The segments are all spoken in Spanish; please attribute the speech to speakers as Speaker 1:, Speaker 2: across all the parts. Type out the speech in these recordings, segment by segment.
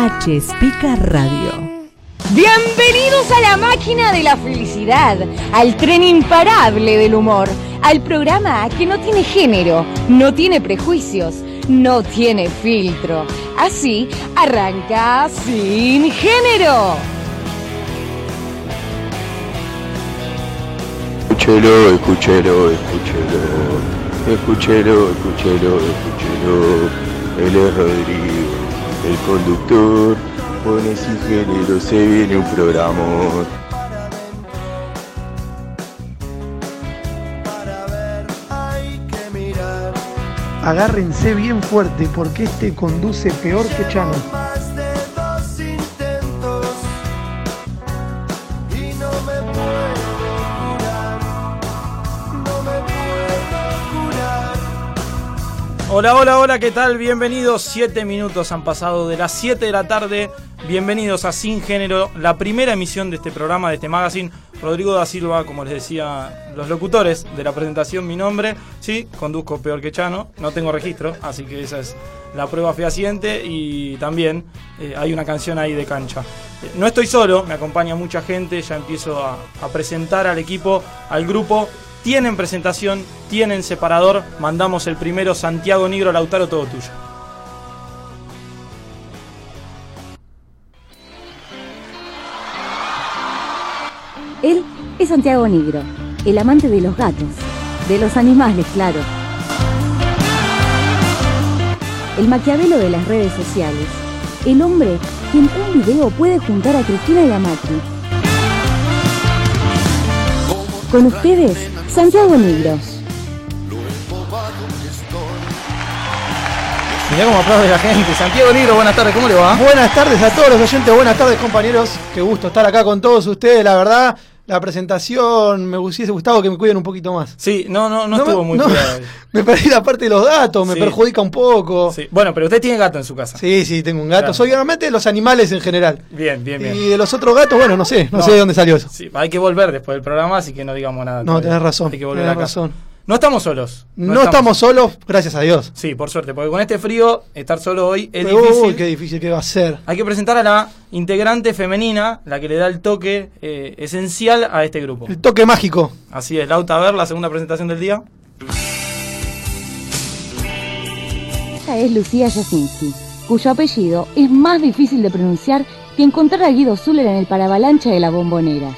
Speaker 1: H. Speaker Radio.
Speaker 2: Bienvenidos a la máquina de la felicidad, al tren imparable del humor, al programa que no tiene género, no tiene prejuicios, no tiene filtro. Así arranca Sin Género.
Speaker 3: Escúchelo, escúchelo, escúchelo, escúchelo, escúchelo, escúchelo. Él es Rodrigo, el conductor. Pone Sin Género, se viene un programa.
Speaker 4: Agárrense bien fuerte porque este conduce peor que Chano.
Speaker 5: Hola, hola, hola, ¿qué tal? Bienvenidos, 7 minutos han pasado de las 7 de la tarde. Bienvenidos a Sin Género, la primera emisión de este programa, de este magazine. Rodrigo da Silva, como les decía los locutores de la presentación, mi nombre. Sí, conduzco peor que Chano, no tengo registro, así que esa es la prueba fehaciente. Y también hay una canción ahí de cancha. No estoy solo, me acompaña mucha gente, ya empiezo a presentar al equipo, al grupo. Tienen presentación, tienen separador. Mandamos el primero, Santiago Nigro. Lautaro, todo tuyo.
Speaker 2: Él es Santiago Nigro, el amante de los gatos, de los animales, claro. El Maquiavelo de las redes sociales. El hombre que en un video puede juntar a Cristina y a Macri. Con ustedes, Santiago Nigro.
Speaker 5: Mirá cómo aplaude la gente. Santiago Nigro, buenas tardes, ¿cómo le va?
Speaker 4: Buenas tardes a todos los oyentes, buenas tardes compañeros. Qué gusto estar acá con todos ustedes, la verdad. La presentación me hubiese gustado que me cuiden un poquito más.
Speaker 5: Sí, no estuvo muy cuidado.
Speaker 4: Me perdí la parte de los datos, me perjudica un poco.
Speaker 5: Sí. Bueno, pero usted tiene gato en su casa.
Speaker 4: Sí, tengo un gato. Claro. Soy obviamente de los animales en general.
Speaker 5: Bien.
Speaker 4: Y de los otros gatos, bueno, no sé de dónde salió eso.
Speaker 5: Sí, hay que volver después del programa, así que no digamos nada.
Speaker 4: No, tenés razón.
Speaker 5: Hay que volver acá. No estamos solos.
Speaker 4: No estamos solos, gracias a Dios.
Speaker 5: Sí, por suerte, porque con este frío, estar solo hoy es difícil.
Speaker 4: Uy, qué difícil que va a ser.
Speaker 5: Hay que presentar a la integrante femenina, la que le da el toque esencial a este grupo.
Speaker 4: El toque mágico.
Speaker 5: Así es, Lauta, a ver, la segunda presentación del día.
Speaker 2: Ella es Lucía Jasinski, cuyo apellido es más difícil de pronunciar que encontrar a Guido Zuller en el Paravalancha de la Bombonera.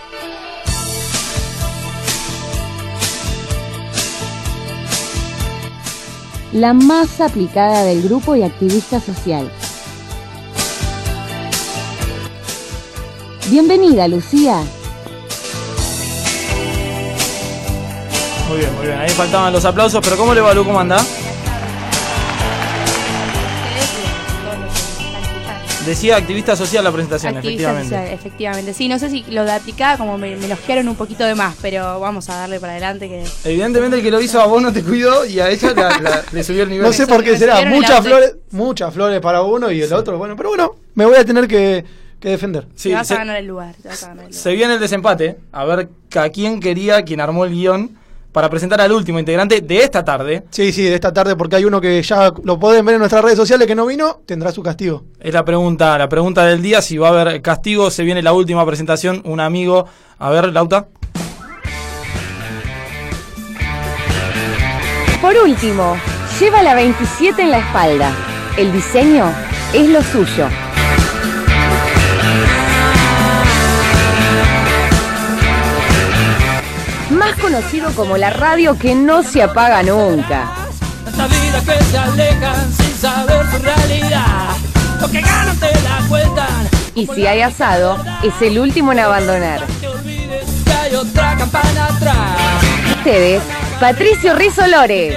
Speaker 2: La más aplicada del grupo y activista social. Bienvenida, Lucía.
Speaker 5: Muy bien. Ahí faltaban los aplausos, pero ¿cómo le va, Lu? ¿Cómo anda? Decía activista social la presentación,
Speaker 6: efectivamente. Sí, no sé si lo de aplicada como me elogiaron un poquito de más, pero vamos a darle para adelante. Que
Speaker 5: evidentemente el que lo hizo a vos no te cuidó y a ella le subió el nivel.
Speaker 4: No sé por qué será, muchas flores para uno y el otro, bueno, pero bueno, me voy a tener que defender.
Speaker 6: Sí, te vas a ganar el lugar.
Speaker 5: Se viene el desempate, a ver a quién armó el guión para presentar al último integrante de esta tarde.
Speaker 4: Sí, de esta tarde, porque hay uno que ya lo pueden ver en nuestras redes sociales que no vino, tendrá su castigo.
Speaker 5: Es la pregunta del día, si va a haber castigo. Se viene la última presentación, un amigo. A ver, Lauta.
Speaker 2: Por último, lleva la 27 en la espalda. El diseño es lo suyo. Más conocido como la radio que no se apaga nunca.
Speaker 7: Esta vida que se alejan sin saber su realidad. Lo que ganan te la cuentan.
Speaker 2: Y si hay asado, es el último en abandonar.
Speaker 7: No te olvides que hay otra campana atrás.
Speaker 2: Ustedes, Patricio Rizzo Lores.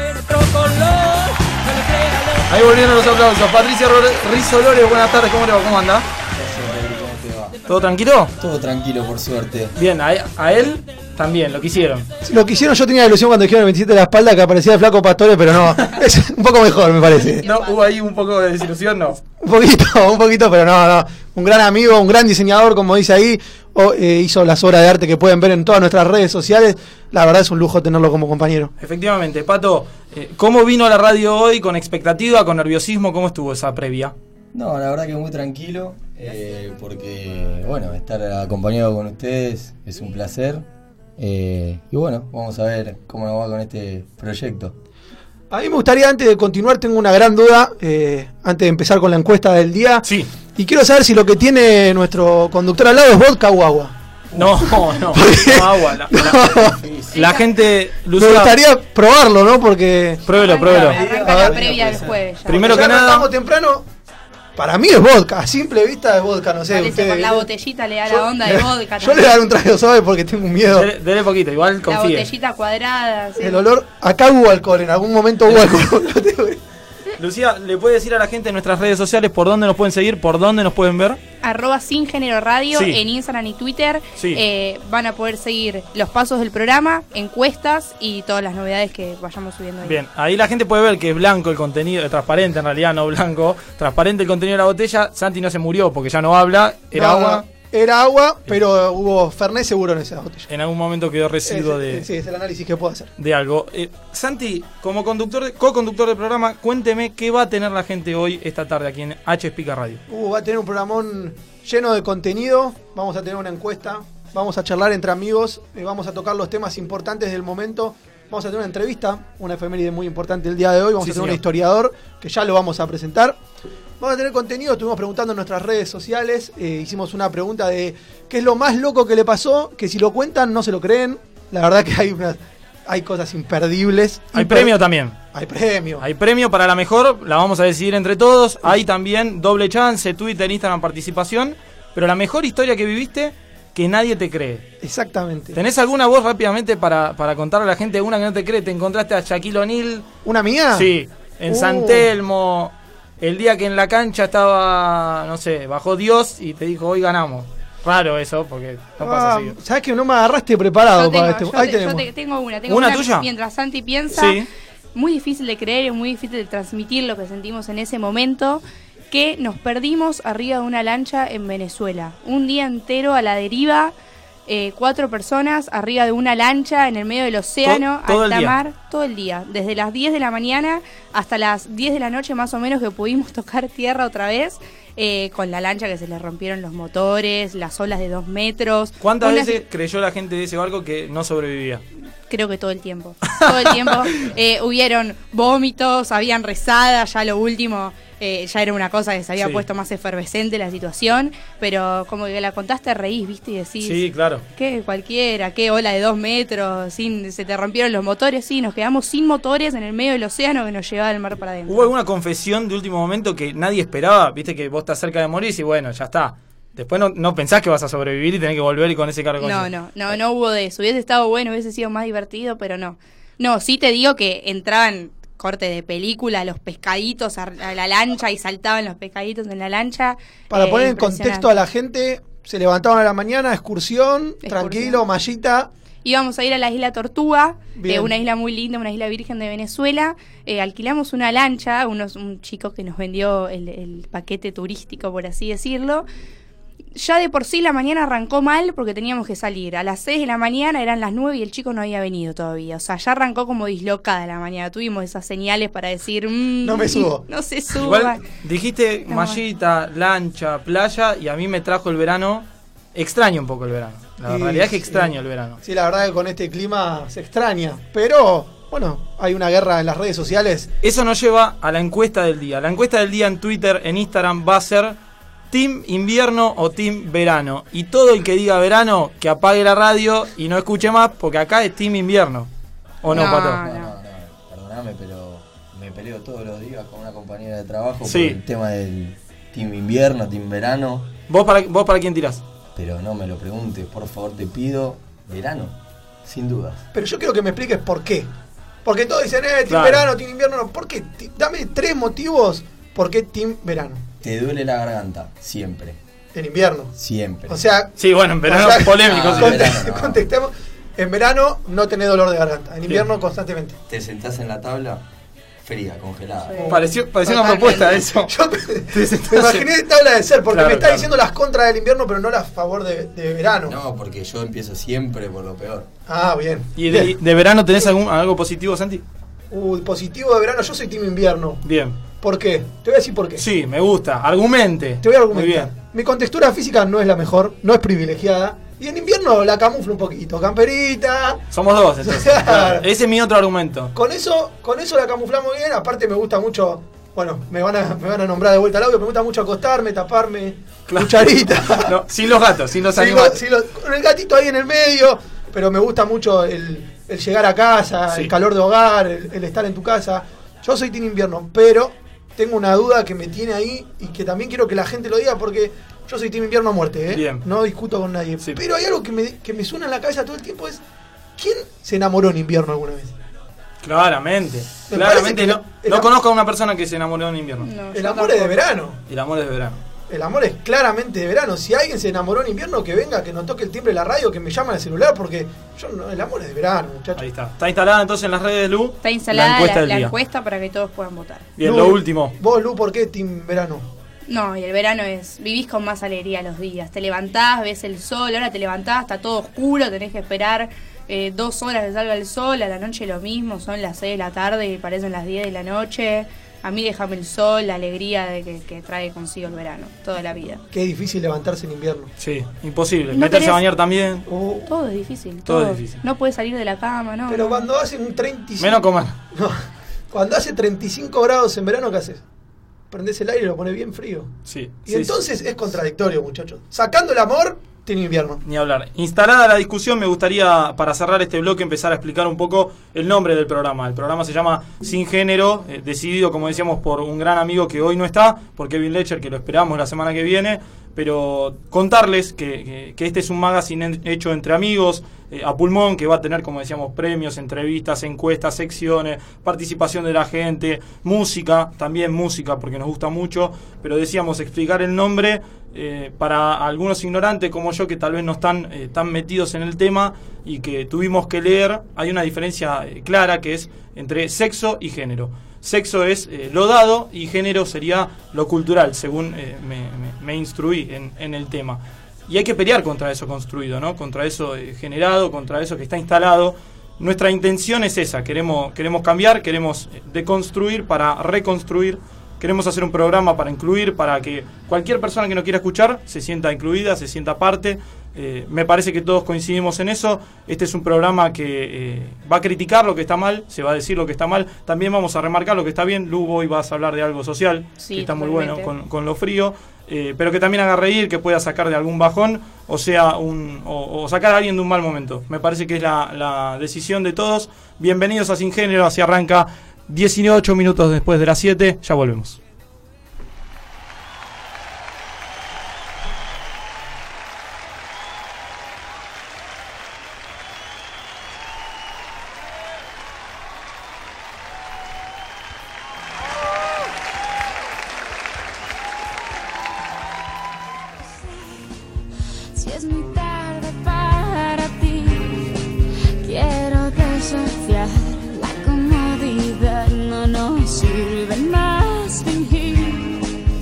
Speaker 5: Ahí volvieron los aplausos. Patricio Rizzo Lores, buenas tardes, ¿cómo le va? ¿Cómo anda? ¿Todo tranquilo?
Speaker 8: Todo tranquilo, por suerte.
Speaker 5: Bien, a él también, lo quisieron.
Speaker 4: Lo que hicieron, yo tenía la ilusión cuando dijeron el 27 de la espalda que aparecía el flaco Pastore, pero no, es un poco mejor, me parece.
Speaker 5: No, hubo ahí un poco de desilusión, ¿no?
Speaker 4: Un poquito, pero no. Un gran amigo, un gran diseñador, como dice ahí, hizo las obras de arte que pueden ver en todas nuestras redes sociales. La verdad es un lujo tenerlo como compañero.
Speaker 5: Efectivamente. Pato, ¿cómo vino a la radio hoy? ¿Con expectativa, con nerviosismo? ¿Cómo estuvo esa previa?
Speaker 8: No, la verdad que muy tranquilo, porque, bueno, estar acompañado con ustedes es un placer. Y bueno, vamos a ver cómo nos va con este proyecto.
Speaker 4: A mí me gustaría, antes de continuar, tengo una gran duda, antes de empezar con la encuesta del día.
Speaker 5: Sí.
Speaker 4: Y quiero saber si lo que tiene nuestro conductor al lado es vodka o agua.
Speaker 5: No, agua. La gente... Lucía,
Speaker 4: me gustaría probarlo, ¿no? Porque...
Speaker 5: Pruébelo.
Speaker 6: Arranca la previa del jueves. Ya.
Speaker 5: Primero
Speaker 4: ya
Speaker 5: que nada...
Speaker 4: arrancamos temprano. Para mí es vodka, a simple vista es vodka, no sé.
Speaker 6: Parece
Speaker 4: Ustedes,
Speaker 6: por la botellita le da la onda de vodka.
Speaker 4: Yo le daré un trago suave porque tengo un miedo.
Speaker 5: Dele poquito, igual
Speaker 6: La
Speaker 5: confíe.
Speaker 6: botellita cuadrada. Sí.
Speaker 4: El olor, acá hubo alcohol, en algún momento hubo alcohol.
Speaker 5: Lucía, ¿le puede decir a la gente en nuestras redes sociales por dónde nos pueden seguir, por dónde nos pueden ver?
Speaker 6: @Sin Género Radio
Speaker 5: Sí.
Speaker 6: en Instagram y Twitter.
Speaker 5: Sí.
Speaker 6: Van a poder seguir los pasos del programa, encuestas y todas las novedades que vayamos subiendo ahí.
Speaker 5: Bien, ahí la gente puede ver que es blanco el contenido, es transparente en realidad, no blanco. Transparente el contenido de la botella. Santi no se murió porque ya no habla, era agua.
Speaker 4: Era agua, pero hubo Fernet seguro en esa botella.
Speaker 5: En algún momento quedó residuo
Speaker 4: Sí, es el análisis que puedo hacer.
Speaker 5: de algo. Santi, como co-conductor del programa, cuénteme qué va a tener la gente hoy, esta tarde, aquí en H Pica Radio.
Speaker 4: Va a tener un programón lleno de contenido, vamos a tener una encuesta, vamos a charlar entre amigos, vamos a tocar los temas importantes del momento, vamos a tener una entrevista, una efeméride muy importante el día de hoy, vamos
Speaker 5: Sí,
Speaker 4: a tener
Speaker 5: señor.
Speaker 4: un historiador que ya lo vamos a presentar. Vamos a tener contenido, estuvimos preguntando en nuestras redes sociales, hicimos una pregunta de qué es lo más loco que le pasó, que si lo cuentan no se lo creen, la verdad que hay cosas imperdibles.
Speaker 5: Hay premio también.
Speaker 4: Hay premio.
Speaker 5: Hay premio para la mejor, la vamos a decidir entre todos. Hay también doble chance, Twitter, Instagram, participación. Pero la mejor historia que viviste, que nadie te cree.
Speaker 4: Exactamente.
Speaker 5: ¿Tenés alguna voz rápidamente para contarle a la gente una que no te cree? ¿Te encontraste a Shaquille O'Neal?
Speaker 4: ¿Una mía?
Speaker 5: Sí, en San Telmo. El día que en la cancha estaba, no sé, bajó Dios y te dijo, hoy ganamos. Raro eso, porque no pasa así.
Speaker 4: ¿Sabes que no me agarraste preparado para este? Ahí tenemos.
Speaker 6: Tengo una.
Speaker 5: ¿Una tuya?
Speaker 6: Mientras Santi piensa,
Speaker 5: Sí.
Speaker 6: muy difícil de creer, es muy difícil de transmitir lo que sentimos en ese momento, que nos perdimos arriba de una lancha en Venezuela. Un día entero a la deriva, 4 personas arriba de una lancha en el medio del océano,
Speaker 5: todo el
Speaker 6: alta
Speaker 5: día.
Speaker 6: mar, todo el día. Desde las 10 de la mañana hasta las 10 de la noche más o menos que pudimos tocar tierra otra vez, con la lancha que se le rompieron los motores, las olas de 2 metros.
Speaker 5: ¿Cuántas
Speaker 6: Una-
Speaker 5: veces creyó la gente de ese barco que no sobrevivía?
Speaker 6: Creo que todo el tiempo. Todo el tiempo. Hubieron vómitos, habían rezadas, ya lo último, ya era una cosa que se había
Speaker 5: Sí.
Speaker 6: puesto más efervescente la situación, pero como que la contaste, reís, viste, y decís,
Speaker 5: Sí, claro.
Speaker 6: ¿qué? Cualquiera, qué ola de 2 metros, se te rompieron los motores, sí, nos quedamos sin motores en el medio del océano que nos llevaba el mar para adentro.
Speaker 5: ¿Hubo alguna confesión de último momento que nadie esperaba? Viste que vos estás cerca de morir y bueno, ya está. Después no pensás que vas a sobrevivir y tenés que volver y con ese cargo.
Speaker 6: No hubo de eso. Hubiese estado bueno, hubiese sido más divertido, pero no. No, sí te digo que entraban corte de película, los pescaditos a la lancha y saltaban los pescaditos en la lancha.
Speaker 4: Para poner en
Speaker 6: Impresionante.
Speaker 4: contexto a la gente, se levantaban a la mañana, excursión. Tranquilo, mallita.
Speaker 6: Íbamos a ir a la isla Tortuga,
Speaker 4: Bien.
Speaker 6: una isla muy linda, una isla virgen de Venezuela. Alquilamos una lancha, un chico que nos vendió el paquete turístico, por así decirlo. Ya de por sí la mañana arrancó mal porque teníamos que salir. A las 6 de la mañana eran las 9 y el chico no había venido todavía. O sea, ya arrancó como dislocada la mañana. Tuvimos esas señales para decir...
Speaker 4: No me subo.
Speaker 6: No se suba.
Speaker 5: Igual dijiste
Speaker 6: No.
Speaker 5: mallita, lancha, playa y a mí me trajo el verano. Extraño un poco el verano. La
Speaker 4: Y-
Speaker 5: realidad es que
Speaker 4: sí.
Speaker 5: extraño el verano.
Speaker 4: Sí, la verdad que con este clima se extraña. Pero, bueno, hay una guerra en las redes sociales.
Speaker 5: Eso nos lleva a la encuesta del día. La encuesta del día en Twitter, en Instagram, va a ser Team Invierno o Team Verano. Y todo el que diga verano, que apague la radio y no escuche más, porque acá es Team Invierno. ¿O no, Pato?
Speaker 8: No, perdóname, pero me peleo todos los días con una compañera de trabajo
Speaker 5: Sí.
Speaker 8: por el tema del Team Invierno, Team Verano.
Speaker 5: ¿Vos para quién tirás?
Speaker 8: Pero no me lo preguntes, por favor, te pido verano, sin dudas.
Speaker 4: Pero yo quiero que me expliques por qué. Porque todos dicen, Team
Speaker 5: Claro.
Speaker 4: Verano, Team Invierno. No. ¿Por qué? Dame 3 motivos por qué Team Verano.
Speaker 8: Te duele la garganta, siempre,
Speaker 4: En invierno.
Speaker 8: siempre.
Speaker 4: O sea,
Speaker 5: Sí, bueno, en verano
Speaker 4: o sea,
Speaker 5: polémico. sí.
Speaker 8: en verano, no.
Speaker 4: contextemos. En verano no tenés dolor de garganta. En invierno constantemente.
Speaker 8: Te sentás en la tabla, fría, congelada.
Speaker 5: Pareció una
Speaker 4: Totalmente.
Speaker 5: propuesta eso.
Speaker 4: Yo me imaginé tabla de ser, porque
Speaker 5: Claro,
Speaker 4: me está
Speaker 5: claro.
Speaker 4: diciendo las contras del invierno, pero no las a favor de verano.
Speaker 8: No, porque yo empiezo siempre por lo peor.
Speaker 4: Ah, bien.
Speaker 5: ¿Y
Speaker 4: Bien.
Speaker 5: de verano tenés algo positivo, Santi?
Speaker 4: Positivo de verano, yo soy team invierno.
Speaker 5: Bien.
Speaker 4: ¿Por qué? Te voy a decir por qué.
Speaker 5: Sí, me gusta. Argumente.
Speaker 4: Te voy a argumentar.
Speaker 5: Muy bien.
Speaker 4: Mi contextura física no es la mejor, no es privilegiada. Y en invierno la camuflo un poquito. Camperita.
Speaker 5: Somos dos, entonces. Claro. Ese es mi otro argumento.
Speaker 4: Con eso la camuflamos bien. Aparte me gusta mucho. Bueno, me van a nombrar de vuelta al audio. Me gusta mucho acostarme, taparme, cucharita.
Speaker 5: No, sin los gatos, sin los animales.
Speaker 4: Con el gatito ahí en el medio. Pero me gusta mucho el llegar a casa, el calor de hogar, el estar en tu casa. Yo soy team invierno, pero tengo una duda que me tiene ahí y que también quiero que la gente lo diga porque yo soy team invierno a muerte, ¿eh? Bien. No discuto con nadie. Sí. Pero hay algo que me suena en la cabeza todo el tiempo es ¿quién se enamoró en invierno alguna vez?
Speaker 5: Claramente. Claramente no conozco a una persona que se enamoró en invierno.
Speaker 4: No, el amor es de verano.
Speaker 5: El amor es de verano.
Speaker 4: El amor es claramente de verano. Si alguien se enamoró en invierno, que venga, que nos toque el timbre de la radio, que me llame al celular, porque el amor es de verano, muchachos.
Speaker 5: Ahí está. ¿Está instalada entonces en las redes de Lu?
Speaker 6: Está instalada la encuesta para que todos puedan votar.
Speaker 5: Bien,
Speaker 4: Lu,
Speaker 5: lo último.
Speaker 4: Vos, Lu, ¿por qué team verano?
Speaker 6: No, y el verano vivís con más alegría los días. Te levantás, ves el sol, ahora te levantás, está todo oscuro, tenés que esperar 2 horas que salga el sol, a la noche lo mismo, son las 6 de la tarde y parecen las 10 de la noche. A mí déjame el sol, la alegría de que trae consigo el verano, toda la vida.
Speaker 4: Qué difícil levantarse en invierno.
Speaker 5: Sí, imposible. Meterse a bañar también.
Speaker 6: Todo es difícil.
Speaker 5: Todo es difícil.
Speaker 6: No puedes salir de la cama, ¿no?
Speaker 4: Pero cuando hace un 35...
Speaker 5: Menos comer.
Speaker 4: No, cuando hace 35 grados en verano, ¿qué haces? Prendés el aire y lo pones bien frío.
Speaker 5: Sí.
Speaker 4: Y entonces es contradictorio, muchachos. Sacando el amor, tiene invierno.
Speaker 5: Ni hablar. Instalada la discusión, me gustaría, para cerrar este bloque, empezar a explicar un poco el nombre del programa. El programa se llama Sin Género, decidido, como decíamos, por un gran amigo que hoy no está, por Kevin Lecher, que lo esperamos la semana que viene. Pero contarles que este es un magazine hecho entre amigos, a pulmón, que va a tener, como decíamos, premios, entrevistas, encuestas, secciones, participación de la gente, música, también música, porque nos gusta mucho. Pero decíamos, explicar el nombre para algunos ignorantes como yo, que tal vez no están tan metidos en el tema y que tuvimos que leer. Hay una diferencia clara que es entre sexo y género. Sexo es lo dado y género sería lo cultural, según me instruí en el tema. Y hay que pelear contra eso construido, ¿no? Contra eso generado, contra eso que está instalado. Nuestra intención es esa, queremos cambiar, queremos deconstruir para reconstruir. Queremos hacer un programa para incluir, para que cualquier persona que no quiera escuchar se sienta incluida, se sienta parte. Me parece que todos coincidimos en eso. Este es un programa que va a criticar lo que está mal, se va a decir lo que está mal. También vamos a remarcar lo que está bien. Lu, hoy vas a hablar de algo social, que está muy bueno con lo frío. Pero que también haga reír, que pueda sacar de algún bajón, o sea, o sacar a alguien de un mal momento. Me parece que es la decisión de todos. Bienvenidos a Sin Género, así arranca 18 minutos después de las 7, ya volvemos.
Speaker 9: Si es muy tarde para ti, quiero desafiar la comodidad, no nos sirve más fingir.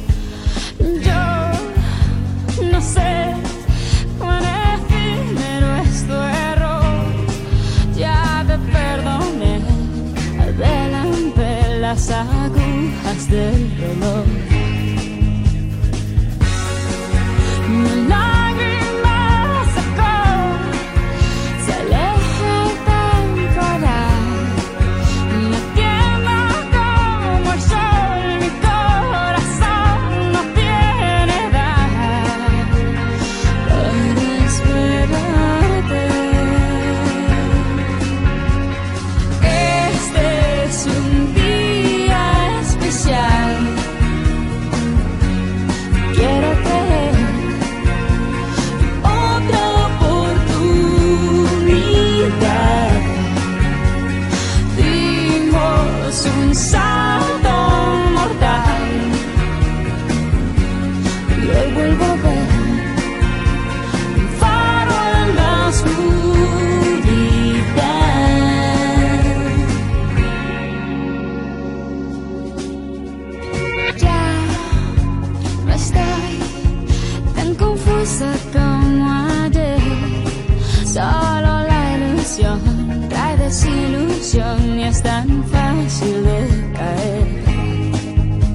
Speaker 9: Yo no sé cuán efímero es tu error, ya te perdoné, adelante las agujas del reloj. Desilusión y es tan fácil de caer.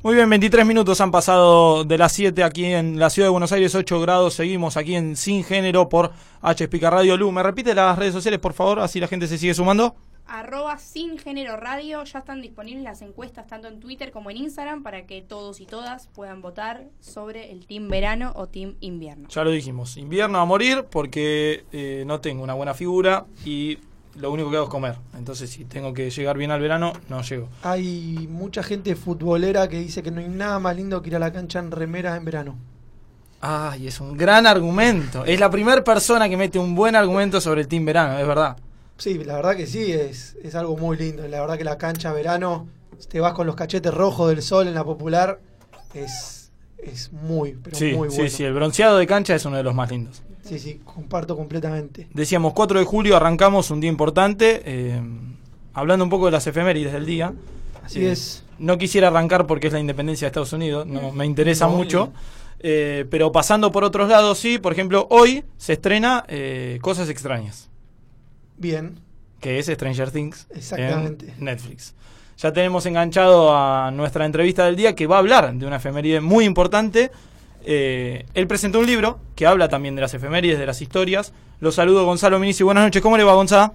Speaker 5: Muy bien, 23 minutos han pasado de las 7 aquí en la ciudad de Buenos Aires, 8 grados. Seguimos aquí en Sin Género por HPK Radio. Lu, ¿me repite las redes sociales, por favor? Así la gente se sigue sumando.
Speaker 6: @Sin Género Radio. Ya están disponibles las encuestas tanto en Twitter como en Instagram para que todos y todas puedan votar sobre el Team Verano o Team Invierno.
Speaker 5: Ya lo dijimos, invierno a morir porque no tengo una buena figura y lo único que hago es comer. Entonces, si tengo que llegar bien al verano, no llego.
Speaker 4: Hay mucha gente futbolera que dice que no hay nada más lindo que ir a la cancha en remeras en verano.
Speaker 5: Ay, es un gran argumento. Es la primera persona que mete un buen argumento sobre el Team Verano, es verdad.
Speaker 4: Sí, la verdad que sí, es algo muy lindo. La verdad que la cancha verano, te vas con los cachetes rojos del sol en la Popular, es muy, pero
Speaker 5: Sí,
Speaker 4: muy bueno.
Speaker 5: sí, el bronceado de cancha es uno de los más lindos.
Speaker 4: Sí, comparto completamente.
Speaker 5: Decíamos, 4 de julio arrancamos un día importante, hablando un poco de las efemérides del día.
Speaker 4: Así es.
Speaker 5: No quisiera arrancar porque es la independencia de Estados Unidos, no me interesa mucho, pero pasando por otros lados, sí, por ejemplo, hoy se estrena Cosas Extrañas.
Speaker 4: Bien.
Speaker 5: Que es Stranger Things.
Speaker 4: Exactamente.
Speaker 5: En Netflix. Ya tenemos enganchado a nuestra entrevista del día que va a hablar de una efeméride muy importante. Él presentó un libro que habla también de las efemérides, de las historias. Lo saludo, Gonzalo Minici. Buenas noches, ¿cómo le va, Gonzalo?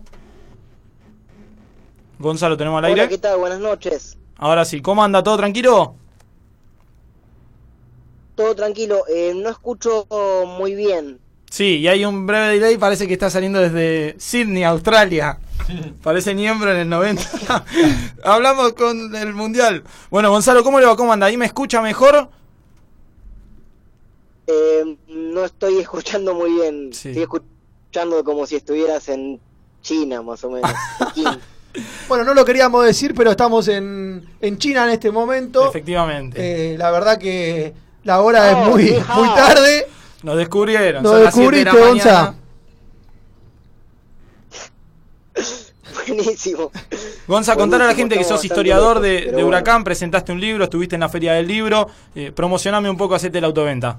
Speaker 5: Gonzalo, ¿tenemos al aire?
Speaker 10: Hola, ¿qué tal? Buenas noches.
Speaker 5: Ahora sí, ¿cómo anda? ¿Todo tranquilo?
Speaker 10: Todo tranquilo, no escucho muy bien.
Speaker 5: Sí, y hay un breve delay, parece que está saliendo desde Sydney, Australia. Parece Niembro en el 90. Hablamos con el Mundial. Bueno, Gonzalo, ¿cómo le va? ¿Cómo anda? ¿Ahí me escucha mejor?
Speaker 10: No estoy escuchando muy bien.
Speaker 5: Sí.
Speaker 10: Estoy escuchando como si estuvieras en China, más o menos.
Speaker 4: Bueno, no lo queríamos decir, pero estamos en China en este momento.
Speaker 5: Efectivamente.
Speaker 4: La verdad que la hora es muy tarde.
Speaker 5: Nos descubrieron.
Speaker 4: Nos
Speaker 5: son las 7 de
Speaker 4: descubriste,
Speaker 5: la
Speaker 4: Gonza.
Speaker 5: mañana.
Speaker 10: Buenísimo.
Speaker 5: Gonza, contar a la gente que sos
Speaker 10: estamos
Speaker 5: historiador
Speaker 10: bastante lejos,
Speaker 5: de
Speaker 10: pero
Speaker 5: Huracán, presentaste un libro, estuviste en la Feria del Libro. Promocioname un poco, hacete la autoventa.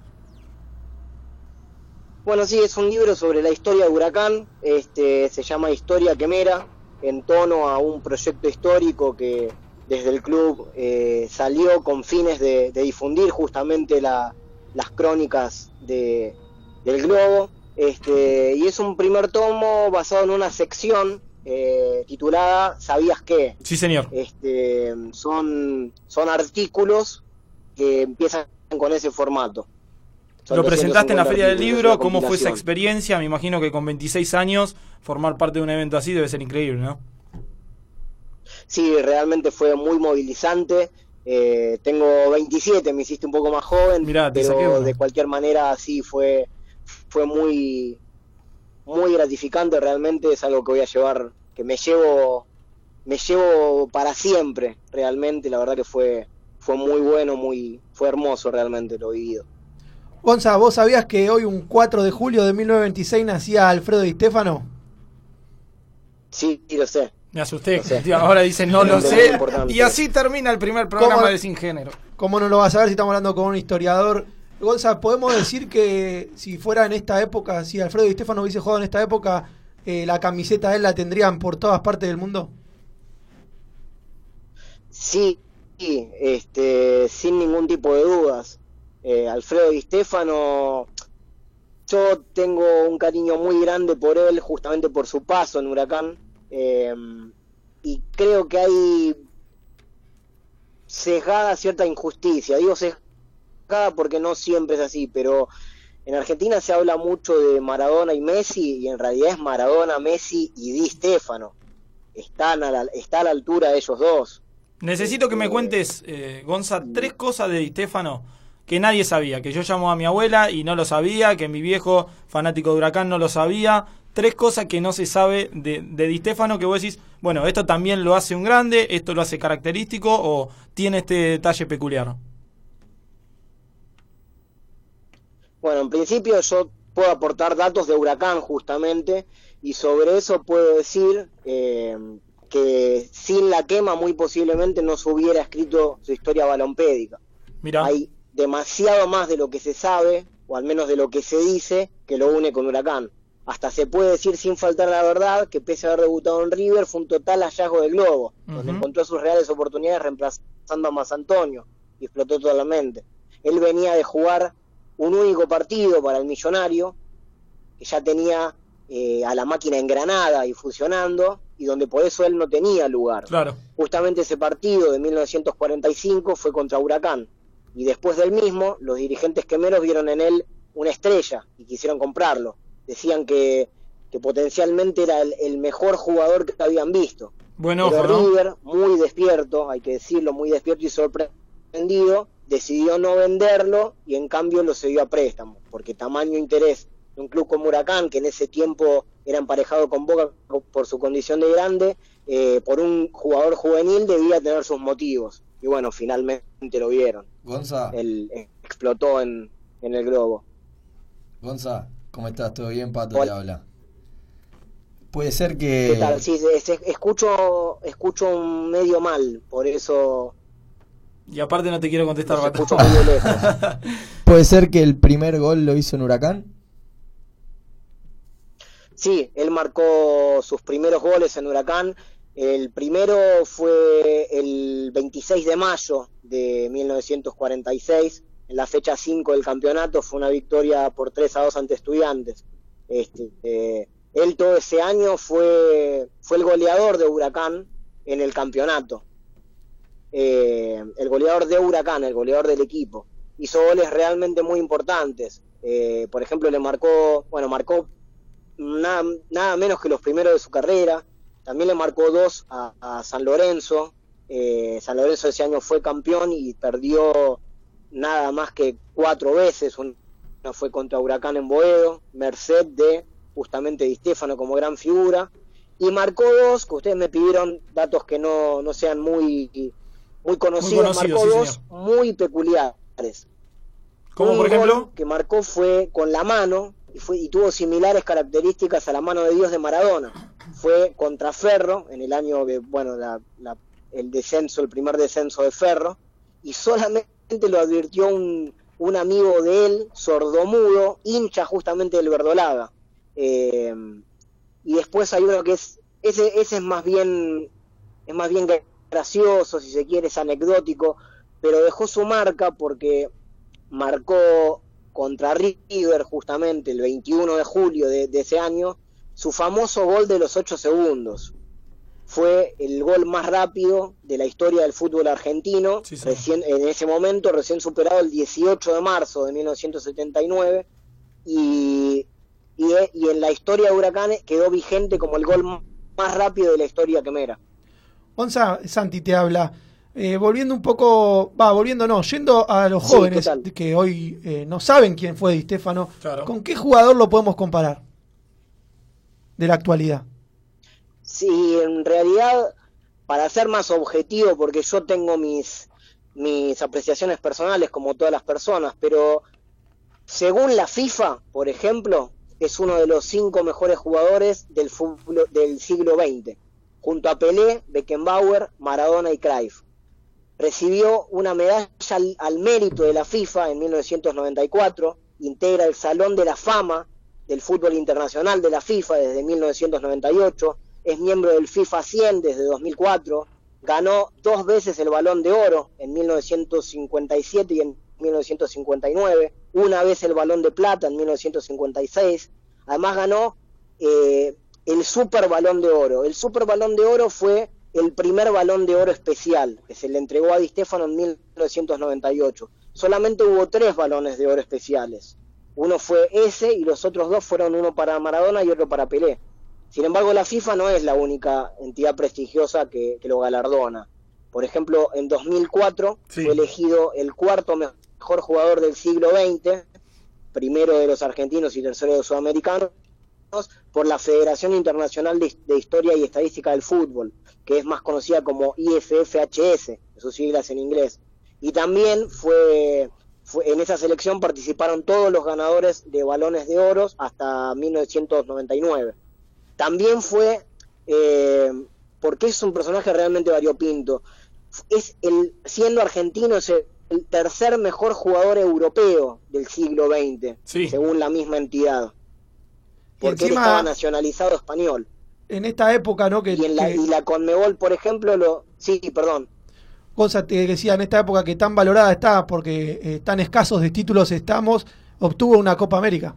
Speaker 10: Bueno, sí, es un libro sobre la historia de Huracán. Se llama Historia Quemera, en tono a un proyecto histórico que desde el club salió con fines de difundir justamente las crónicas del globo. Y es un primer tomo basado en una sección titulada ¿Sabías qué?
Speaker 5: Sí, señor.
Speaker 10: Son artículos que empiezan con ese formato. Son
Speaker 5: Lo presentaste en la
Speaker 10: 250
Speaker 5: Feria del
Speaker 10: artículos,
Speaker 5: Libro,
Speaker 10: una
Speaker 5: ¿cómo fue esa
Speaker 10: compilación.
Speaker 5: experiencia? Me imagino que con 26 años formar parte de un evento así debe ser increíble, ¿no?
Speaker 10: Sí, realmente fue muy movilizante. Tengo 27, me hiciste un poco más joven.
Speaker 5: Mirá, te
Speaker 10: pero
Speaker 5: saqué uno.
Speaker 10: de cualquier manera sí fue muy gratificante. Realmente es algo que voy a llevar, que me llevo para siempre. Realmente, la verdad que fue muy bueno, fue hermoso realmente lo vivido.
Speaker 4: Gonza, ¿vos sabías que hoy, un 4 de julio de 1926, nacía Alfredo Di Stéfano?
Speaker 10: Sí, lo sé.
Speaker 5: Me asusté,
Speaker 10: Lo sé.
Speaker 5: tío, ahora dice no lo
Speaker 10: Es muy
Speaker 5: sé.
Speaker 10: importante.
Speaker 5: Y así termina el primer programa
Speaker 4: ¿Cómo?
Speaker 5: de Sin Género.
Speaker 4: ¿Cómo no lo vas a ver si estamos hablando con un historiador? Gonza, ¿podemos decir que si fuera en esta época, si Alfredo Di Stéfano hubiese jugado en esta época, la camiseta de él la tendrían por todas partes del mundo?
Speaker 10: Sí, sin ningún tipo de dudas. Alfredo Di Stéfano, yo tengo un cariño muy grande por él, justamente por su paso en Huracán, y creo que hay sesgada cierta injusticia. Digo sesgada porque no siempre es así, pero en Argentina se habla mucho de Maradona y Messi, y en realidad es Maradona, Messi y Di Stéfano. Está a la altura de ellos dos.
Speaker 5: Necesito que me cuentes, Gonza, 3 cosas de Di Stéfano que nadie sabía. Que yo llamo a mi abuela y no lo sabía, que mi viejo fanático de Huracán no lo sabía. 3 cosas que no se sabe de Di Stéfano que vos decís, bueno, esto también lo hace un grande, esto lo hace característico o tiene este detalle peculiar.
Speaker 10: Bueno, en principio yo puedo aportar datos de Huracán justamente, y sobre eso puedo decir que sin la quema muy posiblemente no se hubiera escrito su historia balompédica.
Speaker 5: Mirá.
Speaker 10: Hay demasiado más de lo que se sabe, o al menos de lo que se dice, que lo une con Huracán. Hasta se puede decir sin faltar la verdad que pese a haber debutado en River fue un total hallazgo del globo, donde encontró sus reales oportunidades reemplazando a Más Antonio. y explotó totalmente. Él venía de jugar un único partido para el Millonario, que ya tenía a la máquina engranada y funcionando, y donde por eso él no tenía lugar.
Speaker 5: Claro.
Speaker 10: Justamente ese partido de 1945 fue contra Huracán, y después del mismo, los dirigentes quemeros vieron en él una estrella y quisieron comprarlo. Decían que potencialmente era el mejor jugador que habían visto.
Speaker 5: Bueno,
Speaker 10: pero
Speaker 5: ojo, ¿no?
Speaker 10: River, muy despierto, hay que decirlo, muy despierto y sorprendido, decidió no venderlo y en cambio lo cedió a préstamo, porque tamaño interés de un club como Huracán, que en ese tiempo era emparejado con Boca por su condición de grande, por un jugador juvenil debía tener sus motivos. Y bueno, finalmente lo vieron.
Speaker 8: Gonza.
Speaker 10: Él explotó en el globo.
Speaker 8: Gonza, ¿cómo estás? ¿Todo bien? Pato
Speaker 10: Hola.
Speaker 8: te habla. Puede ser que...
Speaker 10: ¿Qué tal? Sí, escucho medio mal, por eso...
Speaker 5: Y aparte no te quiero contestar,
Speaker 10: los
Speaker 5: Pato.
Speaker 10: escucho medio lejos.
Speaker 8: ¿Puede ser que el primer gol lo hizo en Huracán?
Speaker 10: Sí, él marcó sus primeros goles en Huracán. El primero fue el 26 de mayo de 1946, en la fecha 5 del campeonato. Fue una victoria por 3-2 ante Estudiantes. Él todo ese año fue el goleador de Huracán en el campeonato. El goleador de Huracán, el goleador del equipo. Hizo goles realmente muy importantes. Por ejemplo, marcó nada menos que los primeros de su carrera. También le marcó 2 a San Lorenzo. San Lorenzo ese año fue campeón y perdió nada más que 4 veces. Una fue contra Huracán en Boedo, merced de justamente Di Stéfano como gran figura. Y marcó 2, que ustedes me pidieron datos que no sean muy conocidos. Marcó
Speaker 5: sí,
Speaker 10: 2
Speaker 5: señor.
Speaker 10: muy peculiares.
Speaker 5: ¿Cómo, por ejemplo?
Speaker 10: Gol que marcó fue con la mano y tuvo similares características a la mano de Dios de Maradona. Fue contra Ferro en el año de, bueno, el primer descenso de Ferro, y solamente lo advirtió un amigo de él, sordomudo, hincha justamente del Verdolaga. Y después hay uno que ese es más bien gracioso, si se quiere, es anecdótico, pero dejó su marca porque marcó contra River justamente el 21 de julio de ese año su famoso gol de los 8 segundos. Fue el gol más rápido de la historia del fútbol argentino,
Speaker 5: Sí.
Speaker 10: en ese momento recién superado el 18 de marzo de 1979, y en la historia de Huracán quedó vigente como el gol más rápido de la historia quemera.
Speaker 4: Gonza, Santi te habla. Volviendo un poco, yendo a los
Speaker 10: Sí,
Speaker 4: jóvenes
Speaker 10: ¿qué tal?
Speaker 4: que hoy no saben quién fue Di Stéfano,
Speaker 5: Claro.
Speaker 4: ¿con qué jugador lo podemos comparar de la actualidad?
Speaker 10: Sí, en realidad, para ser más objetivo, porque yo tengo mis apreciaciones personales como todas las personas, pero según la FIFA, por ejemplo, es uno de los 5 mejores jugadores del fútbol del siglo XX, junto a Pelé, Beckenbauer, Maradona y Cruyff. Recibió una medalla al mérito de la FIFA en 1994, integra el Salón de la Fama del Fútbol Internacional de la FIFA desde 1998, es miembro del FIFA 100 desde 2004, ganó 2 veces el Balón de Oro en 1957 y en 1959, una vez el Balón de Plata en 1956, además ganó el Super Balón de Oro. El Super Balón de Oro fue el primer Balón de Oro especial, que se le entregó a Di Stéfano en 1998. Solamente hubo 3 Balones de Oro especiales. Uno fue ese y los otros 2 fueron uno para Maradona y otro para Pelé. Sin embargo, la FIFA no es la única entidad prestigiosa que lo galardona. Por ejemplo, en 2004
Speaker 5: Sí.
Speaker 10: fue elegido el 4º mejor jugador del siglo XX, primero de los argentinos y tercero de los sudamericanos, por la Federación Internacional de Historia y Estadística del Fútbol, que es más conocida como IFFHS, sus siglas en inglés. Y también fue en esa selección participaron todos los ganadores de Balones de Oro hasta 1999. También fue, porque es un personaje realmente variopinto, siendo argentino es el tercer mejor jugador europeo del siglo XX,
Speaker 5: Sí.
Speaker 10: según la misma entidad. Porque él
Speaker 4: encima,
Speaker 10: estaba nacionalizado español.
Speaker 4: en esta época, ¿no?
Speaker 10: Y la Conmebol, por ejemplo, sí, perdón.
Speaker 4: Gonza te decía en esta época que tan valorada está, porque tan escasos de títulos estamos, obtuvo una Copa América.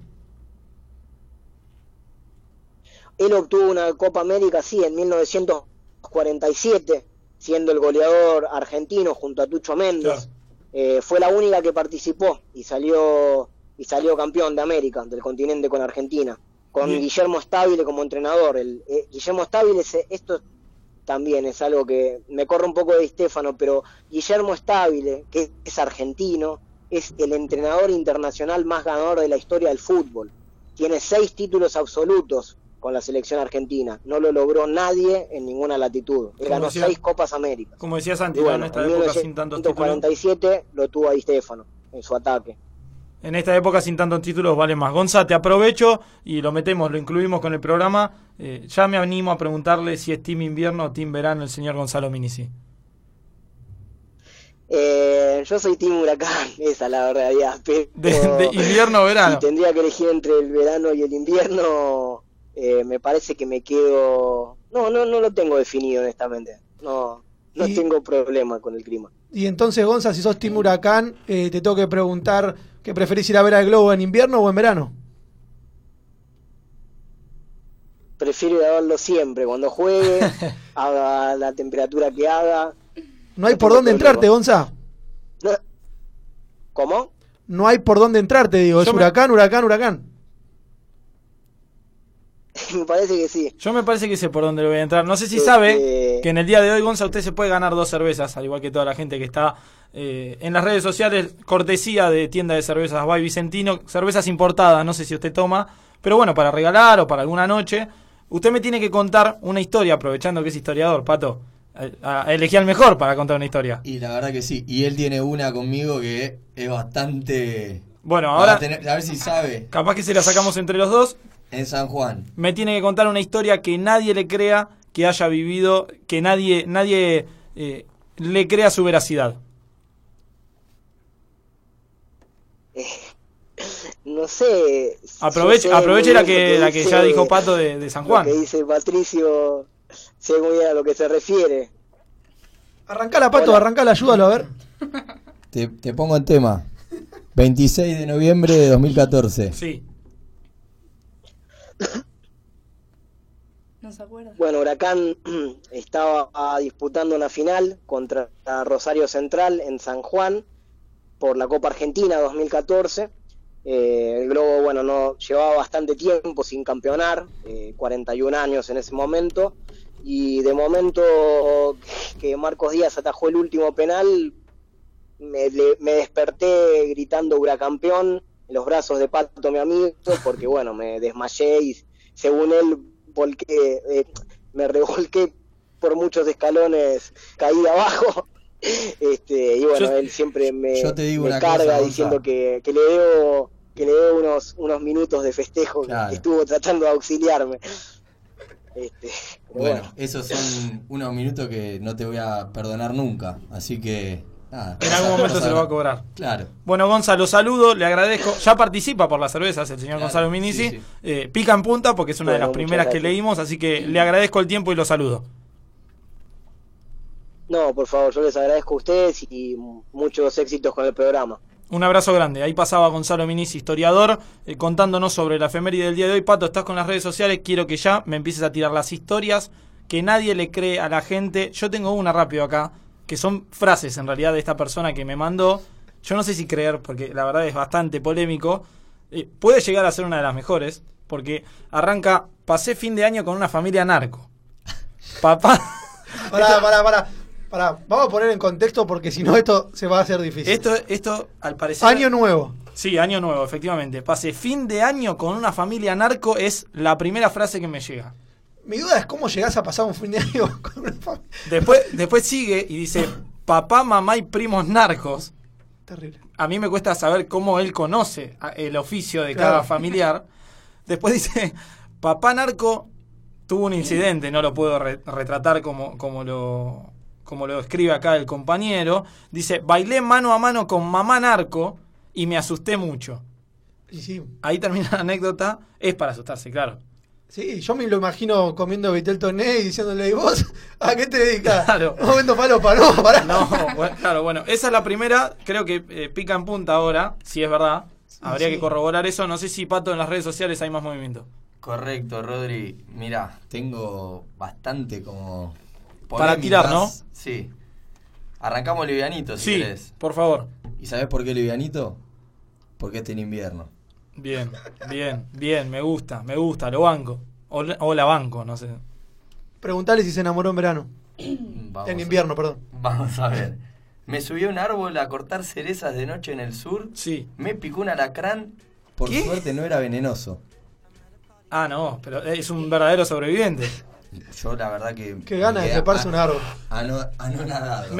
Speaker 10: Él obtuvo una Copa América, sí, en 1947, siendo el goleador argentino junto a Tucho Méndez. Claro. Fue la única que participó y salió campeón de América, del continente, con Argentina, con Guillermo Stabile como entrenador. Guillermo Stabile, esto también es algo que me corre un poco de Stefano, pero Guillermo Stabile, que es argentino, es el entrenador internacional más ganador de la historia del fútbol. Tiene 6 títulos absolutos con la selección argentina. No lo logró nadie en ninguna latitud. Él ganó 6 Copas Américas.
Speaker 5: Como decía Santi,
Speaker 10: bueno,
Speaker 5: en esta época sin tantos títulos.
Speaker 10: En 1947 lo tuvo a Di Stefano en su ataque.
Speaker 5: En esta época sin tantos títulos vale más. Gonza, te aprovecho y lo incluimos con el programa. Ya me animo a preguntarle si es Team Invierno o Team Verano el señor Gonzalo Minisi.
Speaker 10: Yo soy Team Huracán, esa es la verdad.
Speaker 5: De invierno o verano.
Speaker 10: Si tendría que elegir entre el verano y el invierno, me parece que me quedo... No lo tengo definido, honestamente. No tengo problema con el clima.
Speaker 4: Y entonces, Gonza, si sos Team Huracán, te tengo que preguntar, ¿qué preferís ir a ver al Globo en invierno o en verano?
Speaker 10: Prefiero ir a verlo siempre, cuando juegue, haga la temperatura que haga.
Speaker 4: No hay por dónde entrarte, Gonza.
Speaker 10: No. ¿Cómo?
Speaker 4: No hay por dónde entrarte, digo. Es Huracán.
Speaker 10: Me parece que sí.
Speaker 5: Yo me parece que sé por dónde le voy a entrar. No sé si sabe que en el día de hoy, Gonza, usted se puede ganar 2 cervezas, al igual que toda la gente que está en las redes sociales, cortesía de tienda de cervezas By Vicentino, cervezas importadas, no sé si usted toma, pero bueno, para regalar o para alguna noche. Usted me tiene que contar una historia, aprovechando que es historiador, Pato. Elegí al mejor para contar una historia.
Speaker 8: Y la verdad que sí. Y él tiene una conmigo que es bastante...
Speaker 5: Bueno, ahora...
Speaker 8: a ver si sabe.
Speaker 5: Capaz que se la sacamos entre los dos.
Speaker 8: En San Juan.
Speaker 5: Me tiene que contar una historia que nadie le crea que haya vivido, que nadie le crea su veracidad.
Speaker 10: No sé.
Speaker 5: Aproveche la que ya dijo Pato de San Juan.
Speaker 10: Lo que dice Patricio, sé muy bien a lo que se refiere.
Speaker 4: Arrancala, Pato, arrancala, ayúdalo, a ver.
Speaker 8: Te pongo en tema. 26 de noviembre de 2014.
Speaker 5: Sí.
Speaker 6: No se acuerda.
Speaker 10: Bueno, Huracán estaba disputando una final contra Rosario Central en San Juan por la Copa Argentina 2014. El Globo, bueno, no llevaba bastante tiempo sin campeonar, 41 años en ese momento, y de momento que Marcos Díaz atajó el último penal, me desperté gritando Huracampeón en los brazos de Pato, mi amigo, porque bueno, me desmayé y según él me revolqué por muchos escalones, caí de abajo. Y bueno, él siempre me carga diciendo que le debo unos minutos de festejo, claro, que estuvo tratando de auxiliarme.
Speaker 8: Bueno, esos son unos minutos que no te voy a perdonar nunca, así que nada,
Speaker 5: en algún momento se lo va a cobrar.
Speaker 8: Claro.
Speaker 5: Bueno, Gonzalo, saludo, le agradezco. Ya participa por las cervezas el señor Gonzalo Minisi. Sí. Pica en punta porque es una de las primeras que leímos, así que le agradezco el tiempo y lo saludo.
Speaker 10: No, por favor, yo les agradezco a ustedes y muchos éxitos con el programa.
Speaker 5: Un abrazo grande. Ahí pasaba Gonzalo Minisi, historiador, contándonos sobre la efeméride del día de hoy. Pato, estás con las redes sociales, quiero que ya me empieces a tirar las historias que nadie le cree a la gente. Yo tengo una rápido acá, que son frases en realidad de esta persona que me mandó. Yo no sé si creer, porque la verdad es bastante polémico. Puede llegar a ser una de las mejores, porque arranca: pasé fin de año con una familia narco. Papá...
Speaker 4: Pará, vamos a poner en contexto porque si no esto se va a hacer difícil.
Speaker 5: Esto al parecer...
Speaker 4: Año nuevo.
Speaker 5: Sí, año nuevo, efectivamente. Pasé fin de año con una familia narco es la primera frase que me llega.
Speaker 4: Mi duda es cómo llegás a pasar un fin de año con una familia.
Speaker 5: Después sigue y dice: papá, mamá y primos narcos.
Speaker 4: Terrible.
Speaker 5: A mí me cuesta saber cómo él conoce el oficio de cada familiar. Después dice: papá narco tuvo un incidente, no lo puedo retratar como lo escribe acá el compañero. Dice: bailé mano a mano con mamá narco y me asusté mucho.
Speaker 4: Y sí.
Speaker 5: Ahí termina la anécdota. Es para asustarse, claro.
Speaker 4: Sí, yo me lo imagino comiendo Vitel Toné y diciéndole, ¿y vos a qué te dedicas?
Speaker 5: Claro.
Speaker 4: No vendo falopa, no, pará.
Speaker 5: No, bueno, claro, bueno, esa es la primera, creo que pica en punta ahora, si es verdad. Habría que corroborar eso, no sé si, Pato, en las redes sociales hay más movimiento.
Speaker 8: Correcto, Rodri. Mirá, tengo bastante como...
Speaker 5: Para tirar, ¿no?
Speaker 8: Sí. Arrancamos livianito, si querés.
Speaker 5: Sí, por favor.
Speaker 8: ¿Y sabés por qué livianito? Porque está en invierno.
Speaker 5: Bien, me gusta, lo banco. O la banco, no sé.
Speaker 4: Preguntale si se enamoró en verano. En invierno, perdón.
Speaker 8: Vamos a ver. Me subí a un árbol a cortar cerezas de noche en el sur.
Speaker 5: Sí.
Speaker 8: Me picó un alacrán. Por
Speaker 5: ¿Qué?
Speaker 8: suerte no era venenoso.
Speaker 5: Ah, no, pero es un verdadero sobreviviente.
Speaker 8: Yo la verdad que...
Speaker 4: Qué ganas de treparse un árbol.
Speaker 8: Anonadado.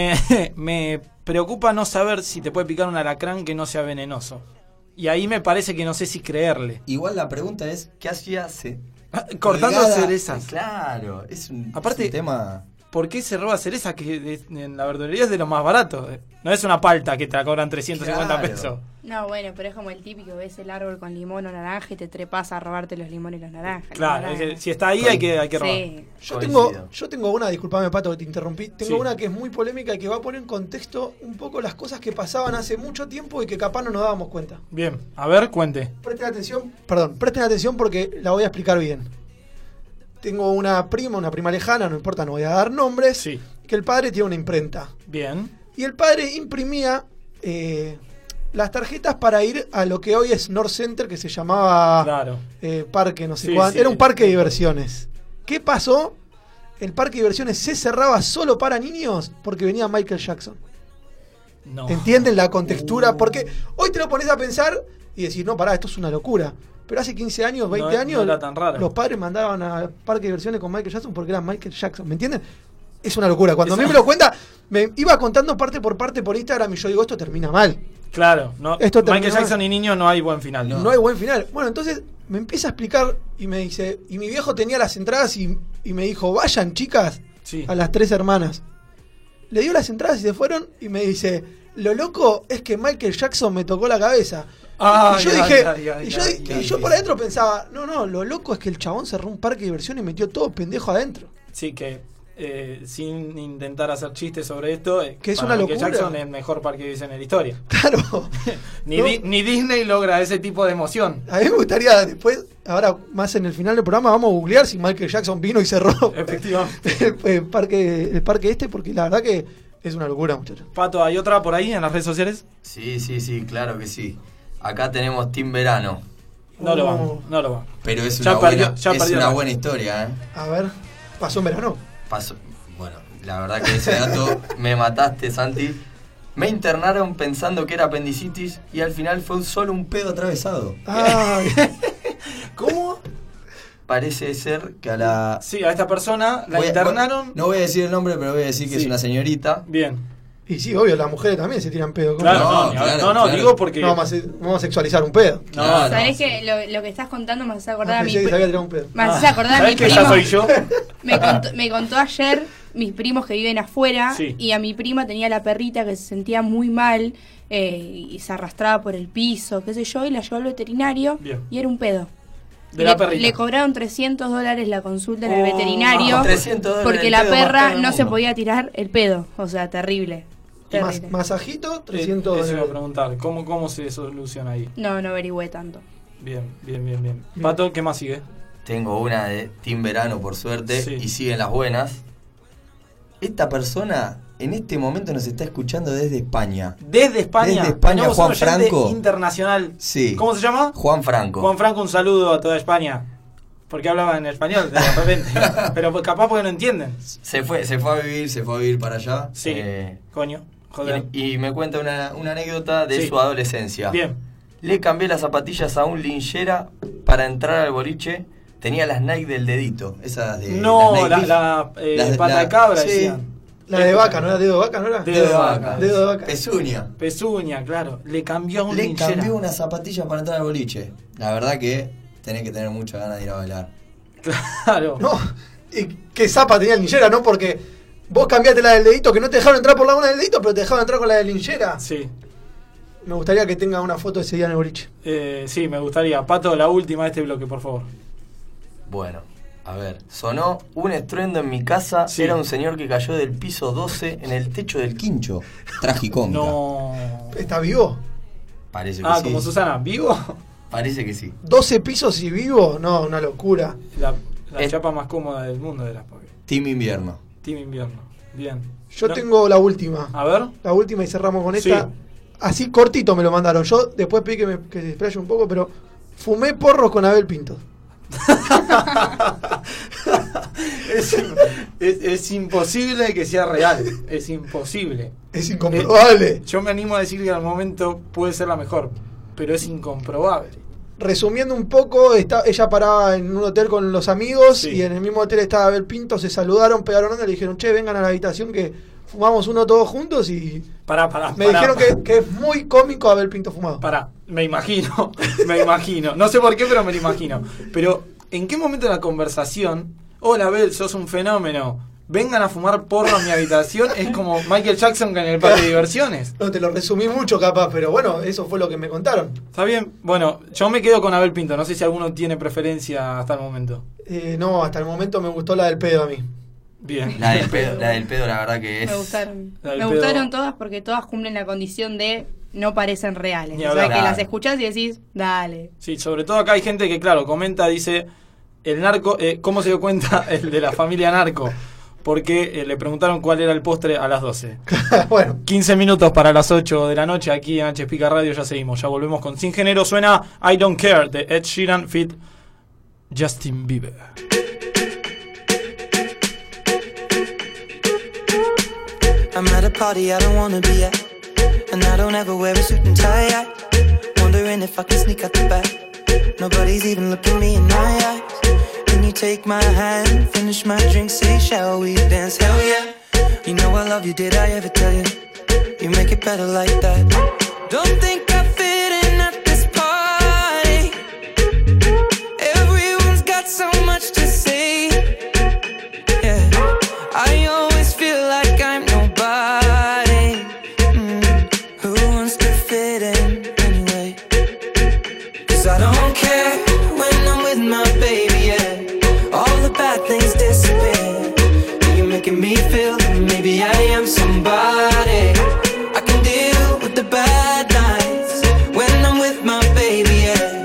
Speaker 5: Me preocupa no saber si te puede picar un alacrán que no sea venenoso. Y ahí me parece que no sé si creerle.
Speaker 8: Igual la pregunta es, ¿qué hacía?
Speaker 5: Cortando cerezas.
Speaker 8: Claro, es un tema...
Speaker 5: ¿Por qué se roba cereza? Que en la verdulería es de lo más barato. No es una palta que te la cobran 350 pesos.
Speaker 6: No, bueno, pero es como el típico, ves el árbol con limón o naranja y te trepas a robarte los limones y los naranjas.
Speaker 5: Claro, es que si está ahí hay que robar.
Speaker 6: Sí.
Speaker 4: Yo tengo una, disculpame Pato que te interrumpí, tengo
Speaker 5: Sí.
Speaker 4: una que es muy polémica y que va a poner en contexto un poco las cosas que pasaban hace mucho tiempo y que capaz no nos dábamos cuenta.
Speaker 5: Bien, a ver, cuente.
Speaker 4: Presten atención porque la voy a explicar bien. Tengo una prima lejana, no importa, no voy a dar nombres, que el padre tiene una imprenta.
Speaker 5: Bien.
Speaker 4: Y el padre imprimía las tarjetas para ir a lo que hoy es North Center, que se llamaba parque, no sé cuánto.
Speaker 5: Sí,
Speaker 4: Era un parque de diversiones. ¿Qué pasó? El parque de diversiones se cerraba solo para niños porque venía Michael Jackson.
Speaker 5: No.
Speaker 4: ¿Entienden la contextura? Porque hoy te lo pones a pensar y decís, no, pará, esto es una locura. Pero hace 15 años, 20 años,
Speaker 5: no era tan raro.
Speaker 4: los padres mandaban al parque de diversiones con Michael Jackson porque era Michael Jackson. ¿Me entienden? Es una locura. Cuando a mí me lo cuenta, me iba contando parte por Instagram y yo digo, esto termina mal.
Speaker 5: Claro, no,
Speaker 4: Esto
Speaker 5: Michael
Speaker 4: termina
Speaker 5: Jackson
Speaker 4: mal.
Speaker 5: y niños no hay buen final.
Speaker 4: No hay buen final. Bueno, entonces me empieza a explicar y me dice, y mi viejo tenía las entradas y me dijo, vayan chicas, a las 3 hermanas. Le dio las entradas y se fueron y me dice, lo loco es que Michael Jackson me tocó la cabeza. Y yo dije, y yo por adentro pensaba, no, lo loco es que el chabón cerró un parque de diversión y metió todo pendejo adentro.
Speaker 5: Sí, que sin intentar hacer chistes sobre esto,
Speaker 4: que es
Speaker 5: para
Speaker 4: una
Speaker 5: Michael
Speaker 4: locura.
Speaker 5: Jackson es el mejor parque de diversión en la historia.
Speaker 4: Claro.
Speaker 5: Ni Disney logra ese tipo de emoción.
Speaker 4: A mí me gustaría después, ahora más en el final del programa, vamos a googlear si Michael Jackson vino y cerró
Speaker 5: Efectivamente.
Speaker 4: el parque este, porque la verdad que es una locura, muchachos.
Speaker 5: Pato, ¿hay otra por ahí en las redes sociales?
Speaker 8: Sí, claro que sí. Acá tenemos Team Verano.
Speaker 5: No lo van.
Speaker 8: Pero es
Speaker 5: Ya
Speaker 8: una,
Speaker 5: perdió.
Speaker 8: Buena historia, ¿eh?
Speaker 4: A ver, ¿pasó en verano?
Speaker 8: Pasó. Bueno, la verdad que ese dato me mataste, Santi. Me internaron pensando que era apendicitis y al final fue solo un pedo atravesado.
Speaker 5: ¿Cómo?
Speaker 8: Parece ser que a la...
Speaker 5: Sí, a esta persona la internaron.
Speaker 8: No voy a decir el nombre, pero voy a decir que es una señorita.
Speaker 5: Bien.
Speaker 4: Y sí, obvio, las mujeres también se tiran pedo.
Speaker 5: Claro, no, digo porque...
Speaker 4: No, vamos a sexualizar un pedo.
Speaker 6: ¿Sabés que lo que estás contando me hace acordar a mi
Speaker 4: pensé que se había tirado un pedo.
Speaker 6: Me hace acordar a mi
Speaker 5: ¿Sabés que
Speaker 6: primo.
Speaker 5: esa soy yo?
Speaker 6: Me contó ayer mis primos que viven afuera y a mi prima tenía la perrita que se sentía muy mal y se arrastraba por el piso, qué sé yo, y la llevó al veterinario y era un pedo. Le cobraron $300 la consulta en el veterinario porque la perra no se podía tirar el pedo, o sea, terrible.
Speaker 4: Masajito, $300.
Speaker 5: Eso iba a preguntar, ¿cómo se soluciona ahí?
Speaker 6: No averigüé tanto.
Speaker 5: Bien. Pato, ¿qué más sigue?
Speaker 8: Tengo una de Team Verano, por suerte, y siguen las buenas. Esta persona en este momento nos está escuchando desde España.
Speaker 5: Desde España,
Speaker 8: Juan Franco.
Speaker 5: Internacional.
Speaker 8: Sí.
Speaker 5: ¿Cómo se llama?
Speaker 8: Juan Franco.
Speaker 5: Juan Franco, un saludo a toda España. Porque hablaba en español de repente. Pero capaz porque no entienden.
Speaker 8: Se fue a vivir para allá.
Speaker 5: Sí. Coño. Joder.
Speaker 8: Y me cuenta una anécdota de su adolescencia.
Speaker 5: Bien.
Speaker 8: Le cambié las zapatillas a un linchera para entrar al boliche. Tenía las Nike del dedito. Esas de.
Speaker 5: No, la pata de cabra,
Speaker 8: sí.
Speaker 5: decían.
Speaker 4: La de vaca, ¿no era dedo de vaca? ¿No era?
Speaker 5: Dedo de vaca.
Speaker 4: Dedo de vaca.
Speaker 8: Pezuña,
Speaker 5: claro. Le cambió a un linchera.
Speaker 8: Le cambió unas zapatillas para entrar al boliche. La verdad que tenés que tener mucha ganas de ir a bailar.
Speaker 5: Claro.
Speaker 4: No, y qué zapa tenía el linchera, ¿no? Porque vos cambiaste la del dedito, que no te dejaron entrar por la una del dedito, pero te dejaron entrar con la del linchera.
Speaker 5: Sí.
Speaker 4: Me gustaría que tenga una foto de ese día en el boliche.
Speaker 5: Sí, me gustaría. Pato, la última de este bloque, por favor.
Speaker 8: Bueno, a ver, sonó un estruendo en mi casa. Sí. Era un señor que cayó del piso 12 en el techo del quincho. Tragicómica.
Speaker 5: No.
Speaker 4: ¿Está vivo?
Speaker 8: Parece que sí.
Speaker 5: Como Susana, ¿vivo?
Speaker 8: Parece que sí.
Speaker 4: 12 pisos y vivo, no, una locura.
Speaker 5: La chapa más cómoda del mundo de las Pokémon.
Speaker 8: Team Invierno.
Speaker 5: Team Invierno, bien.
Speaker 4: Yo tengo la última.
Speaker 5: A ver.
Speaker 4: La última y cerramos con esta. Sí. Así cortito me lo mandaron. Yo después pedí que se explaye un poco, pero fumé porros con Abel Pintos.
Speaker 5: es imposible que sea real. Es imposible.
Speaker 4: Es incomprobable.
Speaker 5: Yo me animo a decir que al momento puede ser la mejor, pero es incomprobable.
Speaker 4: Resumiendo un poco, ella paraba en un hotel con los amigos, sí, y en el mismo hotel estaba Abel Pintos. Se saludaron, pegaron onda y le dijeron: che, vengan a la habitación que fumamos uno todos juntos. Y me dijeron que es muy cómico Abel Pintos fumado.
Speaker 5: Me imagino. No sé por qué, pero me lo imagino. Pero, ¿en qué momento de la conversación? Hola, Abel, sos un fenómeno. Vengan a fumar porro en mi habitación. Es como Michael Jackson en el parque de diversiones.
Speaker 4: No, te lo resumí mucho capaz, pero bueno, eso fue lo que me contaron.
Speaker 5: Está bien. Bueno, yo me quedo con Abel Pinto. No sé si alguno tiene preferencia hasta el momento.
Speaker 4: No, hasta el momento me gustó la del pedo a mí.
Speaker 5: Bien.
Speaker 8: La del pedo, la verdad que es...
Speaker 6: Me gustaron todas porque todas cumplen la condición de no parecen reales. O sea, que las escuchás y decís, dale.
Speaker 5: Sí, sobre todo acá hay gente que, claro, comenta, dice, el narco, ¿cómo se dio cuenta el de la familia narco? Porque le preguntaron cuál era el postre a las 12.
Speaker 4: Bueno.
Speaker 5: 15 minutos para las 8 de la noche aquí en HPK Radio. Ya seguimos, ya volvemos con Sin Género. Suena I Don't Care de Ed Sheeran feat. Justin Bieber.
Speaker 11: I'm at a party I don't wanna be at, and I don't ever wear a suit and tie. Wondering if I can sneak out the back. Nobody's even looking me in my eyes. Can you take my hand, finish my drink, say shall we dance? Hell yeah. You know I love you, did I ever tell you? You make it better like that. Don't think I fit in at this party. Everyone's got so much to say. Yeah, I always feel like I'm nobody. Who wants to fit in anyway? 'Cause I don't care when I'm with my baby, yeah. All the bad things disappear. You're making me feel that maybe I am somebody. I can deal with the bad nights when I'm with my baby, yeah.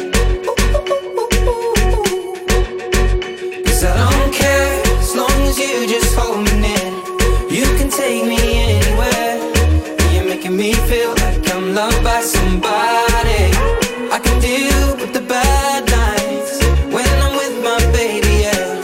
Speaker 11: 'Cause I don't care as long as you just hold me near. You can take me anywhere. You're making me feel like I'm loved by somebody. I can deal with the bad nights when I'm with my baby, yeah.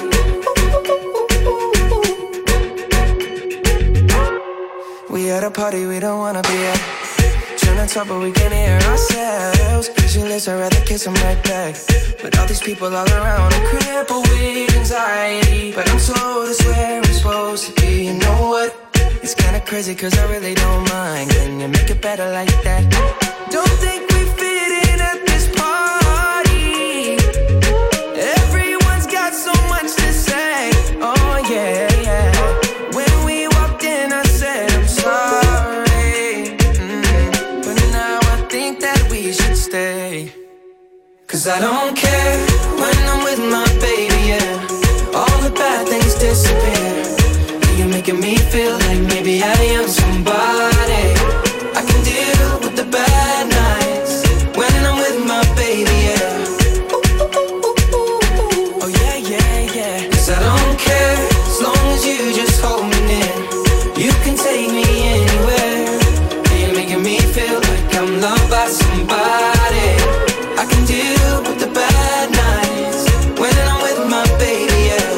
Speaker 11: We at a party we don't wanna be at. Trying to talk but we can't hear ourselves. Pictureless, I'd rather kiss them right back. But all these people all around are crippled with anxiety. But I'm told it's where I'm supposed to be. You know what? It's kinda crazy 'cause I really don't mind. Can you make it better like that? Don't think we fit in at this party. Everyone's got so much to say. Oh yeah, yeah. When we walked in I said I'm sorry. But now I think that we should stay. 'Cause I don't care when I'm with my baby, yeah. All the bad things disappear. You're making me feel like maybe I am somebody. I can deal with the bad nights when I'm with my baby, yeah. Oh yeah, yeah, yeah. 'Cause I don't care as long as you just hold me near. You can take me anywhere. You're making me feel like I'm loved by somebody. I can deal with the bad nights when I'm with my baby, yeah.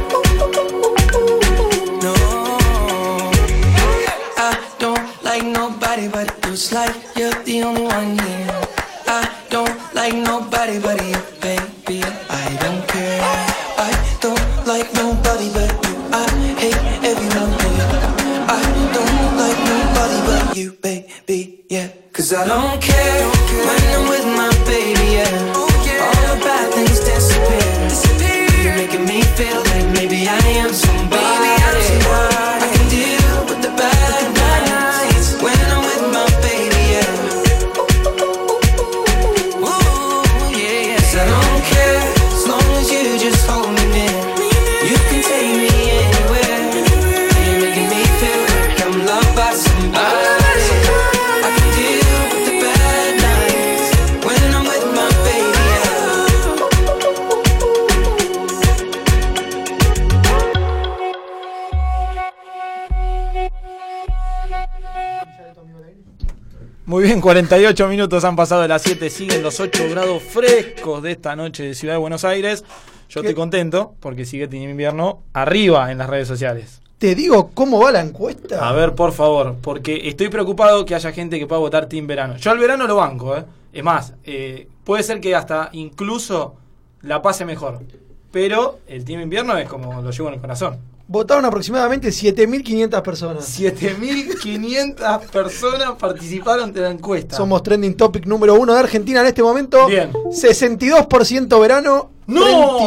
Speaker 11: No, I don't like nobody but you. It's like you're the only one here. I don't like nobody but you, baby. I don't care. I don't like nobody but you. I hate everyone here. I don't like nobody but you, baby, yeah. 'Cause I don't care when I'm with my baby, yeah. All the bad things disappear. You're making me feel like maybe I am somebody. I can deal with the bad nights when I'm with my baby, yeah. Ooh, yeah, yeah. 'Cause I don't care as long as you just hold me
Speaker 5: Muy bien, 48 minutos han pasado de las 7, siguen los 8 grados frescos de esta noche de Ciudad de Buenos Aires. Yo estoy contento porque sigue Team Invierno arriba en las redes sociales.
Speaker 4: Te digo cómo va la encuesta.
Speaker 5: A ver, por favor, porque estoy preocupado que haya gente que pueda votar Team Verano. Yo al verano lo banco, Es más, puede ser que hasta incluso la pase mejor. Pero el Team Invierno es como lo llevo en el corazón.
Speaker 4: Votaron aproximadamente 7.500 personas.
Speaker 5: 7.500 personas participaron de la encuesta.
Speaker 4: Somos trending topic número 1 de Argentina en este momento.
Speaker 5: Bien.
Speaker 4: 62% verano,
Speaker 5: ¡No!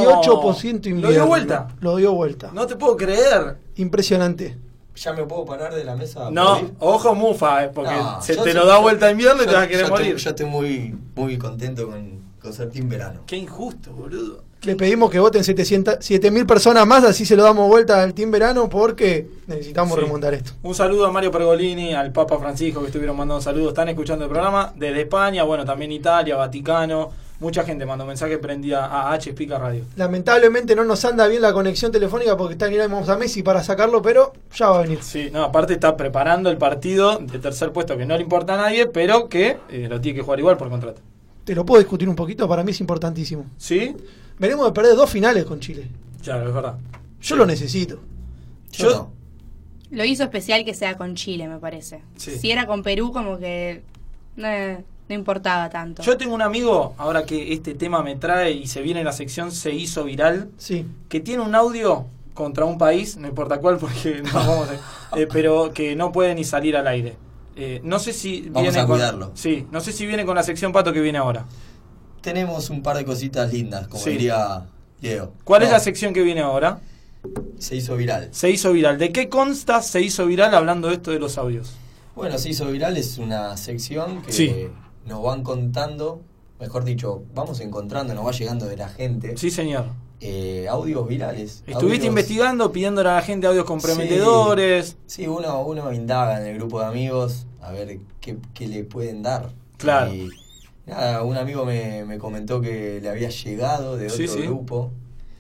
Speaker 4: 38% invierno.
Speaker 5: ¿Lo dio vuelta?
Speaker 4: Lo dio vuelta.
Speaker 5: No te puedo creer.
Speaker 4: Impresionante.
Speaker 8: ¿Ya me puedo parar de la mesa?
Speaker 5: No, ojo mufa, porque
Speaker 8: No,
Speaker 5: se
Speaker 8: yo
Speaker 5: te
Speaker 8: sí,
Speaker 5: lo da
Speaker 8: yo-
Speaker 5: vuelta invierno y te
Speaker 8: yo-
Speaker 5: vas a querer
Speaker 8: yo
Speaker 5: morir.
Speaker 8: estoy- Yo estoy muy contento con ser Team Verano.
Speaker 5: Qué injusto, boludo.
Speaker 4: Le pedimos que voten 7.000 personas más, así se lo damos vuelta al Team Verano porque necesitamos
Speaker 5: Sí.
Speaker 4: remontar esto.
Speaker 5: Un saludo a Mario Pergolini, al Papa Francisco que estuvieron mandando saludos. Están escuchando el programa desde España, bueno, también Italia, Vaticano. Mucha gente mandó mensaje prendida a H Pica Radio.
Speaker 4: Lamentablemente no nos anda bien la conexión telefónica porque tenemos a Messi para sacarlo, pero ya va a venir.
Speaker 5: Sí, no, aparte está preparando el partido de tercer puesto que no le importa a nadie, pero que lo tiene que jugar igual por contrato.
Speaker 4: Te lo puedo discutir un poquito, para mí es importantísimo.
Speaker 5: ¿Sí?
Speaker 4: Venimos de perder 2 finales con Chile.
Speaker 5: Claro, es verdad.
Speaker 4: Yo lo necesito.
Speaker 8: Yo no.
Speaker 6: Lo hizo especial que sea con Chile, me parece.
Speaker 5: Sí.
Speaker 6: Si era con Perú, como que no importaba tanto.
Speaker 5: Yo tengo un amigo, ahora que este tema me trae y se viene en la sección Se hizo viral,
Speaker 4: Sí.
Speaker 5: que tiene un audio contra un país, no importa cuál, porque no vamos a, pero que no puede ni salir al aire. No sé si
Speaker 8: Vamos
Speaker 5: viene
Speaker 8: a
Speaker 5: con,
Speaker 8: cuidarlo.
Speaker 5: Sí, no sé si viene con la sección Pato que viene ahora.
Speaker 8: Tenemos un par de cositas lindas, como
Speaker 5: Sí.
Speaker 8: diría Diego.
Speaker 5: ¿Cuál
Speaker 8: No,
Speaker 5: es la sección que viene ahora?
Speaker 8: Se hizo viral.
Speaker 5: Se hizo viral. ¿De qué consta Se hizo viral hablando de esto de los audios?
Speaker 8: Bueno, Se hizo viral es una sección que
Speaker 5: Sí.
Speaker 8: nos van contando, mejor dicho, vamos encontrando, nos va llegando de la gente.
Speaker 5: Sí, señor.
Speaker 8: Audios virales.
Speaker 5: Estuviste
Speaker 8: audios-
Speaker 5: investigando, pidiéndole a la gente audios comprometedores.
Speaker 8: Sí, uno indaga en el grupo de amigos a ver qué le pueden dar.
Speaker 5: Claro.
Speaker 8: Y nada, un amigo me comentó que le había llegado de otro
Speaker 5: Sí, sí.
Speaker 8: grupo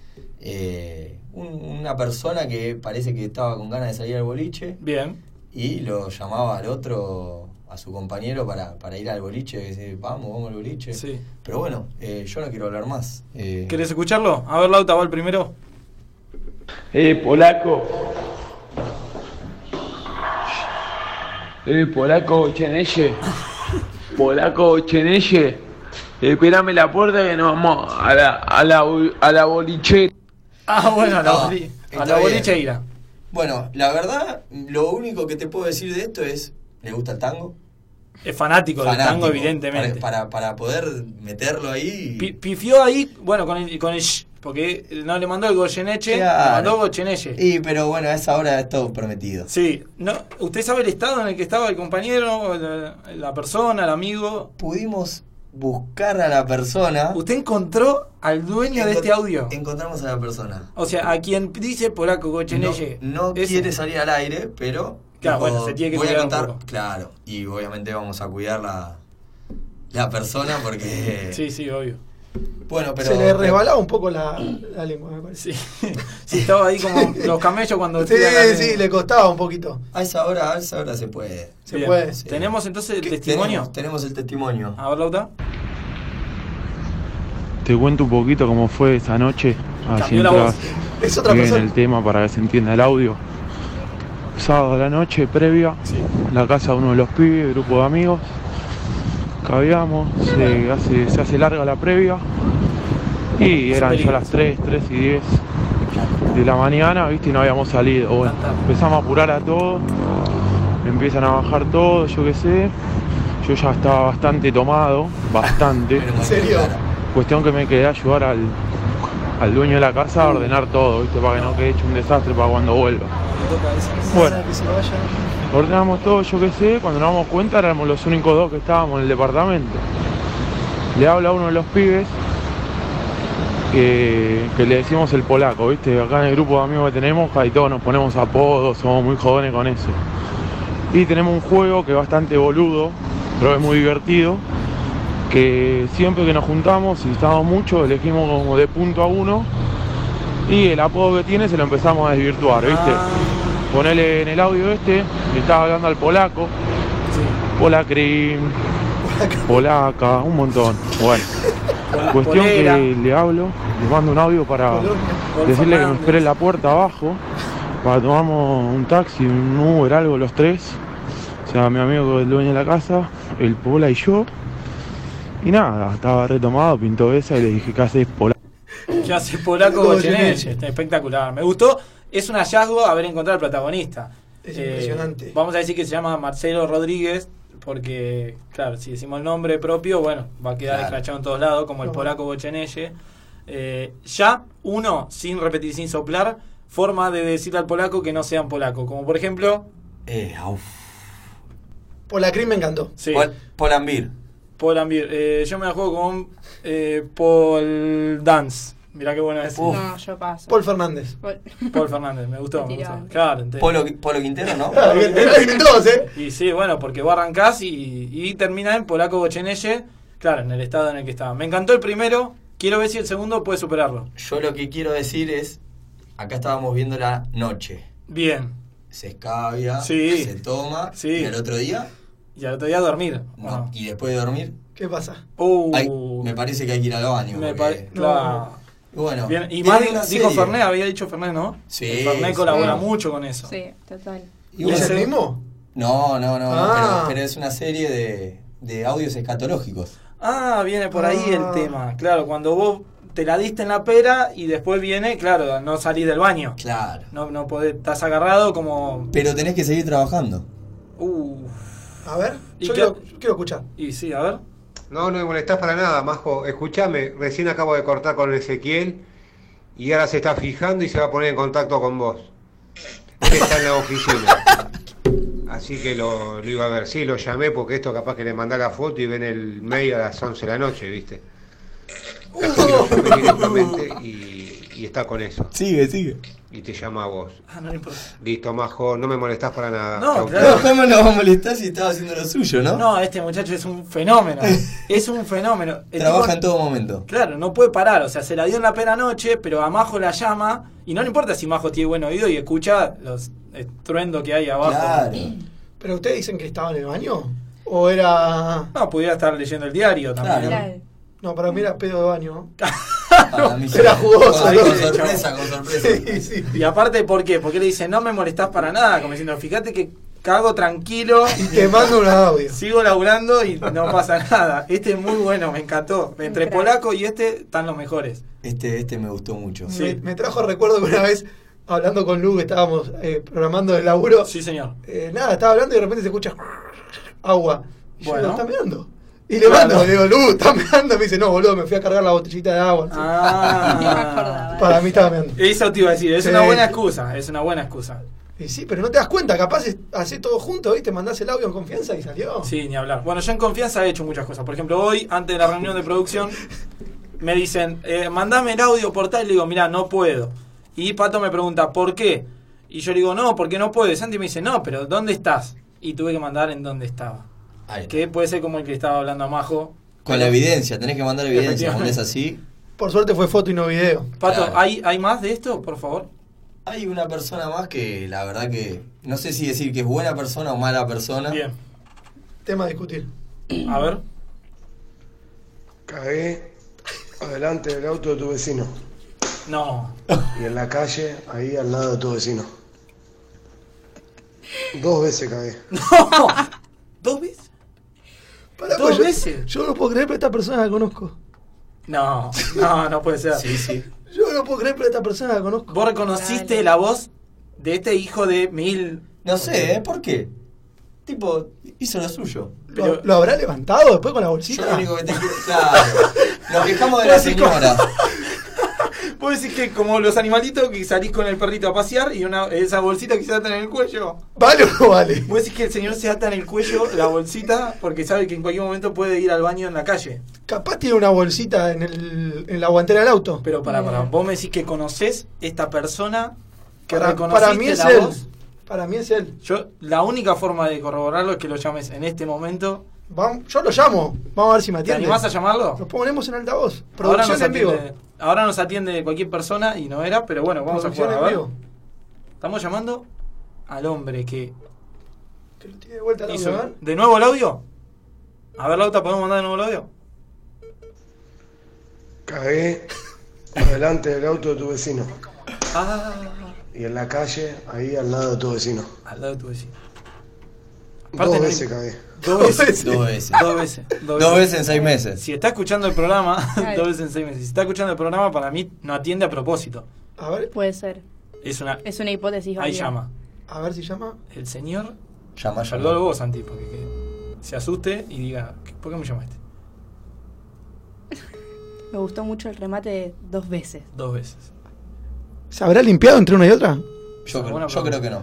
Speaker 8: una persona que parece que estaba con ganas de salir al boliche
Speaker 5: Bien.
Speaker 8: y lo llamaba al otro, a su compañero, para ir al boliche, y decir, vamos al boliche.
Speaker 5: Sí.
Speaker 8: Pero bueno, yo no quiero hablar más.
Speaker 5: ¿Querés escucharlo? A ver, Lauta, va el primero.
Speaker 12: Polaco. Polaco, Cheneye. Polaco, Cheneye. Espérame la puerta que nos vamos a la bolichera.
Speaker 5: Ah, bueno, a la,
Speaker 8: No,
Speaker 5: boli-
Speaker 8: está
Speaker 5: a la
Speaker 8: bien.
Speaker 5: bolicheira.
Speaker 8: Bueno, la verdad, lo único que te puedo decir de esto es, ¿le gusta el tango?
Speaker 5: Es fanático del tango, evidentemente.
Speaker 8: Para poder meterlo ahí.
Speaker 5: Pifió ahí, bueno, con el sh, porque no le mandó el Goyeneche,
Speaker 8: Claro.
Speaker 5: le mandó Goyeneche.
Speaker 8: Y pero bueno, a esa hora es todo permitido.
Speaker 5: Sí, no, ¿usted sabe el estado en el que estaba el compañero, la persona, el amigo?
Speaker 8: Pudimos buscar a la persona.
Speaker 5: ¿Usted encontró al dueño de este audio?
Speaker 8: Encontramos a la persona.
Speaker 5: O sea, a quien dice Polaco Goyeneche.
Speaker 8: No
Speaker 5: ese.
Speaker 8: quiere salir al aire, pero
Speaker 5: Claro,
Speaker 8: dijo,
Speaker 5: bueno, se tiene que
Speaker 8: voy a
Speaker 5: cuidar un
Speaker 8: contar,
Speaker 5: poco.
Speaker 8: claro, y obviamente vamos a cuidar la persona porque
Speaker 5: Sí, sí, obvio.
Speaker 8: bueno, pero
Speaker 4: Se le resbalaba un poco la lengua, me parece.
Speaker 5: Sí. Sí, estaba ahí como los camellos cuando
Speaker 4: Sí,
Speaker 5: tiran la lengua.
Speaker 4: sí, le costaba un poquito.
Speaker 8: a esa hora se puede.
Speaker 4: Se
Speaker 5: Bien.
Speaker 4: puede.
Speaker 8: Sí.
Speaker 5: ¿Tenemos entonces el
Speaker 8: ¿Qué-
Speaker 5: testimonio?
Speaker 8: Tenemos el testimonio.
Speaker 5: A ver, Lauta.
Speaker 12: Te cuento un poquito cómo fue esa noche. Así
Speaker 5: Cambió la voz.
Speaker 4: Es otra
Speaker 12: bien
Speaker 4: persona.
Speaker 12: el tema para que se entienda el audio. Sábado a la noche, previa, la casa de uno de los pibes, grupo de amigos. Caviamos, se hace larga la previa. Y eran ya las 3 y 10 de la mañana, viste, y no habíamos salido. Bueno, empezamos a apurar a todo. Empiezan a bajar todo, yo qué sé. Yo ya estaba bastante tomado, bastante.
Speaker 4: ¿En serio?
Speaker 12: Cuestión que me quedé a ayudar al dueño de la casa a ordenar todo, ¿viste? Para que no quede hecho un desastre para cuando vuelva. Bueno,
Speaker 4: Que se vaya.
Speaker 12: ordenamos todo, yo qué sé. Cuando nos damos cuenta éramos los únicos dos que estábamos en el departamento. Le habla a uno de los pibes que le decimos el Polaco, ¿viste? Acá en el grupo de amigos que tenemos, ahí todos nos ponemos apodos, somos muy jóvenes con eso. Y tenemos un juego que es bastante boludo, pero es muy divertido, que siempre que nos juntamos, si estamos muchos, elegimos como de punto a uno y el apodo que tiene se lo empezamos a desvirtuar, ¿viste? Ponele en el audio le estaba hablando al Polaco, Polacrim, Polaca, un montón. Bueno, cuestión
Speaker 5: Polera.
Speaker 12: que le hablo, le mando un audio para decirle que me espere en la puerta abajo, para tomarnos un taxi, un Uber, algo los tres. O sea, mi amigo el dueño de la casa, el Pola y yo. Y nada, estaba retomado, pintó esa y le dije, ¿qué haces, Pola?
Speaker 5: ¿Qué hace Polaco Goyeneche? Espectacular. Me gustó. Es un hallazgo haber encontrado al protagonista.
Speaker 4: Es impresionante.
Speaker 5: Vamos a decir que se llama Marcelo Rodríguez, porque, claro, si decimos el nombre propio, bueno, va a quedar
Speaker 8: Claro.
Speaker 5: escrachado en todos lados, como el Polaco Goyeneche. Ya, uno, sin repetir, sin soplar, forma de decirle al polaco que no sean polaco. Como por ejemplo.
Speaker 4: Polacrim me encantó.
Speaker 5: Sí.
Speaker 8: Polambir.
Speaker 5: Polambir. Yo me la juego con Paul Dance. Mirá qué bueno es.
Speaker 6: No, yo paso.
Speaker 4: Paul Fernández.
Speaker 5: Paul Fernández, me gustó.
Speaker 6: Me
Speaker 5: Me gustó.
Speaker 6: tiraban.
Speaker 5: Claro,
Speaker 8: Polo Quintero, ¿no?
Speaker 4: Hay dos, ¿eh?
Speaker 5: Y sí, bueno, porque vos arrancás y termina en Polaco Goyeneche, claro, en el estado en el que estaba. Me encantó el primero, quiero ver si el segundo puede superarlo.
Speaker 8: Yo lo que quiero decir es, acá estábamos viendo la noche.
Speaker 5: Bien.
Speaker 8: Se escabia,
Speaker 5: Sí.
Speaker 8: se toma,
Speaker 5: Sí.
Speaker 8: y el otro día,
Speaker 5: Y al otro día dormir.
Speaker 8: no. Y después de dormir,
Speaker 4: ¿Qué pasa?
Speaker 8: me parece que hay que ir al baño.
Speaker 5: Me
Speaker 8: porque-
Speaker 5: pare- claro.
Speaker 8: Bueno,
Speaker 5: Bien. Y
Speaker 8: tiene
Speaker 5: más
Speaker 8: una
Speaker 5: dijo
Speaker 8: serie.
Speaker 5: Fernet, había dicho Fernet, ¿no?
Speaker 8: Sí,
Speaker 5: El Fernet
Speaker 8: sí.
Speaker 5: colabora mucho con eso.
Speaker 6: Sí, total.
Speaker 8: Y bueno,
Speaker 4: ¿Es el mismo?
Speaker 8: No,
Speaker 4: Ah.
Speaker 8: pero es una serie de audios escatológicos.
Speaker 5: Ah, viene por ahí el tema. Claro, cuando vos te la diste en la pera y después viene, claro, no salís del baño.
Speaker 8: Claro.
Speaker 5: No podés, estás agarrado como.
Speaker 8: Pero tenés que seguir trabajando.
Speaker 4: A ver,
Speaker 5: ¿Y
Speaker 4: yo
Speaker 5: qué-
Speaker 4: quiero escuchar.
Speaker 5: Y sí, a ver.
Speaker 13: No me molestás para nada, Majo. Escúchame, recién acabo de cortar con Ezequiel y ahora se está fijando y se va a poner en contacto con vos. Él está en la oficina. Así que lo iba a ver. Sí, lo llamé porque esto capaz que le mandá la foto y ven el mail a las 11 de la noche, ¿viste? Así que lo llamé directamente y está con eso.
Speaker 8: Sigue.
Speaker 13: Y te llama a vos.
Speaker 5: Ah, no le importa.
Speaker 13: Listo, Majo, no me molestás para nada.
Speaker 5: No,
Speaker 13: Chau,
Speaker 5: claro.
Speaker 13: chau.
Speaker 8: ¿Cómo nos va a molestar si estaba haciendo lo suyo, no?
Speaker 5: No, este muchacho es un fenómeno. Es un fenómeno. El
Speaker 8: Trabaja
Speaker 5: tipo-
Speaker 8: en todo momento.
Speaker 5: Claro, no puede parar. O sea, se la dio en la pera anoche, pero a Majo la llama. Y no le importa si Majo tiene buen oído y escucha los estruendos que hay abajo.
Speaker 8: Claro.
Speaker 4: ¿Pero ustedes dicen que estaba en el baño? ¿O era...?
Speaker 5: No, pudiera estar leyendo el diario también.
Speaker 8: Claro.
Speaker 4: No, para mí era pedo de baño.
Speaker 8: Para mí
Speaker 4: Era jugoso,
Speaker 8: Con
Speaker 4: ¿no?
Speaker 8: sorpresa, con sorpresa.
Speaker 4: Sí, sí.
Speaker 5: Y aparte, ¿por qué? Porque le dice, no me molestás para nada. Como diciendo, fíjate que cago tranquilo.
Speaker 4: Y te mando un audio.
Speaker 5: Sigo laburando y no pasa nada. Este es muy bueno, me encantó. Entre Polaco y este están los mejores.
Speaker 8: Este me gustó mucho.
Speaker 4: Me trajo recuerdo que una vez, hablando con Lu, que estábamos programando el laburo.
Speaker 5: Sí, señor.
Speaker 4: Nada, estaba hablando y de repente se escucha agua. Y yo,
Speaker 5: Bueno.
Speaker 4: ¿está mirando? Y le mando, le digo, Lu, ¿estás mirando? Me dice, no, boludo, me fui a cargar la botellita de agua.
Speaker 5: Ah.
Speaker 4: Para mí estaba mirando.
Speaker 5: Eso te iba a decir, es
Speaker 4: Sí.
Speaker 5: una buena excusa. Es una buena excusa.
Speaker 4: Y sí, pero no te das cuenta, capaz hacés todo junto, ¿viste? Mandás el audio en confianza y salió.
Speaker 5: Sí, ni hablar. Bueno, yo en confianza he hecho muchas cosas. Por ejemplo, hoy, antes de la reunión de producción, me dicen, mandame el audio por tal. Y le digo, mirá, no puedo. Y Pato me pregunta, ¿por qué? Y yo le digo, no, ¿por qué no puedes? Santi me dice, no, pero ¿dónde estás? Y tuve que mandar en dónde estaba.
Speaker 8: Ahí está.
Speaker 5: Que puede ser como el que estaba hablando a Majo.
Speaker 8: Con la evidencia, tenés que mandar evidencia.
Speaker 5: Efectivamente.
Speaker 8: Cuando es así,
Speaker 4: Por suerte fue foto y no video.
Speaker 5: Pato,
Speaker 8: Claro.
Speaker 5: ¿hay más de esto, por favor?
Speaker 8: hay una persona más que la verdad que no sé si decir que es buena persona o mala persona.
Speaker 5: Bien.
Speaker 4: Tema a discutir.
Speaker 5: A ver.
Speaker 14: Cagué adelante del auto de tu vecino.
Speaker 5: No.
Speaker 14: Y en la calle, ahí al lado de tu vecino. 2 veces cagué.
Speaker 5: ¿2 veces?
Speaker 4: Pará,
Speaker 5: ¿Dos
Speaker 4: pues yo-
Speaker 5: veces?
Speaker 4: Yo no puedo creer, pero esta persona la conozco.
Speaker 5: No, no puede ser.
Speaker 8: Sí, sí.
Speaker 4: Yo no puedo creer, pero esta persona la conozco.
Speaker 5: ¿Vos reconociste la voz de este hijo de mil?
Speaker 8: No sé, ¿eh? ¿Por qué? Tipo, hizo lo suyo.
Speaker 4: ¿Lo habrá levantado después con la bolsita?
Speaker 8: Yo lo único que te quiero... Claro. Nos quejamos de la señora.
Speaker 5: Vos decís que como los animalitos que salís con el perrito a pasear y esa bolsita que se ata en el cuello.
Speaker 4: ¿Vale o no vale?
Speaker 5: Vos decís que el señor se ata en el cuello la bolsita porque sabe que en cualquier momento puede ir al baño en la calle.
Speaker 4: Capaz tiene una bolsita en la guantera del auto.
Speaker 5: Pero para, vos me decís que conocés esta persona que
Speaker 4: Para
Speaker 5: reconociste
Speaker 4: mí es
Speaker 5: la
Speaker 4: él.
Speaker 5: voz.
Speaker 4: Para mí es él.
Speaker 5: Yo, la única forma de corroborarlo es que lo llames en este momento.
Speaker 4: Yo lo llamo. Vamos a ver si me
Speaker 5: ¿Te
Speaker 4: atiende.
Speaker 5: animás a llamarlo?
Speaker 4: Lo ponemos en altavoz.
Speaker 5: Ahora
Speaker 4: Producción
Speaker 5: nos
Speaker 4: en vivo.
Speaker 5: ahora nos atiende cualquier persona y no era, pero bueno, vamos
Speaker 4: Producción
Speaker 5: a
Speaker 4: en
Speaker 5: jugar. A ver.
Speaker 4: vivo.
Speaker 5: Estamos llamando al hombre que
Speaker 4: Que lo tiene de vuelta el audio, ¿verdad?
Speaker 5: ¿De nuevo el audio? A ver, Lauta, ¿podemos mandar de nuevo el audio?
Speaker 14: Cagué adelante del auto de tu vecino.
Speaker 5: Ah.
Speaker 14: Y en la calle, ahí al lado de tu vecino.
Speaker 5: Al lado de tu vecino.
Speaker 14: Aparte, dos veces cagué.
Speaker 5: Dos veces.
Speaker 8: Dos veces en 6 meses.
Speaker 5: Si está escuchando el programa, 2 veces en 6 meses. Si está escuchando el programa, para mí no atiende a propósito.
Speaker 4: A ver.
Speaker 6: Puede ser.
Speaker 5: Es una
Speaker 6: hipótesis válida.
Speaker 5: Ahí llama.
Speaker 4: A ver si llama.
Speaker 5: El señor.
Speaker 8: Llama.
Speaker 5: Saludalo vos, Santi, porque que se asuste y diga, ¿por qué me llamaste?
Speaker 6: Me gustó mucho el remate de 2 veces.
Speaker 5: 2 veces.
Speaker 4: ¿Se habrá limpiado entre una y otra?
Speaker 8: Yo creo que no.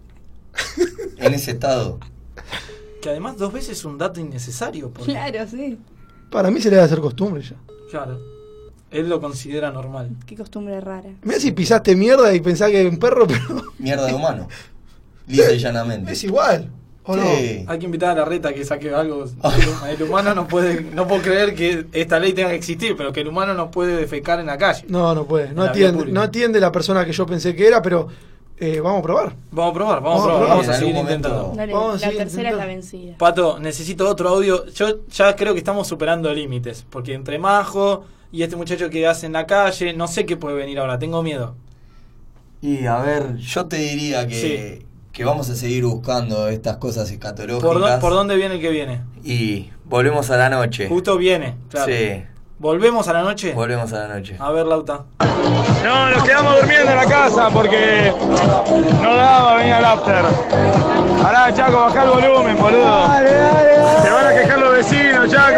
Speaker 8: En ese estado.
Speaker 5: Que además 2 veces es un dato innecesario. Porque...
Speaker 6: Claro, sí.
Speaker 4: Para mí se le debe hacer costumbre ya.
Speaker 5: Claro. Él lo considera normal.
Speaker 6: Qué costumbre rara.
Speaker 4: Mirá si pisaste mierda y pensás que es un perro, pero...
Speaker 8: Mierda de humano. Lisa y llanamente.
Speaker 4: Es igual. ¿O
Speaker 8: sí.
Speaker 4: no?
Speaker 5: Hay que invitar a la reta que saque algo. El humano no puede creer que esta ley tenga que existir, pero que el humano no puede defecar en la calle.
Speaker 4: No puede. No atiende la persona que yo pensé que era, pero vamos a probar.
Speaker 5: Vamos a probar. Vamos a seguir intentando.
Speaker 6: Dale,
Speaker 4: Vamos a
Speaker 6: la
Speaker 4: seguir
Speaker 6: tercera es la
Speaker 4: intentando.
Speaker 6: vencida.
Speaker 5: Pato, necesito otro audio. Yo ya creo que estamos superando límites, porque entre Majo y este muchacho que hace en la calle, no sé qué puede venir ahora, tengo miedo.
Speaker 8: Y a ver, yo te diría que vamos a seguir buscando estas cosas escatológicas.
Speaker 5: ¿Por dónde viene el que viene?
Speaker 8: Y volvemos a la noche.
Speaker 5: Justo viene, claro.
Speaker 8: Sí.
Speaker 5: ¿Volvemos a la noche?
Speaker 8: Volvemos a la noche.
Speaker 5: A ver, Lauta.
Speaker 12: No, nos quedamos durmiendo en la casa porque no daba venir al after. Pará, Chaco, bajá el volumen, boludo. Se van a quejar los vecinos, Chaco.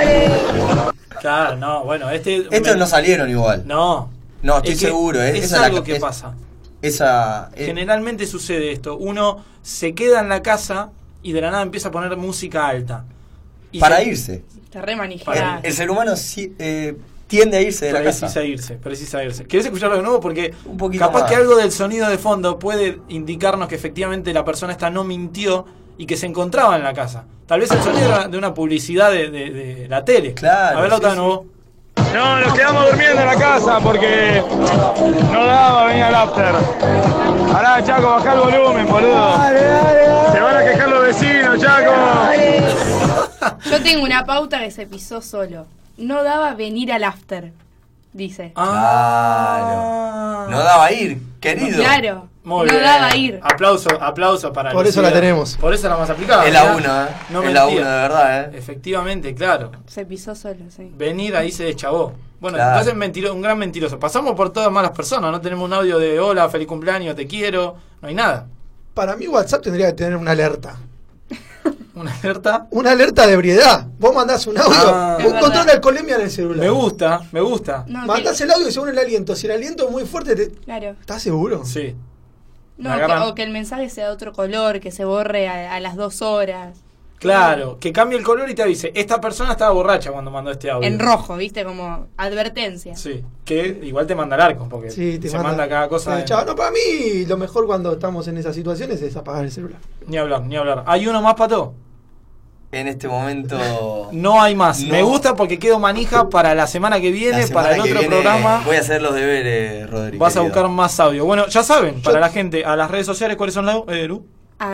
Speaker 5: Claro, no, bueno,
Speaker 8: Estos no salieron igual.
Speaker 5: No,
Speaker 8: estoy seguro.
Speaker 5: Es algo que pasa. Generalmente sucede esto. Uno se queda en la casa y de la nada empieza a poner música alta. Y
Speaker 8: para irse.
Speaker 6: Te remanijás.
Speaker 8: El ser humano tiende a irse de la casa.
Speaker 5: Precisa irse. ¿Querés escucharlo de nuevo? Porque
Speaker 8: un poquito
Speaker 5: capaz
Speaker 8: más.
Speaker 5: que algo del sonido de fondo puede indicarnos que efectivamente la persona esta no mintió y que se encontraba en la casa. Tal vez el sonido era de una publicidad de la tele.
Speaker 8: Claro.
Speaker 5: A ver, Lauta de nuevo.
Speaker 12: No, nos quedamos durmiendo en la casa porque no daba venir al after. Pará, Chaco, bajá el volumen, boludo. Se van a quejar los vecinos, Chaco.
Speaker 6: Yo tengo una pauta que se pisó solo. No daba venir al after, dice.
Speaker 8: Claro. No daba ir, querido.
Speaker 6: Claro.
Speaker 5: Muy
Speaker 6: no
Speaker 5: bien.
Speaker 6: daba ir.
Speaker 5: Aplauso para
Speaker 4: Por eso la tenemos.
Speaker 5: Por eso la más aplicada.
Speaker 8: Es la 1,
Speaker 5: No
Speaker 8: es la 1
Speaker 5: mentía.
Speaker 8: de verdad,
Speaker 5: Efectivamente, claro.
Speaker 6: Se pisó solo, sí.
Speaker 5: Venir ahí se deschavó. Bueno,
Speaker 8: Claro.
Speaker 5: entonces un gran mentiroso. Pasamos por todas malas personas. No tenemos un audio de hola, feliz cumpleaños, te quiero. No hay nada.
Speaker 4: Para mí WhatsApp tendría que tener una alerta.
Speaker 5: ¿Una alerta?
Speaker 4: Una alerta de ebriedad. Vos mandás un audio, un
Speaker 6: Es
Speaker 4: control
Speaker 6: verdad.
Speaker 4: de alcoholemia en el celular.
Speaker 5: Me gusta.
Speaker 6: No,
Speaker 4: Mandás el audio y según el aliento. Si el aliento es muy fuerte,
Speaker 6: Claro.
Speaker 4: ¿estás seguro?
Speaker 5: Sí.
Speaker 6: No,
Speaker 5: Me agarran-
Speaker 6: o que el mensaje sea de otro color, que se borre a las 2 horas.
Speaker 5: Claro, que cambie el color y te avise. Esta persona estaba borracha cuando mandó este audio.
Speaker 6: En rojo, ¿viste? Como advertencia.
Speaker 5: Sí, que igual te manda el arco, porque
Speaker 4: Sí, te
Speaker 5: se manda cada cosa.
Speaker 4: Chavo, no, para mí lo mejor cuando estamos en esas situaciones es apagar el celular.
Speaker 5: Ni hablar. ¿Hay uno más, Pato?
Speaker 8: En este momento.
Speaker 5: No hay más.
Speaker 8: No.
Speaker 5: Me gusta porque quedo manija para la semana que viene,
Speaker 8: La semana
Speaker 5: para el
Speaker 8: que
Speaker 5: otro
Speaker 8: viene
Speaker 5: programa.
Speaker 8: Voy a hacer los deberes, Rodrigo.
Speaker 5: Vas a
Speaker 8: querido.
Speaker 5: buscar más audio. Bueno, ya saben, para la gente, a las redes sociales, ¿cuáles son, Lu?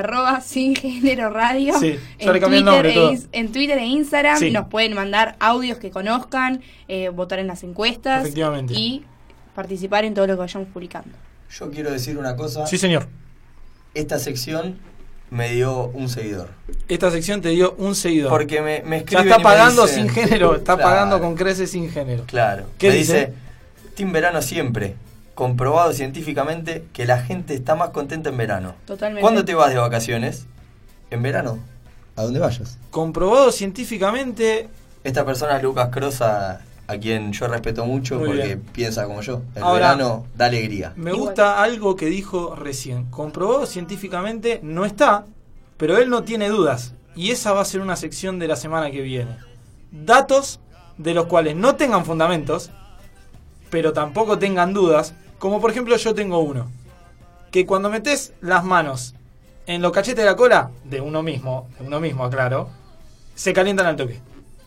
Speaker 6: @ Sin Género Radio.
Speaker 5: Sí, yo le cambié el nombre, todo.
Speaker 6: En Twitter e Instagram
Speaker 5: Sí.
Speaker 6: nos pueden mandar audios que conozcan, votar en las encuestas.
Speaker 5: Efectivamente.
Speaker 6: Y participar en todo lo que vayamos publicando.
Speaker 8: Yo quiero decir una cosa.
Speaker 5: Sí, señor.
Speaker 8: Esta sección me dio un seguidor.
Speaker 5: Esta sección te dio un seguidor.
Speaker 8: Porque me
Speaker 5: Ya
Speaker 8: escriben
Speaker 5: está
Speaker 8: y me
Speaker 5: pagando
Speaker 8: dicen-
Speaker 5: sin género, está
Speaker 8: Claro,
Speaker 5: pagando con creces sin género.
Speaker 8: Claro.
Speaker 5: ¿Qué
Speaker 8: me
Speaker 5: dice?
Speaker 8: Team Verano siempre. Comprobado científicamente que la gente está más contenta en verano.
Speaker 6: Totalmente.
Speaker 8: ¿Cuándo te vas de vacaciones? En verano. A donde vayas.
Speaker 5: Comprobado científicamente.
Speaker 8: Esta persona es Lucas Crosa, a quien yo respeto mucho
Speaker 5: Muy
Speaker 8: porque
Speaker 5: bien.
Speaker 8: piensa como yo. El
Speaker 5: Ahora,
Speaker 8: verano da alegría.
Speaker 5: Me gusta algo que dijo recién. Comprobado científicamente no está, pero él no tiene dudas. Y esa va a ser una sección de la semana que viene. Datos de los cuales no tengan fundamentos, pero tampoco tengan dudas. Como por ejemplo yo tengo uno. Que cuando metes las manos en los cachetes de la cola, de uno mismo, aclaro, se calientan al toque.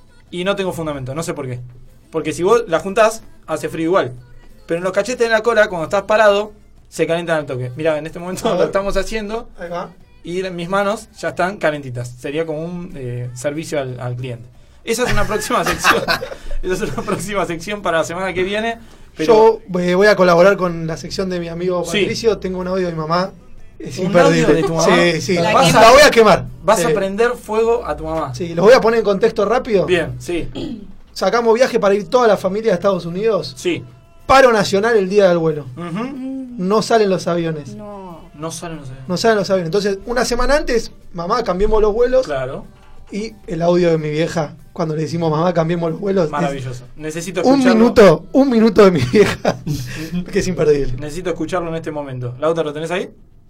Speaker 5: Y no tengo fundamento, no sé por qué. Porque si vos la juntás, hace frío igual. Pero en los cachetes de la cola, cuando estás parado, se calientan al toque. Mirá, en este momento
Speaker 4: A ver.
Speaker 5: lo estamos haciendo.
Speaker 4: Ahí va.
Speaker 5: y mis manos ya están calentitas. Sería como un servicio al cliente. Esa es una próxima sección. Esa es una próxima sección para la semana que viene. Pero
Speaker 4: yo voy a colaborar con la sección de mi amigo Patricio. Tengo un audio de mi mamá. Es
Speaker 5: ¿Un
Speaker 4: imperdible.
Speaker 5: audio de tu mamá?
Speaker 4: Sí.
Speaker 5: La
Speaker 4: voy a quemar.
Speaker 5: Vas a prender fuego a tu mamá.
Speaker 4: Sí, los voy a poner en contexto rápido.
Speaker 5: Bien, sí.
Speaker 4: Sacamos viaje para ir toda la familia a Estados Unidos.
Speaker 5: Sí.
Speaker 4: Paro nacional el día del vuelo.
Speaker 5: Uh-huh.
Speaker 4: No salen los aviones.
Speaker 5: No salen los aviones.
Speaker 4: No salen los aviones. Entonces, una semana antes, mamá, cambiemos los vuelos.
Speaker 5: Claro.
Speaker 4: Y el audio de mi vieja, cuando le decimos mamá, cambiemos los vuelos.
Speaker 5: Maravilloso. Necesito escucharlo.
Speaker 4: Un minuto de mi vieja, que es imperdible.
Speaker 5: Necesito escucharlo en este momento. ¿Lauta, lo tenés ahí?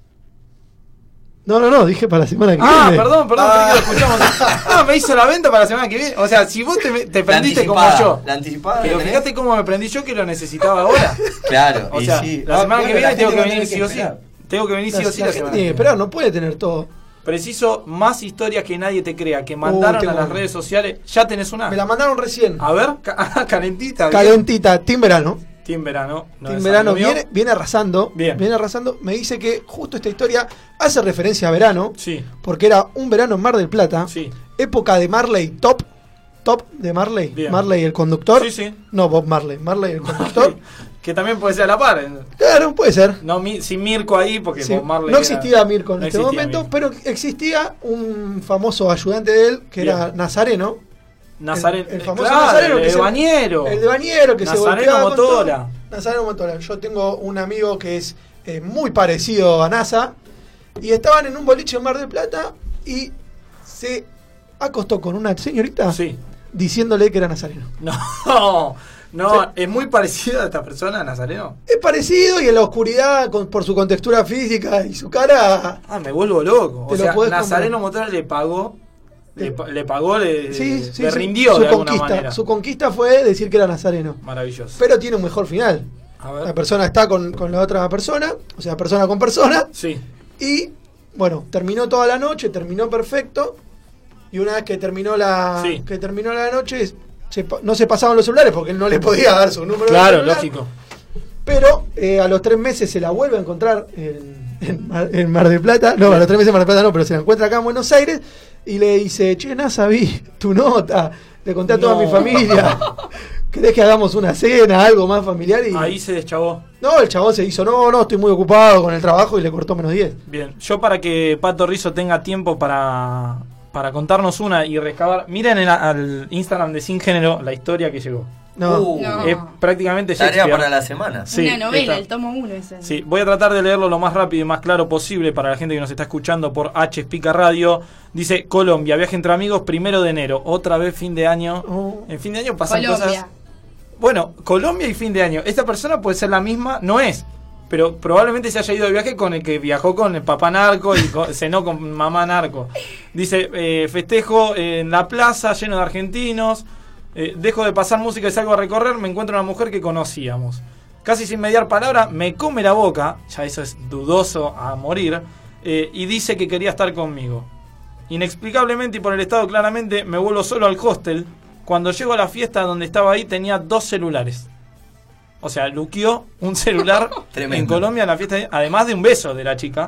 Speaker 4: No, dije para la semana que viene.
Speaker 5: Perdón, creí que lo escuchamos. Me hizo la venta para la semana que viene. O sea, si vos te prendiste como yo.
Speaker 8: La anticipada.
Speaker 5: Pero fíjate cómo me prendí yo, que lo necesitaba ahora.
Speaker 8: Claro.
Speaker 5: O sea,
Speaker 8: sí.
Speaker 5: la semana que viene tengo que venir sí o sí.
Speaker 8: esperar.
Speaker 5: Tengo que venir sí o sí la
Speaker 4: La
Speaker 5: semana
Speaker 4: gente
Speaker 5: que
Speaker 4: tiene que
Speaker 5: viene.
Speaker 4: esperar, no puede tener todo.
Speaker 5: Preciso más historias que nadie te crea, que mandaron
Speaker 4: tengo
Speaker 5: a las
Speaker 4: una.
Speaker 5: redes sociales. ¿Ya tenés una?
Speaker 4: Me la mandaron recién.
Speaker 5: A ver, calentita.
Speaker 4: Calentita, Team Verano.
Speaker 5: Team Verano. No
Speaker 4: Team
Speaker 5: es
Speaker 4: Verano
Speaker 5: amigo mío.
Speaker 4: viene arrasando.
Speaker 5: Bien.
Speaker 4: Viene arrasando. Me dice que justo esta historia hace referencia a verano.
Speaker 5: Sí.
Speaker 4: Porque era un verano en Mar del Plata.
Speaker 5: Sí.
Speaker 4: Época de Marley Top. Top de Marley.
Speaker 5: Bien.
Speaker 4: Marley el conductor.
Speaker 5: Sí.
Speaker 4: No, Bob Marley. Marley el conductor.
Speaker 5: Que también puede ser a la par.
Speaker 4: Claro, puede ser.
Speaker 5: No, sin Mirko ahí, porque
Speaker 4: Sí,
Speaker 5: Bob Marley
Speaker 4: no
Speaker 5: era-
Speaker 4: existía Mirko en
Speaker 5: no
Speaker 4: este
Speaker 5: existía
Speaker 4: momento,
Speaker 5: Mirko.
Speaker 4: pero existía un famoso ayudante de él, que
Speaker 5: Bien.
Speaker 4: era Nazareno.
Speaker 5: Nazareno.
Speaker 4: El famoso
Speaker 5: Claro,
Speaker 4: Nazareno.
Speaker 5: el
Speaker 4: que
Speaker 5: de Bañero.
Speaker 4: El de Bañero, que se
Speaker 5: Nazareno
Speaker 4: golpeaba con
Speaker 5: Motola.
Speaker 4: todo. Nazareno Motola. Yo tengo un amigo que es muy parecido a NASA. Y estaban en un boliche en Mar del Plata y se acostó con una señorita diciéndole que era Nazareno.
Speaker 5: No, es muy parecido a esta persona, a Nazareno.
Speaker 4: Es parecido y en la oscuridad, por su contextura física y su cara.
Speaker 5: Me vuelvo loco.
Speaker 4: Te
Speaker 5: O
Speaker 4: lo
Speaker 5: sea,
Speaker 4: podés
Speaker 5: Nazareno
Speaker 4: comprar.
Speaker 5: Motola le pagó. Le pagó, le
Speaker 4: Sí,
Speaker 5: rindió
Speaker 4: su
Speaker 5: de alguna
Speaker 4: conquista.
Speaker 5: manera.
Speaker 4: Su conquista fue decir que era Nazareno.
Speaker 5: Maravilloso.
Speaker 4: Pero tiene un mejor final.
Speaker 5: A ver.
Speaker 4: La persona está con la otra persona, o sea, persona con persona.
Speaker 5: Sí.
Speaker 4: Y bueno, terminó toda la noche, terminó perfecto. Y una vez que terminó la noche, no se pasaban los celulares porque él no le podía dar su número de
Speaker 5: Claro,
Speaker 4: celular.
Speaker 5: lógico.
Speaker 4: Pero a los 3 meses se la vuelve a encontrar en Mar del Plata. No, a los 3 meses en Mar del Plata no, pero se la encuentra acá en Buenos Aires. Y le dice, che, Nasa, vi tu nota. Le conté a toda mi familia. ¿Querés que hagamos una cena, algo más familiar? Y
Speaker 5: Ahí se deschavó.
Speaker 4: no, el chabón se hizo, no, estoy muy ocupado con el trabajo y le cortó menos 10.
Speaker 5: Bien, yo para que Pato Rizzo tenga tiempo para contarnos una y recabar, miren al Instagram de Sin Género la historia que llegó.
Speaker 4: No.
Speaker 5: Es prácticamente
Speaker 8: Tarea
Speaker 5: Shakespeare.
Speaker 8: para la semana.
Speaker 5: Sí,
Speaker 6: Una novela,
Speaker 5: está.
Speaker 6: el tomo 1 ese.
Speaker 5: Sí, voy a tratar de leerlo lo más rápido y más claro posible para la gente que nos está escuchando por H Spica Radio. Dice Colombia, viaje entre amigos, 1 de enero, otra vez fin de año. En fin de año pasan
Speaker 6: Colombia.
Speaker 5: cosas. Bueno, Colombia y fin de año. Esta persona puede ser la misma, no es. Pero probablemente se haya ido de viaje con el que viajó con el papá narco y cenó con mamá narco. Dice, festejo en la plaza lleno de argentinos. Dejo de pasar música y salgo a recorrer. Me encuentro una mujer que conocíamos. Casi sin mediar palabra, me come la boca. Ya eso es dudoso a morir. Y dice que quería estar conmigo. Inexplicablemente y por el estado claramente, me vuelvo solo al hostel. Cuando llego a la fiesta donde estaba ahí, tenía 2 celulares. O sea, luqueó un celular en Colombia en la fiesta, además de un beso de la chica.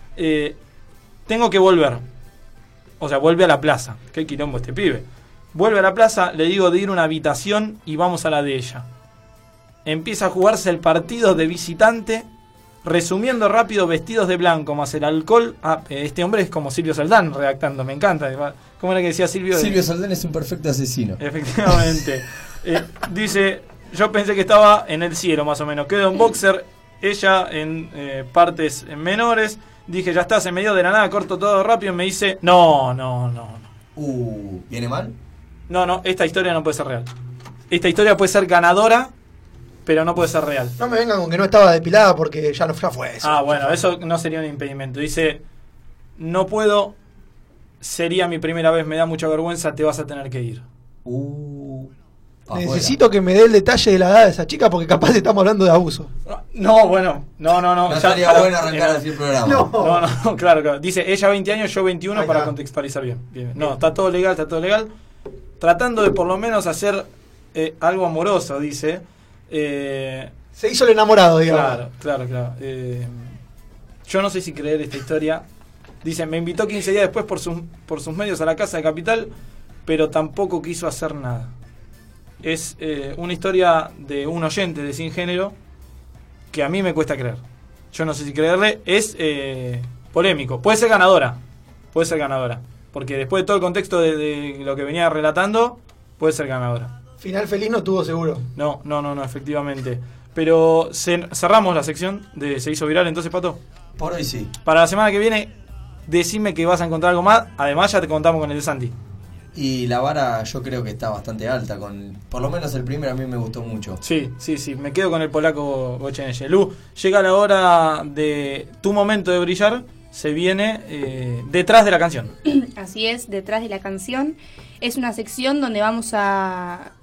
Speaker 5: Tengo que volver. O sea, vuelve a la plaza. Qué quilombo este pibe. Vuelve a la plaza, le digo de ir a una habitación y vamos a la de ella. Empieza a jugarse el partido de visitante. Resumiendo rápido, vestidos de blanco más el alcohol. Este hombre es como Silvio Soldán redactando, me encanta. ¿Cómo era que decía Silvio?
Speaker 8: Silvio Soldán es un perfecto asesino.
Speaker 5: Efectivamente. Dice, yo pensé que estaba en el cielo más o menos. Quedo en boxer, ella en partes menores. Dije, ya está, se me dio de la nada, corto todo rápido. Y me dice, no.
Speaker 8: ¿Viene mal?
Speaker 5: No, esta historia no puede ser real. Esta historia puede ser ganadora, pero no puede ser real.
Speaker 4: No me vengan con que no estaba depilada porque ya fue eso.
Speaker 5: Bueno, eso no sería un impedimento. Dice, no puedo, sería mi primera vez, me da mucha vergüenza, te vas a tener que ir.
Speaker 4: Necesito que me dé el detalle de la edad de esa chica porque capaz estamos hablando de abuso.
Speaker 5: No, bueno, no.
Speaker 8: No estaría bueno arrancar así el programa.
Speaker 5: No, claro. Dice, ella 20 años, yo 21 para contextualizar bien. No, está todo legal. Tratando de por lo menos hacer algo amoroso, dice.
Speaker 4: Se hizo el enamorado, digamos.
Speaker 5: Claro. Yo no sé si creer esta historia. Dice, me invitó 15 días después por sus medios a la casa de Capital, pero tampoco quiso hacer nada. Es una historia de un oyente de Sin Género que a mí me cuesta creer. Yo no sé si creerle. Es polémico. Puede ser ganadora. Porque después de todo el contexto de lo que venía relatando, puede ser ganadora.
Speaker 4: Final feliz no tuvo seguro.
Speaker 5: No, efectivamente. Pero cerramos la sección de Se hizo viral, entonces, Pato.
Speaker 8: Por hoy sí.
Speaker 5: Para la semana que viene, decime que vas a encontrar algo más. Además, ya te contamos con el de Santi.
Speaker 8: Y la vara yo creo que está bastante alta. Por lo menos el primero a mí me gustó mucho.
Speaker 5: Sí. Me quedo con el polaco Goyeneche. Lu, llega la hora de tu momento de brillar. Se viene detrás de la canción.
Speaker 6: Así es, detrás de la canción. Es una sección donde vamos a...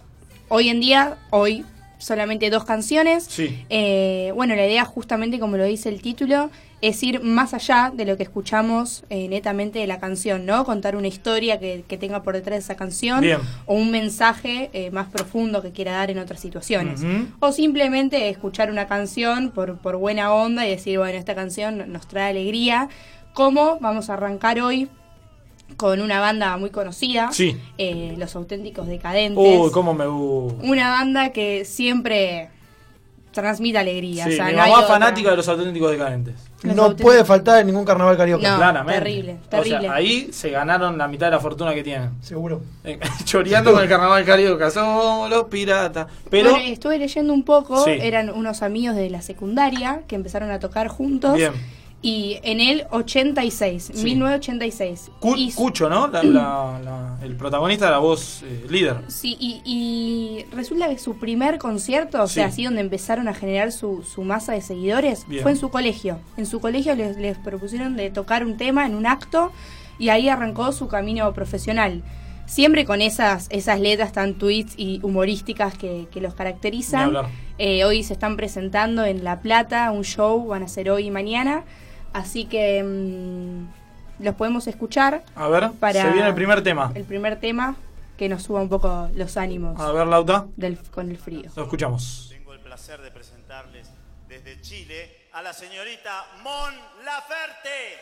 Speaker 6: Hoy, solamente 2 canciones.
Speaker 5: Sí.
Speaker 6: Bueno, la idea justamente, como lo dice el título, es ir más allá de lo que escuchamos netamente de la canción, ¿no? Contar una historia que tenga por detrás de esa canción.
Speaker 5: Bien.
Speaker 6: O un mensaje más profundo que quiera dar en otras situaciones.
Speaker 5: Uh-huh.
Speaker 6: O simplemente escuchar una canción por buena onda y decir, bueno, esta canción nos trae alegría. Como vamos a arrancar hoy con una banda muy conocida,
Speaker 5: sí.
Speaker 6: Los Auténticos Decadentes.
Speaker 5: Cómo me gusta.
Speaker 6: Una banda que siempre transmite alegría.
Speaker 5: Sí,
Speaker 6: o sea,
Speaker 5: mi
Speaker 6: no hay
Speaker 5: mamá
Speaker 6: otra.
Speaker 5: fanática de Los Auténticos Decadentes.
Speaker 4: No puede faltar en ningún carnaval carioca.
Speaker 6: No,
Speaker 5: claramente.
Speaker 6: terrible.
Speaker 5: O sea, ahí se ganaron la mitad de la fortuna que tienen.
Speaker 4: Seguro.
Speaker 5: Choreando con el carnaval carioca. Somos los piratas. Pero
Speaker 6: Bueno, estuve leyendo un poco,
Speaker 5: sí.
Speaker 6: Eran unos amigos de la secundaria que empezaron a tocar juntos.
Speaker 5: Bien.
Speaker 6: Y en el 86,
Speaker 5: Sí.
Speaker 6: 1986.
Speaker 5: Cucho, ¿no? El protagonista de la voz líder.
Speaker 6: Sí, y resulta que su primer concierto, o sea,
Speaker 5: Sí.
Speaker 6: así donde empezaron a generar su masa de seguidores,
Speaker 5: Bien.
Speaker 6: fue en su colegio. En su colegio les propusieron de tocar un tema en un acto y ahí arrancó su camino profesional. Siempre con esas letras tan tweets y humorísticas que los caracterizan.
Speaker 5: Ni hablar.
Speaker 6: Hoy se están presentando en La Plata, un show, van a ser hoy y mañana. Así que los podemos escuchar.
Speaker 5: A ver, se viene el primer tema.
Speaker 6: El primer tema que nos suba un poco los ánimos.
Speaker 5: A ver, Lauta.
Speaker 6: Con el frío.
Speaker 5: Lo escuchamos.
Speaker 15: Tengo el placer de presentarles desde Chile a la señorita Mon Laferte.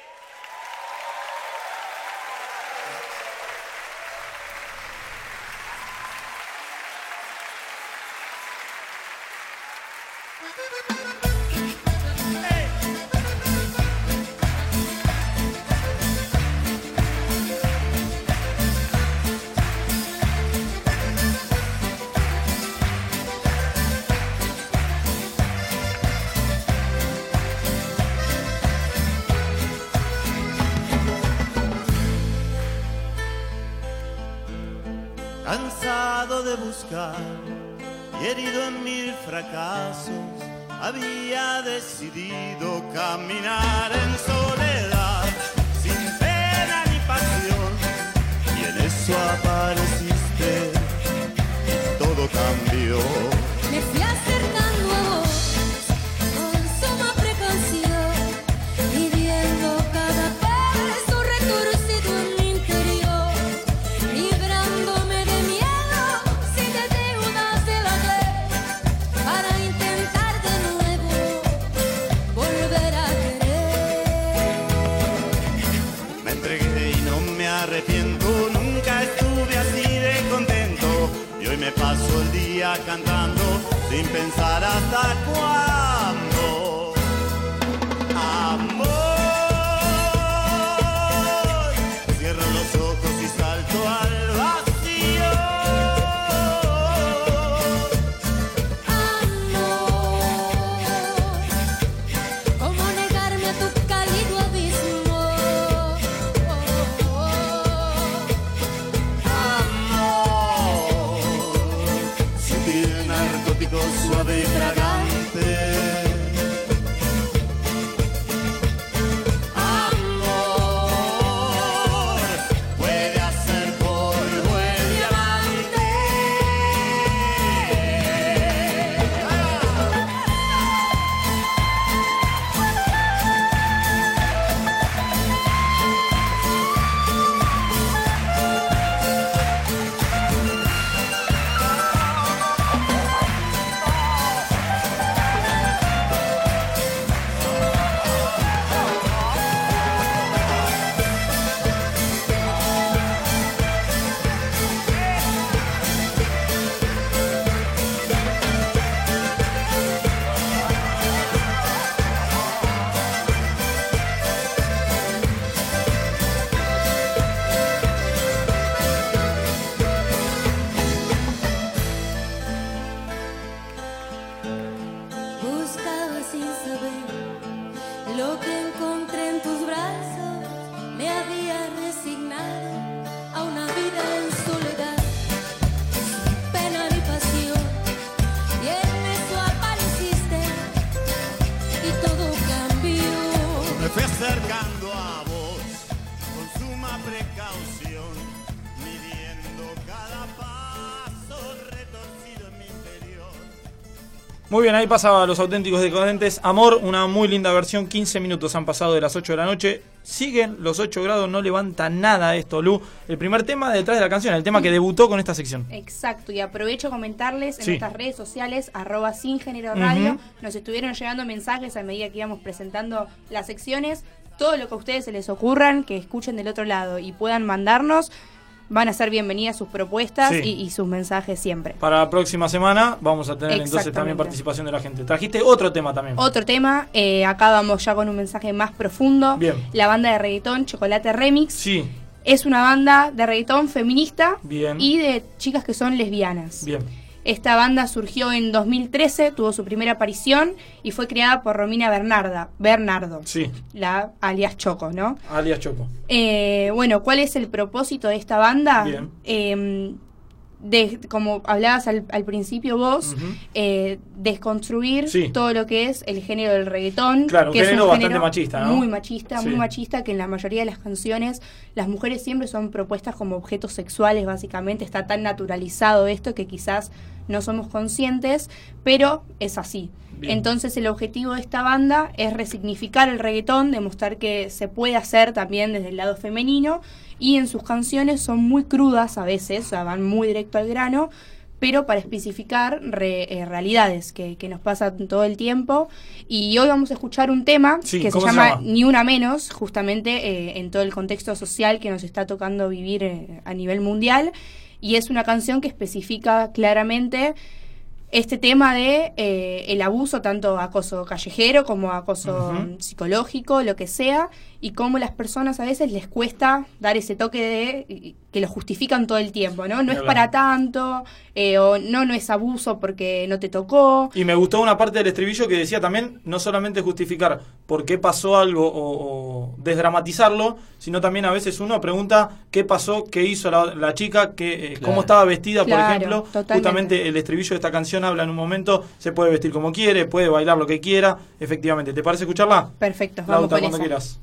Speaker 15: Cansado de buscar y herido en mil fracasos, había decidido caminar en soledad, sin pena ni pasión, y en eso apareciste y todo cambió.
Speaker 9: Me fui acercando a vos con suma precaución, midiendo cada paso retorcido en mi interior, librándome de miedo sin deudas de la ley, para intentar de nuevo volver a querer.
Speaker 15: Me entregué y no me arrepiento, nunca estuve así de contento, y hoy me paso el día cantando sin pensar hasta cuándo. Amor, cierro los ojos y salto al vacío.
Speaker 9: ¿Cómo negarme a tu cálido abismo?
Speaker 15: Amor, sutil, narcótico, suave y fragante.
Speaker 5: Muy bien, ahí pasaba Los Auténticos Decadentes. Amor, una muy linda versión. 15 minutos han pasado de las 8 de la noche. Siguen los 8 grados, no levanta nada esto, Lu. El primer tema detrás de la canción, el tema que debutó con esta sección.
Speaker 6: Exacto, y aprovecho a comentarles en
Speaker 5: Sí.
Speaker 6: nuestras redes sociales, @SinGéneroRadio,
Speaker 5: Ujú.
Speaker 6: nos estuvieron llegando mensajes a medida que íbamos presentando las secciones. Todo lo que a ustedes se les ocurran, que escuchen del otro lado y puedan mandarnos, van a ser bienvenidas sus propuestas
Speaker 5: Sí.
Speaker 6: y sus mensajes siempre.
Speaker 5: Para la próxima semana vamos a tener entonces también
Speaker 6: Exactamente.
Speaker 5: participación de la gente. Trajiste otro tema también.
Speaker 6: Otro tema, acá vamos ya con un mensaje más profundo.
Speaker 5: Bien.
Speaker 6: La banda de reggaetón Chocolate Remix
Speaker 5: Sí,
Speaker 6: es una banda de reggaetón feminista
Speaker 5: bien.
Speaker 6: y de chicas que son lesbianas.
Speaker 5: Bien.
Speaker 6: Esta banda surgió en 2013, tuvo su primera aparición y fue creada por Romina Bernardo,
Speaker 5: Sí,
Speaker 6: la alias Choco, ¿no?
Speaker 5: alias Choco.
Speaker 6: Bueno, ¿cuál es el propósito de esta banda?
Speaker 5: Bien.
Speaker 6: Como hablabas al principio vos,
Speaker 5: Ujú.
Speaker 6: desconstruir
Speaker 5: Sí.
Speaker 6: todo lo que es el género del reggaetón.
Speaker 5: Claro, un
Speaker 6: que es
Speaker 5: género
Speaker 6: un
Speaker 5: bastante
Speaker 6: género
Speaker 5: machista, ¿no?
Speaker 6: muy machista,
Speaker 5: Sí.
Speaker 6: muy machista, que en la mayoría de las canciones las mujeres siempre son propuestas como objetos sexuales, básicamente. Está tan naturalizado esto que quizás no somos conscientes, pero es así.
Speaker 16: Bien.
Speaker 6: Entonces el objetivo de esta banda es resignificar el reggaetón, demostrar que se puede hacer también desde el lado femenino, y en sus canciones son muy crudas a veces, o sea, van muy directo al grano, pero para especificar realidades que nos pasan todo el tiempo. Y hoy vamos a escuchar un tema
Speaker 5: Sí,
Speaker 6: que se
Speaker 5: ¿cómo se
Speaker 6: llama
Speaker 5: llama?
Speaker 6: Ni Una Menos, justamente en todo el contexto social que nos está tocando vivir a nivel mundial, y es una canción que especifica claramente este tema de el abuso, tanto acoso callejero como acoso
Speaker 5: Ujú.
Speaker 6: psicológico, lo que sea, y cómo las personas a veces les cuesta dar ese toque de que lo justifican todo el tiempo, ¿no? No es
Speaker 5: Claro.
Speaker 6: para tanto, o no es abuso porque no te tocó.
Speaker 5: Y me gustó una parte del estribillo que decía también, no solamente justificar por qué pasó algo o desdramatizarlo, sino también a veces uno pregunta qué pasó, qué hizo la chica, cómo estaba vestida,
Speaker 6: Claro,
Speaker 5: por ejemplo.
Speaker 6: totalmente.
Speaker 5: Justamente el estribillo de esta canción habla en un momento, se puede vestir como quiere, puede bailar lo que quiera, efectivamente. ¿Te parece escucharla?
Speaker 6: Perfecto, vamos
Speaker 5: Lauta,
Speaker 6: con
Speaker 5: cuando
Speaker 6: esa.
Speaker 5: quieras.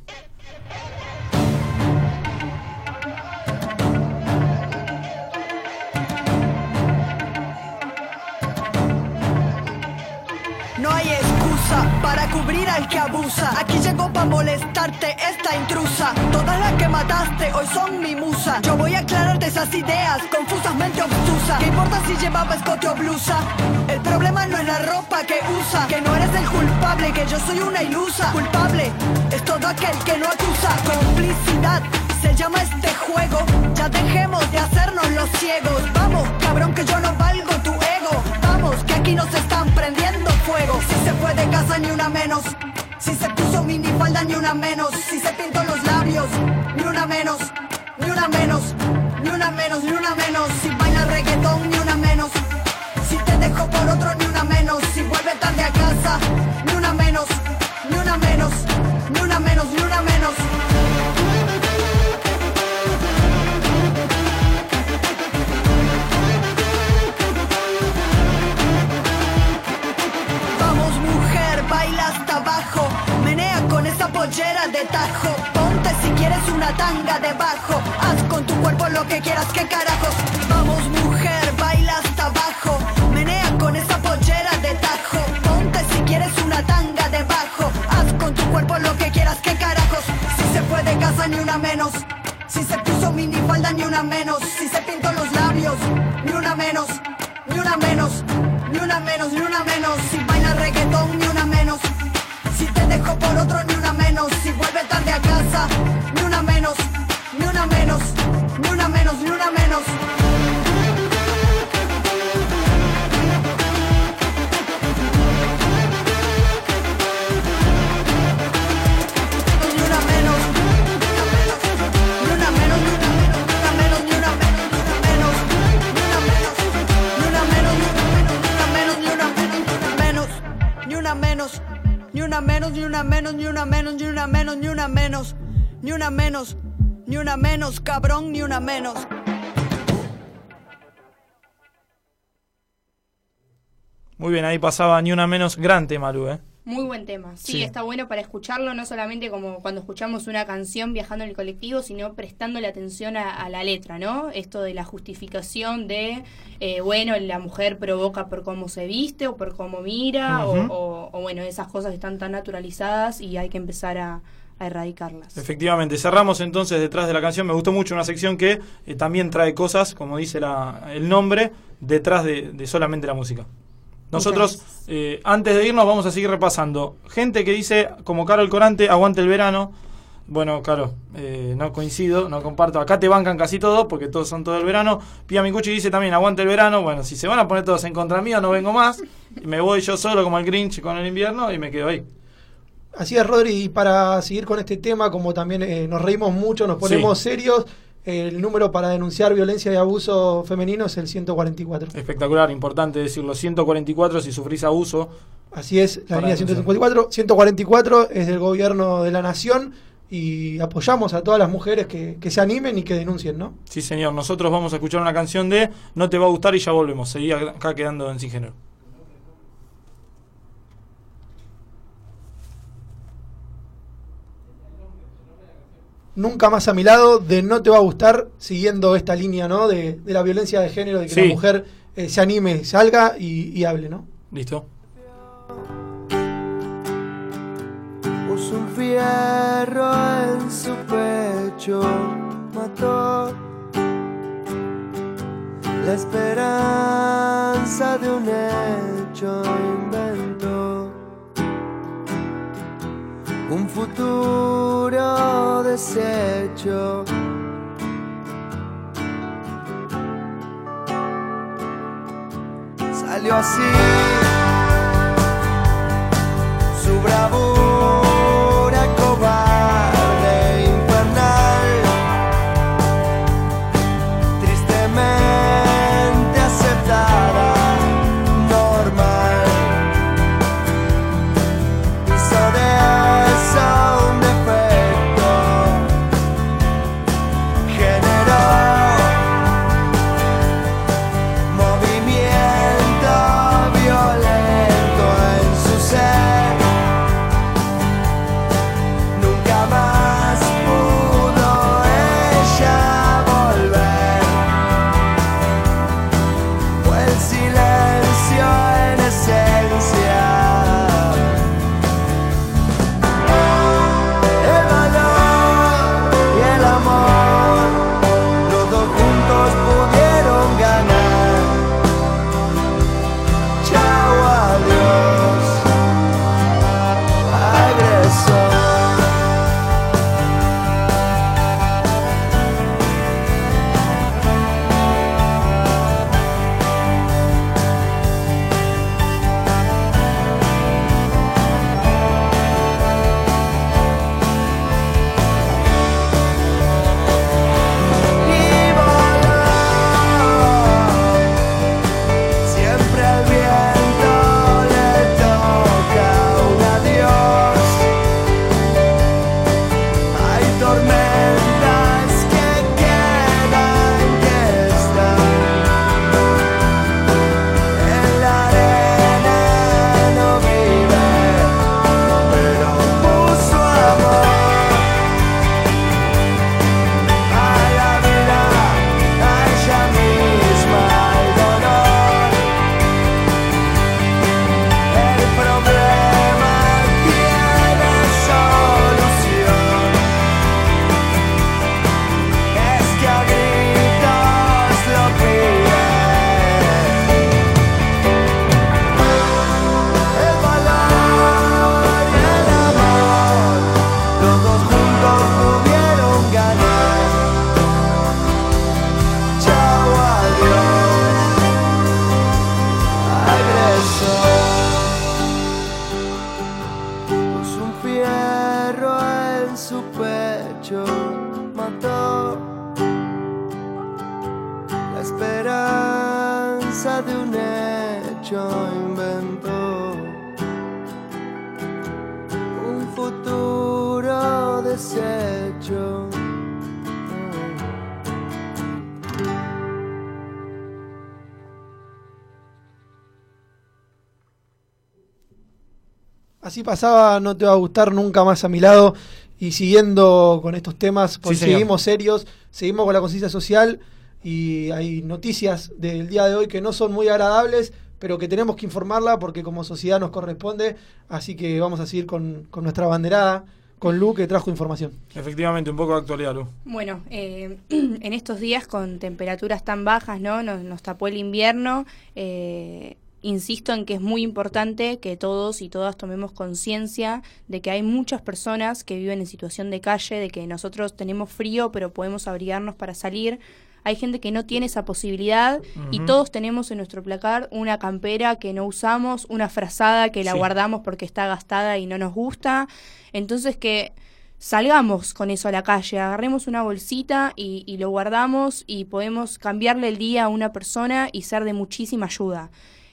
Speaker 16: No hay excusa para cubrir al que abusa. Aquí llegó para molestarte esta intrusa. Todas las que mataste hoy son mi musa. Yo voy a aclararte esas ideas confusamente obtusas. ¿Qué importa si llevaba escote o blusa? El problema no es la ropa que usa. Que no eres el culpable, que yo soy una ilusa. Culpable es todo aquel que no acusa. Complicidad se llama este juego. Ya dejemos de hacernos los ciegos. Vamos, cabrón, que yo no valgo tu ego. Vamos, que aquí nos están prendiendo fuego. Si se fue de casa ni una menos. Si se puso minifalda ni una menos. Si se pintó los labios ni una menos. Ni una menos. Ni una menos, ni una menos. Si baila reggaetón ni una menos. Si te dejó por otro ni una menos. Si vuelve tarde a casa ni una menos. Ni una menos. Ni una menos, ni una menos. Vamos mujer, baila hasta abajo. Menea con esa pollera de tajo. Ponte si quieres una tanga debajo. Haz con tu cuerpo lo que quieras, qué carajos. Vamos mujer, baila hasta abajo. Menea con esa pollera de tajo. Ponte si quieres una tanga debajo. Haz con tu cuerpo lo que quieras, qué carajos. Si se fue de casa ni una menos. Si se puso minifalda ni una menos. Si se pintó los labios ni una menos. Ni una menos. Ni una menos, ni una menos. Si baila reggaetón, ni una menos. Si te dejó por otro, ni una menos. Si vuelve tarde a casa, ni una menos. Ni una menos. Ni una menos, ni una menos. Ni una menos. Ni una menos, ni una menos, ni una menos, ni una menos, ni una menos, ni una menos, ni una menos, ni una menos, ni una menos, ni una menos, ni una menos, ni una menos, ni una menos, ni una menos, cabrón, ni una menos.
Speaker 5: Muy bien, ahí pasaba Ni Una Menos, gran tema, Lu,
Speaker 6: Muy buen tema. Sí,
Speaker 5: Sí.
Speaker 6: está bueno para escucharlo, no solamente como cuando escuchamos una canción viajando en el colectivo, sino prestándole atención a la letra, ¿no? Esto de la justificación de, bueno, la mujer provoca por cómo se viste o por cómo mira,
Speaker 5: Ujú.
Speaker 6: o bueno, esas cosas que están tan naturalizadas y hay que empezar a erradicarlas.
Speaker 5: Efectivamente, cerramos entonces detrás de la canción. Me gustó mucho una sección que también trae cosas, como dice el nombre, detrás de solamente la música. Nosotros, antes de irnos, vamos a seguir repasando. Gente que dice, como Carol Corante, aguante el verano. Bueno, claro, no coincido, no comparto. Acá te bancan casi todos, porque todos son todo el verano. Pia Micucci dice también, aguante el verano. Bueno, si se van a poner todos en contra mío, no vengo más. Me voy yo solo como el Grinch con el invierno y me quedo ahí.
Speaker 4: Así es, Rodri, y para seguir con este tema, como también nos reímos mucho, nos ponemos serios, el número para denunciar violencia y abuso femenino es el 144.
Speaker 5: Espectacular, importante decirlo. 144 si sufrís abuso.
Speaker 4: Así es, la
Speaker 5: Para
Speaker 4: línea 154. 144 es del gobierno de la nación y apoyamos a todas las mujeres que se animen y que denuncien, ¿no?
Speaker 5: Sí, señor. Nosotros vamos a escuchar una canción de No te va a gustar y ya volvemos. Seguí acá quedando en Sin Género.
Speaker 4: Nunca más a mi lado, de No te va a gustar, siguiendo esta línea, ¿no? De la violencia de género, de que la mujer se anime, salga y hable, ¿no?
Speaker 5: Listo.
Speaker 11: Puso un fierro en su pecho, mató la esperanza de un hecho, inventó un futuro deshecho. Salió así su bravura cobarde, infernal, tristemente aceptada, normal. Hizo de eso un defecto, generó movimiento violento en su ser. Nunca más pudo ella volver. Fue el silencio en esencia. El valor y el amor, los dos juntos pudieron ganar. Chao, adiós, agresor. Siempre al viento le toca un adiós. Hay tormentas que quedan, que están en la arena, no vive, pero puso amor a la vida, a ella misma, al dolor. El problema tiene solución, es que a gritos lo piden. El valor y el amor, los dos juntos pudieron ganar. Chao, adiós, agresor. Puso un fierro en su pecho, mató la esperanza de un hecho, inventó un futuro deshecho.
Speaker 4: Así pasaba, no te va a gustar nunca más a mi lado. Y siguiendo con estos temas, porque seguimos serios, seguimos con la conciencia social y hay noticias del día de hoy que no son muy agradables, pero que tenemos que informarla porque como sociedad nos corresponde. Así que vamos a seguir con nuestra banderada, con Lu, que trajo información.
Speaker 5: Efectivamente, un poco de actualidad, Lu.
Speaker 6: Bueno, en estos días con temperaturas tan bajas, ¿no? Nos tapó el invierno. Insisto en que es muy importante que todos y todas tomemos conciencia de que hay muchas personas que viven en situación de calle, de que nosotros tenemos frío pero podemos abrigarnos para salir. Hay gente que no tiene esa posibilidad y todos tenemos en nuestro placar una campera que no usamos, una frazada que la guardamos porque está gastada y no nos gusta. Entonces que salgamos con eso a la calle, agarremos una bolsita y lo guardamos y podemos cambiarle el día a una persona y ser de muchísima ayuda.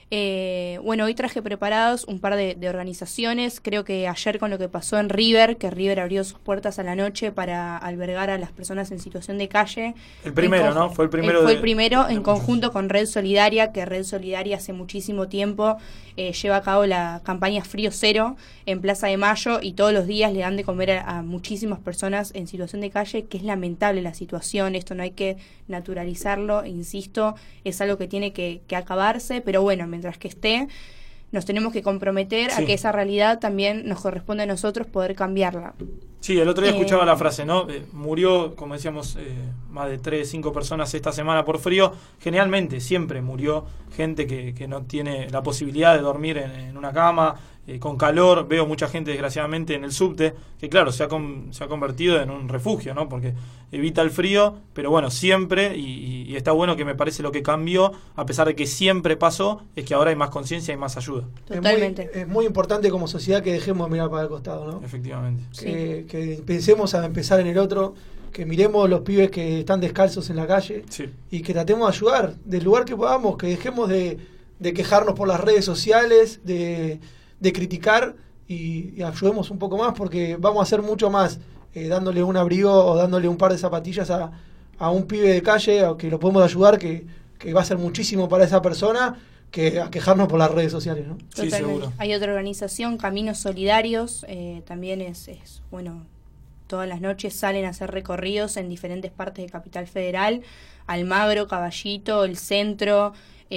Speaker 6: Bueno, hoy traje preparados un par de organizaciones. Creo que ayer con lo que pasó en River, que River abrió sus puertas a la noche para albergar a las personas en situación de calle.
Speaker 5: El primero, ¿no? Fue el primero.
Speaker 6: Fue el primero en conjunto con Red Solidaria, que Red Solidaria hace muchísimo tiempo lleva a cabo la campaña Frío Cero en Plaza de Mayo y todos los días le dan de comer a muchísimas personas en situación de calle, que es lamentable la situación. Esto no hay que naturalizarlo, insisto, es algo que tiene que acabarse, pero bueno, mientras que esté, nos tenemos que comprometer a que esa realidad también nos corresponde a nosotros poder cambiarla.
Speaker 5: Sí, el otro día escuchaba la frase, ¿no? Murió, como decíamos, más de 3, 5 personas esta semana por frío. Generalmente, siempre murió gente que no tiene la posibilidad de dormir en una cama, con calor. Veo mucha gente, desgraciadamente, en el subte, que claro, se ha convertido en un refugio, ¿no? Porque evita el frío, pero bueno, siempre, y está bueno que me parece lo que cambió, a pesar de que siempre pasó, es que ahora hay más conciencia y más ayuda.
Speaker 6: Totalmente.
Speaker 4: Es muy importante como sociedad que dejemos de mirar para el costado, ¿no?
Speaker 5: Efectivamente.
Speaker 4: Que pensemos a empezar en el otro, que miremos los pibes que están descalzos en la calle y que tratemos de ayudar del lugar que podamos, que dejemos de quejarnos por las redes sociales, de criticar y ayudemos un poco más, porque vamos a hacer mucho más dándole un abrigo o dándole un par de zapatillas a un pibe de calle, que lo podemos ayudar, que va a ser muchísimo para esa persona, que a quejarnos por las redes sociales, ¿no?
Speaker 6: Totalmente. Sí, seguro. Hay otra organización, Caminos Solidarios, también es bueno, todas las noches salen a hacer recorridos en diferentes partes de Capital Federal, Almagro, Caballito, el centro,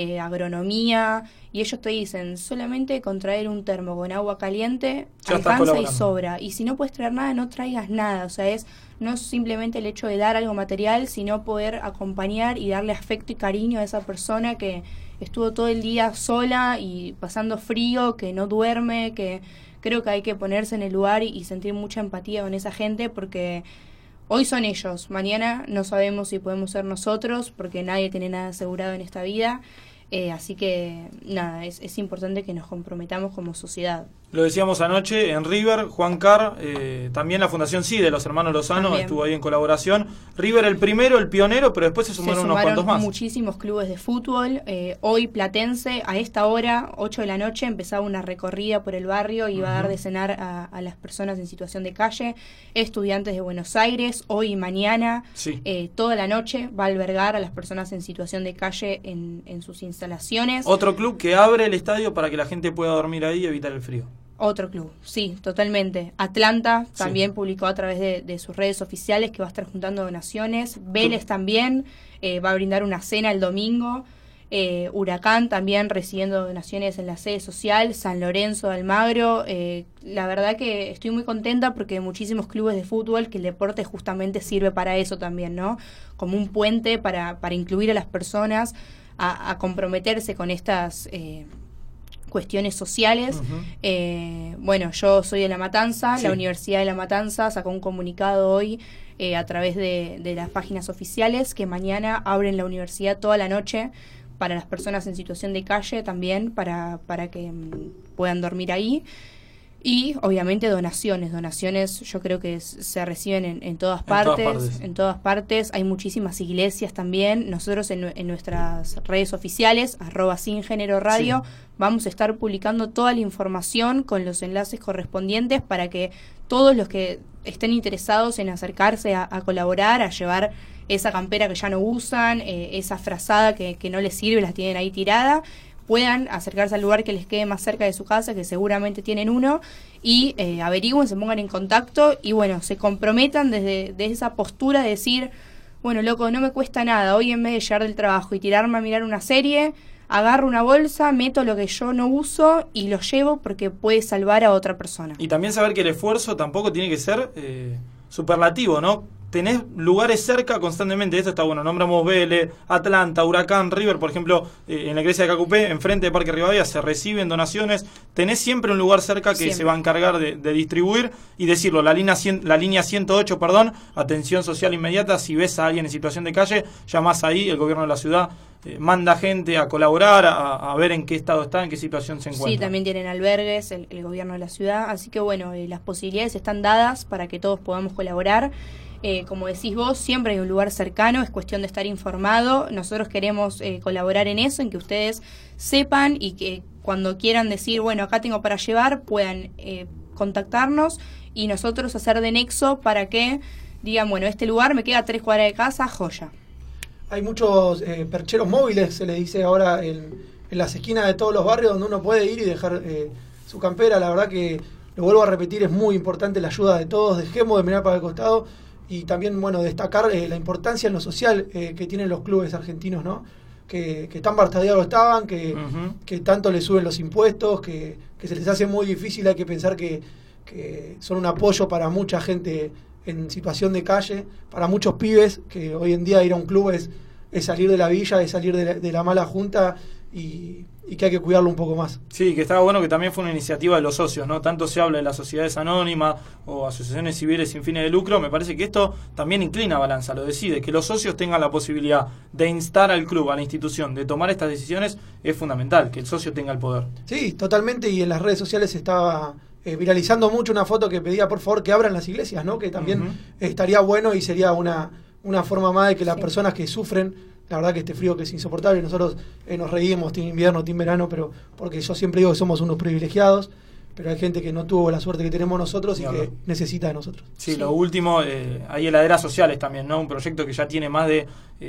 Speaker 6: agronomía, y ellos te dicen, solamente con traer un termo con agua caliente
Speaker 5: ya
Speaker 6: alcanza y sobra, y si no puedes traer nada, no traigas nada. O sea, no es simplemente el hecho de dar algo material, sino poder acompañar y darle afecto y cariño a esa persona que estuvo todo el día sola y pasando frío, que no duerme, que creo que hay que ponerse en el lugar y sentir mucha empatía con esa gente, porque hoy son ellos, mañana no sabemos si podemos ser nosotros, porque nadie tiene nada asegurado en esta vida. Así que nada, es importante que nos comprometamos como sociedad.
Speaker 5: Lo decíamos anoche en River, Juan Carr, también la Fundación Sí de los hermanos Lozano también estuvo ahí en colaboración. River el primero, el pionero, pero después se sumaron unos cuantos más.
Speaker 6: Muchísimos clubes de fútbol. Hoy Platense, a esta hora, 8 de la noche, empezaba una recorrida por el barrio, iba a dar de cenar a las personas en situación de calle. Estudiantes de Buenos Aires, hoy y mañana, toda la noche, va a albergar a las personas en situación de calle en sus instalaciones.
Speaker 5: Otro club que abre el estadio para que la gente pueda dormir ahí y evitar el frío.
Speaker 6: Otro club, sí, totalmente. Atlanta también publicó a través de sus redes oficiales que va a estar juntando donaciones. Vélez también va a brindar una cena el domingo. Huracán también recibiendo donaciones en la sede social. San Lorenzo de Almagro. La verdad que estoy muy contenta porque hay muchísimos clubes de fútbol que el deporte justamente sirve para eso también, ¿no? Como un puente para incluir a las personas a comprometerse con estas cuestiones sociales. Bueno, yo soy de La Matanza, la Universidad de La Matanza sacó un comunicado hoy a través de las páginas oficiales que mañana abren la universidad toda la noche para las personas en situación de calle también, para que puedan dormir ahí. Y obviamente donaciones yo creo que se reciben en todas partes. En todas partes. Hay muchísimas iglesias también. Nosotros en nuestras redes oficiales, @SinGéneroRadio, vamos a estar publicando toda la información con los enlaces correspondientes para que todos los que estén interesados en acercarse a colaborar, a llevar esa campera que ya no usan, esa frazada que no les sirve, las tienen ahí tirada, puedan acercarse al lugar que les quede más cerca de su casa, que seguramente tienen uno, y averigüen, se pongan en contacto y bueno, se comprometan desde esa postura de decir, bueno, loco, no me cuesta nada, hoy en vez de llegar del trabajo y tirarme a mirar una serie, agarro una bolsa, meto lo que yo no uso y lo llevo porque puede salvar a otra persona.
Speaker 5: Y también saber que el esfuerzo tampoco tiene que ser superlativo, ¿no? Tenés lugares cerca constantemente, esto está bueno, nombramos Vélez, Atlanta, Huracán, River, por ejemplo, en la iglesia de Cacupé, enfrente de Parque Rivadavia, se reciben donaciones, tenés siempre un lugar cerca que
Speaker 6: Siempre.
Speaker 5: se va a encargar de distribuir y decirlo, la línea 108, atención social inmediata, si ves a alguien en situación de calle, llamás ahí, el gobierno de la ciudad manda gente a colaborar, a ver en qué estado está, en qué situación se encuentra.
Speaker 6: Sí, también tienen albergues, el gobierno de la ciudad, así que bueno, las posibilidades están dadas para que todos podamos colaborar. Como decís vos, siempre hay un lugar cercano, es cuestión de estar informado. Nosotros queremos colaborar en eso, en que ustedes sepan y que cuando quieran decir, bueno, acá tengo para llevar, puedan contactarnos y nosotros hacer de nexo para que digan, bueno, este lugar me queda a 3 cuadras de casa, joya.
Speaker 4: Hay muchos percheros móviles, se le dice ahora, en las esquinas de todos los barrios donde uno puede ir y dejar su campera. La verdad que, lo vuelvo a repetir, es muy importante la ayuda de todos. Dejemos de mirar para el costado y también, bueno, destacar la importancia en lo social que tienen los clubes argentinos, ¿no? Que tan bastardeados estaban, que tanto les suben los impuestos, que se les hace muy difícil. Hay que pensar que son un apoyo para mucha gente en situación de calle, para muchos pibes, que hoy en día ir a un club es salir de la villa, es salir de la mala junta y que hay que cuidarlo un poco más.
Speaker 5: Sí, que estaba bueno que también fue una iniciativa de los socios, ¿no? Tanto se habla de las sociedades anónimas o asociaciones civiles sin fines de lucro, me parece que esto también inclina balanza, lo decide, que los socios tengan la posibilidad de instar al club, a la institución, de tomar estas decisiones, es fundamental, que el socio tenga el poder.
Speaker 4: Sí, totalmente, y en las redes sociales se estaba viralizando mucho una foto que pedía por favor que abran las iglesias, ¿no? Que también estaría bueno y sería una forma más de que las personas que sufren, la verdad que este frío que es insoportable, nosotros nos reímos, team invierno, team verano, pero porque yo siempre digo que somos unos privilegiados, pero hay gente que no tuvo la suerte que tenemos nosotros y que necesita de nosotros.
Speaker 5: Sí, lo último, hay heladeras sociales también, ¿no? Un proyecto que ya tiene más de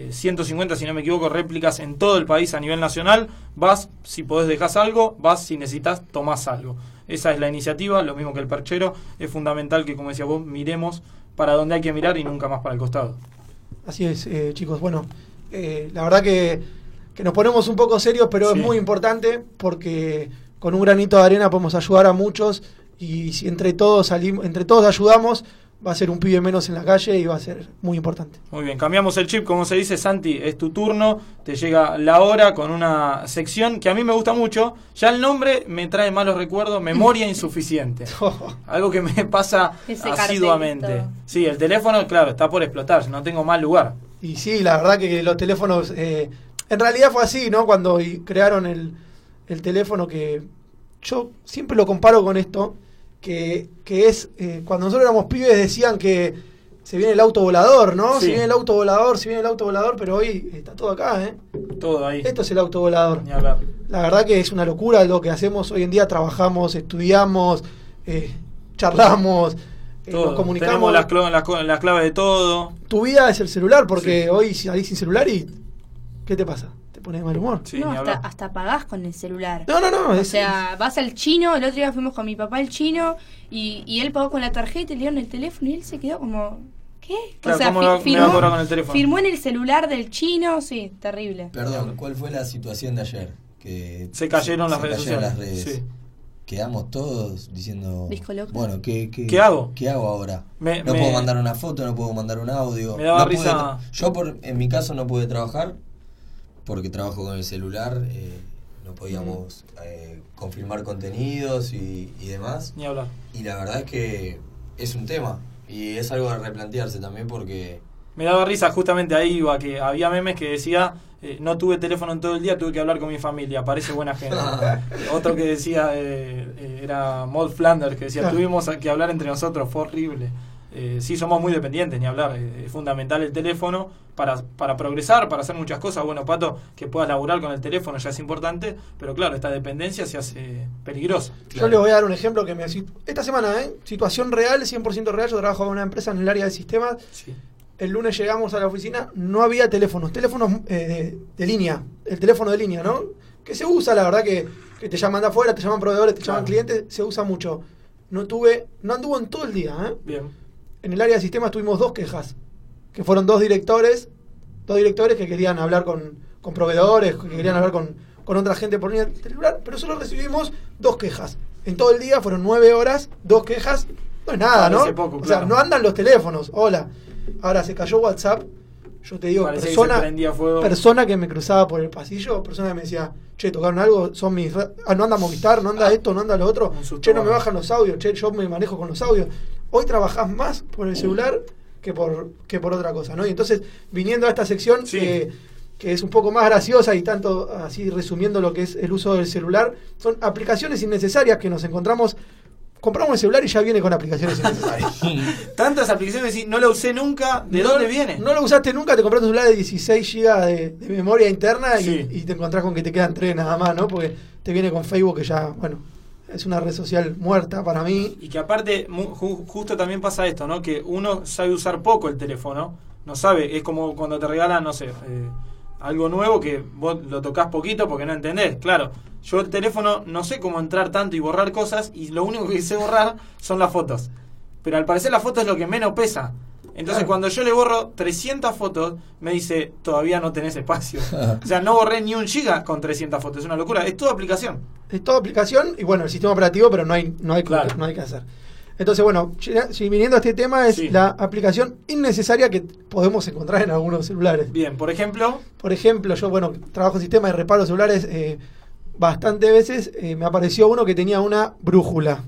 Speaker 5: 150, si no me equivoco, réplicas en todo el país a nivel nacional. Vas, si podés dejás algo, vas, si necesitas, tomás algo. Esa es la iniciativa, lo mismo que el perchero. Es fundamental que, como decías vos, miremos para donde hay que mirar y nunca más para el costado.
Speaker 4: Así es, chicos. Bueno, la verdad que nos ponemos un poco serios, pero es muy importante porque con un granito de arena podemos ayudar a muchos y si entre todos ayudamos, va a ser un pibe menos en la calle y va a ser muy importante.
Speaker 5: Muy bien, cambiamos el chip, como se dice, Santi, es tu turno, te llega la hora con una sección que a mí me gusta mucho, ya el nombre me trae malos recuerdos, memoria insuficiente, algo que me pasa asiduamente.
Speaker 6: Cartelito.
Speaker 5: Sí, el teléfono, claro, está por explotar, no tengo más lugar.
Speaker 4: Y sí, la verdad que los teléfonos, en realidad fue así, ¿no? Cuando crearon el teléfono, que yo siempre lo comparo con esto, que es, cuando nosotros éramos pibes decían que se viene el auto volador, ¿no?
Speaker 5: Sí.
Speaker 4: Se viene el auto volador, pero hoy está todo acá, ¿eh?
Speaker 5: Todo ahí.
Speaker 4: Esto es el auto volador.
Speaker 5: Ni hablar.
Speaker 4: La verdad que es una locura lo que hacemos hoy en día, trabajamos, estudiamos, charlamos, nos comunicamos.
Speaker 5: Tenemos las claves de todo.
Speaker 4: Tu vida es el celular, porque hoy salís sin celular y ¿qué te pasa? Te pones de mal humor.
Speaker 5: Sí,
Speaker 6: no, hasta pagás con el celular.
Speaker 4: No.
Speaker 6: O sea, vas al chino, el otro día fuimos con mi papá al chino y él pagó con la tarjeta y le dieron el teléfono y él se quedó como, ¿qué?
Speaker 5: Claro,
Speaker 6: o sea,
Speaker 5: ¿cómo me va a cobrar con el teléfono?
Speaker 6: Firmó en el celular del chino, sí, terrible.
Speaker 8: Perdón, ¿cuál fue la situación de ayer? Que
Speaker 5: se cayeron las redes sociales.
Speaker 8: Las redes.
Speaker 5: Sí.
Speaker 8: Quedamos todos diciendo,
Speaker 6: Disco loco.
Speaker 8: bueno, ¿qué
Speaker 5: hago?
Speaker 8: ¿Qué hago ahora? No puedo mandar una foto, no puedo mandar un audio.
Speaker 5: Me daba risa.
Speaker 8: Yo, en mi caso, no pude trabajar porque trabajo con el celular. No podíamos confirmar contenidos y demás.
Speaker 5: Ni hablar.
Speaker 8: Y la verdad es que es un tema. Y es algo de replantearse también porque...
Speaker 5: Me daba risa, justamente ahí iba, que había memes que decía, no tuve teléfono en todo el día, tuve que hablar con mi familia, parece buena gente. Otro que decía, era Maud Flanders, que decía, tuvimos que hablar entre nosotros, fue horrible. Sí, somos muy dependientes, ni hablar. Es fundamental el teléfono para progresar, para hacer muchas cosas. Bueno, Pato, que puedas laburar con el teléfono ya es importante, pero claro, esta dependencia se hace peligrosa.
Speaker 4: Yo les voy a dar un ejemplo que esta semana, situación real, 100% real. Yo trabajo en una empresa en el área de sistemas.
Speaker 5: Sí.
Speaker 4: El lunes llegamos a la oficina, no había teléfonos de línea, el teléfono de línea, ¿no? que se usa, la verdad que te llaman de afuera, te llaman proveedores, te llaman clientes, se usa mucho. No anduvo en todo el día, ¿eh?
Speaker 5: Bien.
Speaker 4: En el área de sistemas tuvimos 2 quejas, que fueron dos directores que querían hablar con proveedores, que querían hablar con otra gente por línea celular, pero solo recibimos 2 quejas. En todo el día fueron 9 horas, 2 quejas, no es nada, ¿no?
Speaker 5: Poco,
Speaker 4: o sea, no andan los teléfonos, hola. Ahora se cayó WhatsApp, yo te digo, persona que me cruzaba por el pasillo, persona que me decía, che, ¿tocaron algo? Son mis... no anda Movistar, no anda esto, no anda lo otro, che, no me bajan los audios, che, yo me manejo con los audios. Hoy trabajás más por el celular que por otra cosa, ¿no? Y entonces, viniendo a esta sección, que es un poco más graciosa y tanto así resumiendo lo que es el uso del celular, son aplicaciones innecesarias que nos encontramos. Compramos el celular y ya viene con aplicaciones innecesarias.
Speaker 5: Tantas aplicaciones y no la usé nunca. ¿De dónde viene?
Speaker 4: No lo usaste nunca, te compraste un celular de 16 GB de memoria interna y te encontrás con que te quedan 3 nada más, ¿no? Porque te viene con Facebook, que ya, bueno, es una red social muerta para mí.
Speaker 5: Y que aparte, justo también pasa esto, ¿no? Que uno sabe usar poco el teléfono, no sabe, es como cuando te regalan, no sé, algo nuevo que vos lo tocas poquito porque no entendés. Claro, yo el teléfono no sé cómo entrar tanto y borrar cosas, y lo único que sé borrar son las fotos. Pero al parecer la foto es lo que menos pesa. Entonces cuando yo le borro 300 fotos, me dice, todavía no tenés espacio. O sea, no borré ni 1 giga con 300 fotos, es una locura. Es toda aplicación.
Speaker 4: Es toda aplicación y bueno, el sistema operativo, pero no hay que hacer. Entonces, bueno, si viniendo a este tema es la aplicación innecesaria que podemos encontrar en algunos celulares.
Speaker 5: Bien, por ejemplo,
Speaker 4: yo, bueno, trabajo en sistemas de reparo de celulares bastantes veces. Me apareció uno que tenía una brújula.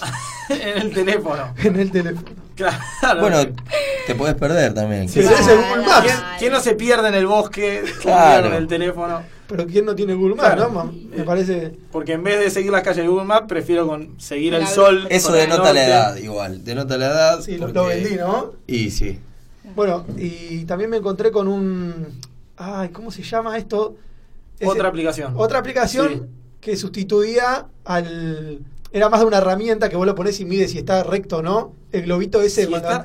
Speaker 5: En el teléfono.
Speaker 4: En el teléfono.
Speaker 5: Claro.
Speaker 8: Bueno, te podés perder también.
Speaker 4: Sí, es el Google Maps.
Speaker 5: ¿Quién no se pierde en el bosque?
Speaker 8: Claro.
Speaker 5: En el teléfono.
Speaker 4: Pero ¿quién no tiene Google Maps,
Speaker 5: Claro.
Speaker 4: ¿no? Me parece...
Speaker 5: Porque en vez de seguir las calles de Google Maps, prefiero seguir el sol.
Speaker 8: Eso denota la edad, igual. Denota la edad.
Speaker 4: Sí, lo vendí, ¿no?
Speaker 8: Y sí.
Speaker 4: Bueno, y también me encontré con un... Ay, ¿cómo se llama esto?
Speaker 5: Otra aplicación.
Speaker 4: Otra aplicación que sustituía al... Era más de una herramienta que vos lo ponés y mide si está recto o no. El globito ese...
Speaker 5: Sí,
Speaker 4: cuando...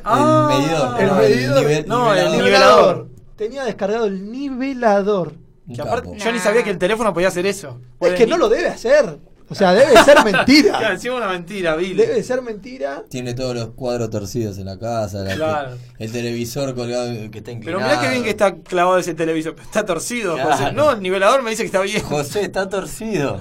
Speaker 8: El medidor.
Speaker 4: El nivelador. Tenía descargado el nivelador.
Speaker 5: Que aparte, yo ni sabía que el teléfono podía hacer eso.
Speaker 4: Es que no lo debe hacer. O sea, debe ser mentira.
Speaker 5: Claro, encima una mentira, Bill.
Speaker 4: Debe ser mentira.
Speaker 8: Tiene todos los cuadros torcidos en la casa.
Speaker 5: Claro.
Speaker 8: El televisor colgado que está inclinado.
Speaker 5: Pero mirá que bien que está clavado ese televisor. Está torcido,
Speaker 8: Claro.
Speaker 5: José. No, el nivelador me dice que está bien.
Speaker 8: José, está torcido.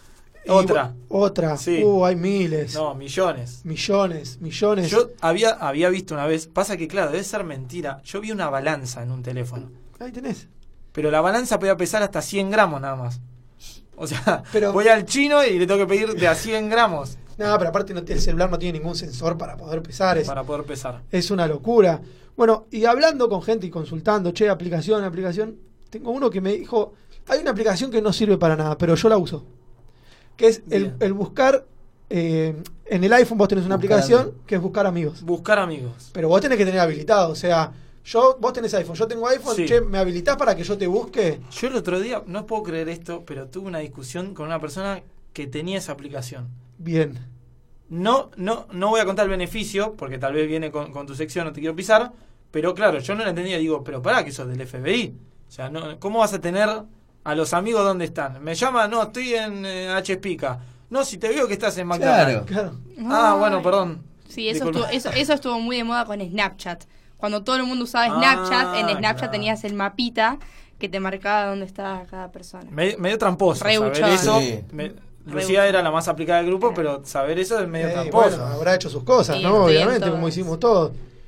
Speaker 4: Otra.
Speaker 5: Sí.
Speaker 4: Hay miles.
Speaker 5: No, millones.
Speaker 4: Millones.
Speaker 5: Yo había visto una vez. Pasa que, claro, debe ser mentira. Yo vi una balanza en un teléfono.
Speaker 4: Ahí tenés.
Speaker 5: Pero la balanza podía pesar hasta 100 gramos nada más. O sea, voy al chino y le tengo que pedir de a 100 gramos.
Speaker 4: No, pero aparte el celular no tiene ningún sensor para poder pesar. Es una locura. Bueno, y hablando con gente y consultando, aplicación, tengo uno que me dijo, hay una aplicación que no sirve para nada, pero yo la uso. Que es el buscar, en el iPhone vos tenés una aplicación que es buscar amigos.
Speaker 5: Buscar amigos.
Speaker 4: Pero vos tenés que tener habilitado, o sea... vos tenés iPhone, yo tengo iPhone,
Speaker 5: Sí.
Speaker 4: ¿me habilitás para que yo te busque?
Speaker 5: Yo el otro día, no puedo creer esto, pero tuve una discusión con una persona que tenía esa aplicación.
Speaker 4: Bien.
Speaker 5: No voy a contar el beneficio, porque tal vez viene con tu sección, no te quiero pisar, pero claro, yo no la entendía, digo, pero pará, que sos del FBI. O sea, ¿cómo vas a tener a los amigos dónde están? Me llama, no, estoy en HPica. No, si te veo que estás en McDonald's.
Speaker 4: Claro.
Speaker 5: Ah, bueno, perdón.
Speaker 6: Sí, eso estuvo muy de moda con Snapchat. Cuando todo el mundo usaba Snapchat, en Snapchat tenías el mapita que te marcaba dónde estaba cada persona.
Speaker 5: Medio tramposo saber eso. Sí. Lucía era la más aplicada del grupo, pero saber eso es medio tramposo.
Speaker 4: Bueno, habrá hecho sus cosas, ¿no? Obviamente, como hicimos todos.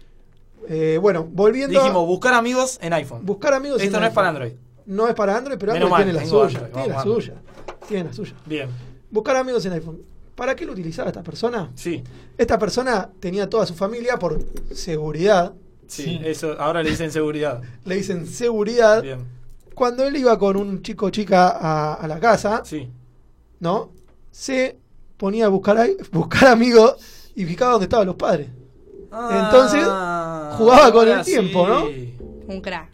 Speaker 4: Bueno, volviendo...
Speaker 5: Dijimos, buscar amigos en iPhone.
Speaker 4: Buscar amigos
Speaker 5: Esto
Speaker 4: en
Speaker 5: no
Speaker 4: iPhone.
Speaker 5: es para Android.
Speaker 4: No es para Android, pero
Speaker 5: Menos
Speaker 4: Android
Speaker 5: mal,
Speaker 4: tiene la
Speaker 5: tengo
Speaker 4: suya.
Speaker 5: Android,
Speaker 4: Tiene la suya.
Speaker 5: Bien.
Speaker 4: Buscar amigos en iPhone. ¿Para qué lo utilizaba esta persona?
Speaker 5: Sí.
Speaker 4: Esta persona tenía toda su familia por seguridad.
Speaker 5: Sí, eso, ahora le dicen seguridad.
Speaker 4: Le dicen seguridad.
Speaker 5: Bien.
Speaker 4: Cuando él iba con un chico o chica a la casa, ¿no? Se ponía a buscar amigos y fijaba dónde estaban los padres. Entonces, jugaba con el tiempo, ¿no?
Speaker 6: Un crack.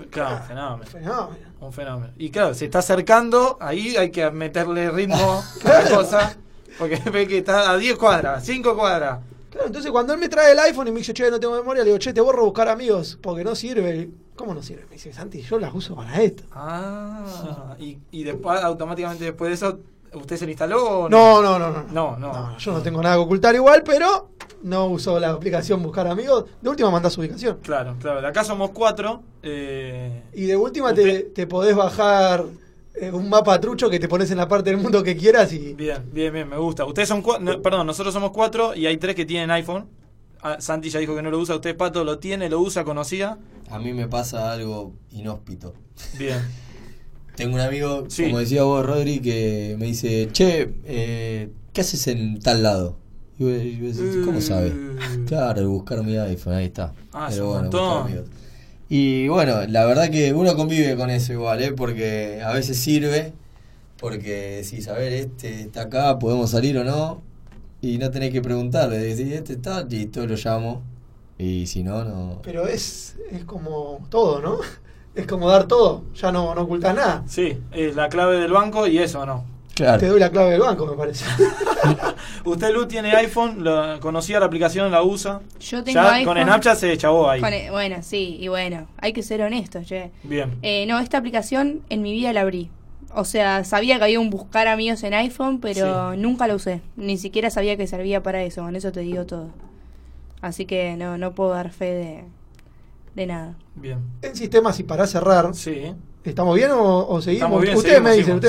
Speaker 5: Fenómeno. Un fenómeno. Y claro, se está acercando, ahí hay que meterle ritmo a la cosa, porque ve que está a 10 cuadras, 5 cuadras.
Speaker 4: Claro, entonces cuando él me trae el iPhone y me dice, che, no tengo memoria, le digo, che, te borro buscar amigos, porque no sirve. ¿Cómo no sirve? Me dice, Santi, yo las uso para esto.
Speaker 5: Y después, automáticamente después de eso, ¿usted se lo instaló o no?
Speaker 4: No, yo no tengo nada que ocultar igual, pero no uso la aplicación Buscar Amigos. De última mandás su ubicación.
Speaker 5: Claro. De acá somos 4.
Speaker 4: Y de última te podés bajar un mapa trucho que te pones en la parte del mundo que quieras y...
Speaker 5: Bien, me gusta. Ustedes son nosotros somos 4 y hay 3 que tienen iPhone. Santi ya dijo que no lo usa. Usted, Pato, lo tiene, lo usa, conocía.
Speaker 8: A mí me pasa algo inhóspito.
Speaker 5: Bien.
Speaker 8: Tengo un amigo, como decía vos, Rodri, que me dice, che, ¿qué haces en tal lado? Y yo decía, ¿cómo sabe? Claro, buscar mi iPhone, ahí está. Pero bueno, buscar amigos. Y bueno, la verdad que uno convive con eso igual, porque a veces sirve, porque decís, a ver, este está acá, podemos salir o no, y no tenés que preguntarle, decís, este está, listo, lo llamo, y si no, no.
Speaker 4: Pero es como todo, ¿no? Es como dar todo, ya no ocultás nada.
Speaker 5: Sí, es la clave del banco y eso, ¿no?
Speaker 4: Claro. Te doy la clave del banco, me parece.
Speaker 5: Usted, Lu, tiene iPhone, conocía la aplicación, la usa.
Speaker 6: Yo tengo iPhone.
Speaker 5: Con Snapchat se chavó ahí.
Speaker 6: Bueno, sí, y bueno, hay que ser honestos, che.
Speaker 5: Bien.
Speaker 6: No, esta aplicación en mi vida la abrí. O sea, sabía que había un buscar amigos en iPhone, pero nunca la usé. Ni siquiera sabía que servía para eso, con eso te digo todo. Así que no puedo dar fe de nada.
Speaker 5: Bien.
Speaker 4: En sistemas, y para cerrar, ¿estamos bien o seguimos?
Speaker 5: Estamos bien,
Speaker 4: ustedes me dicen.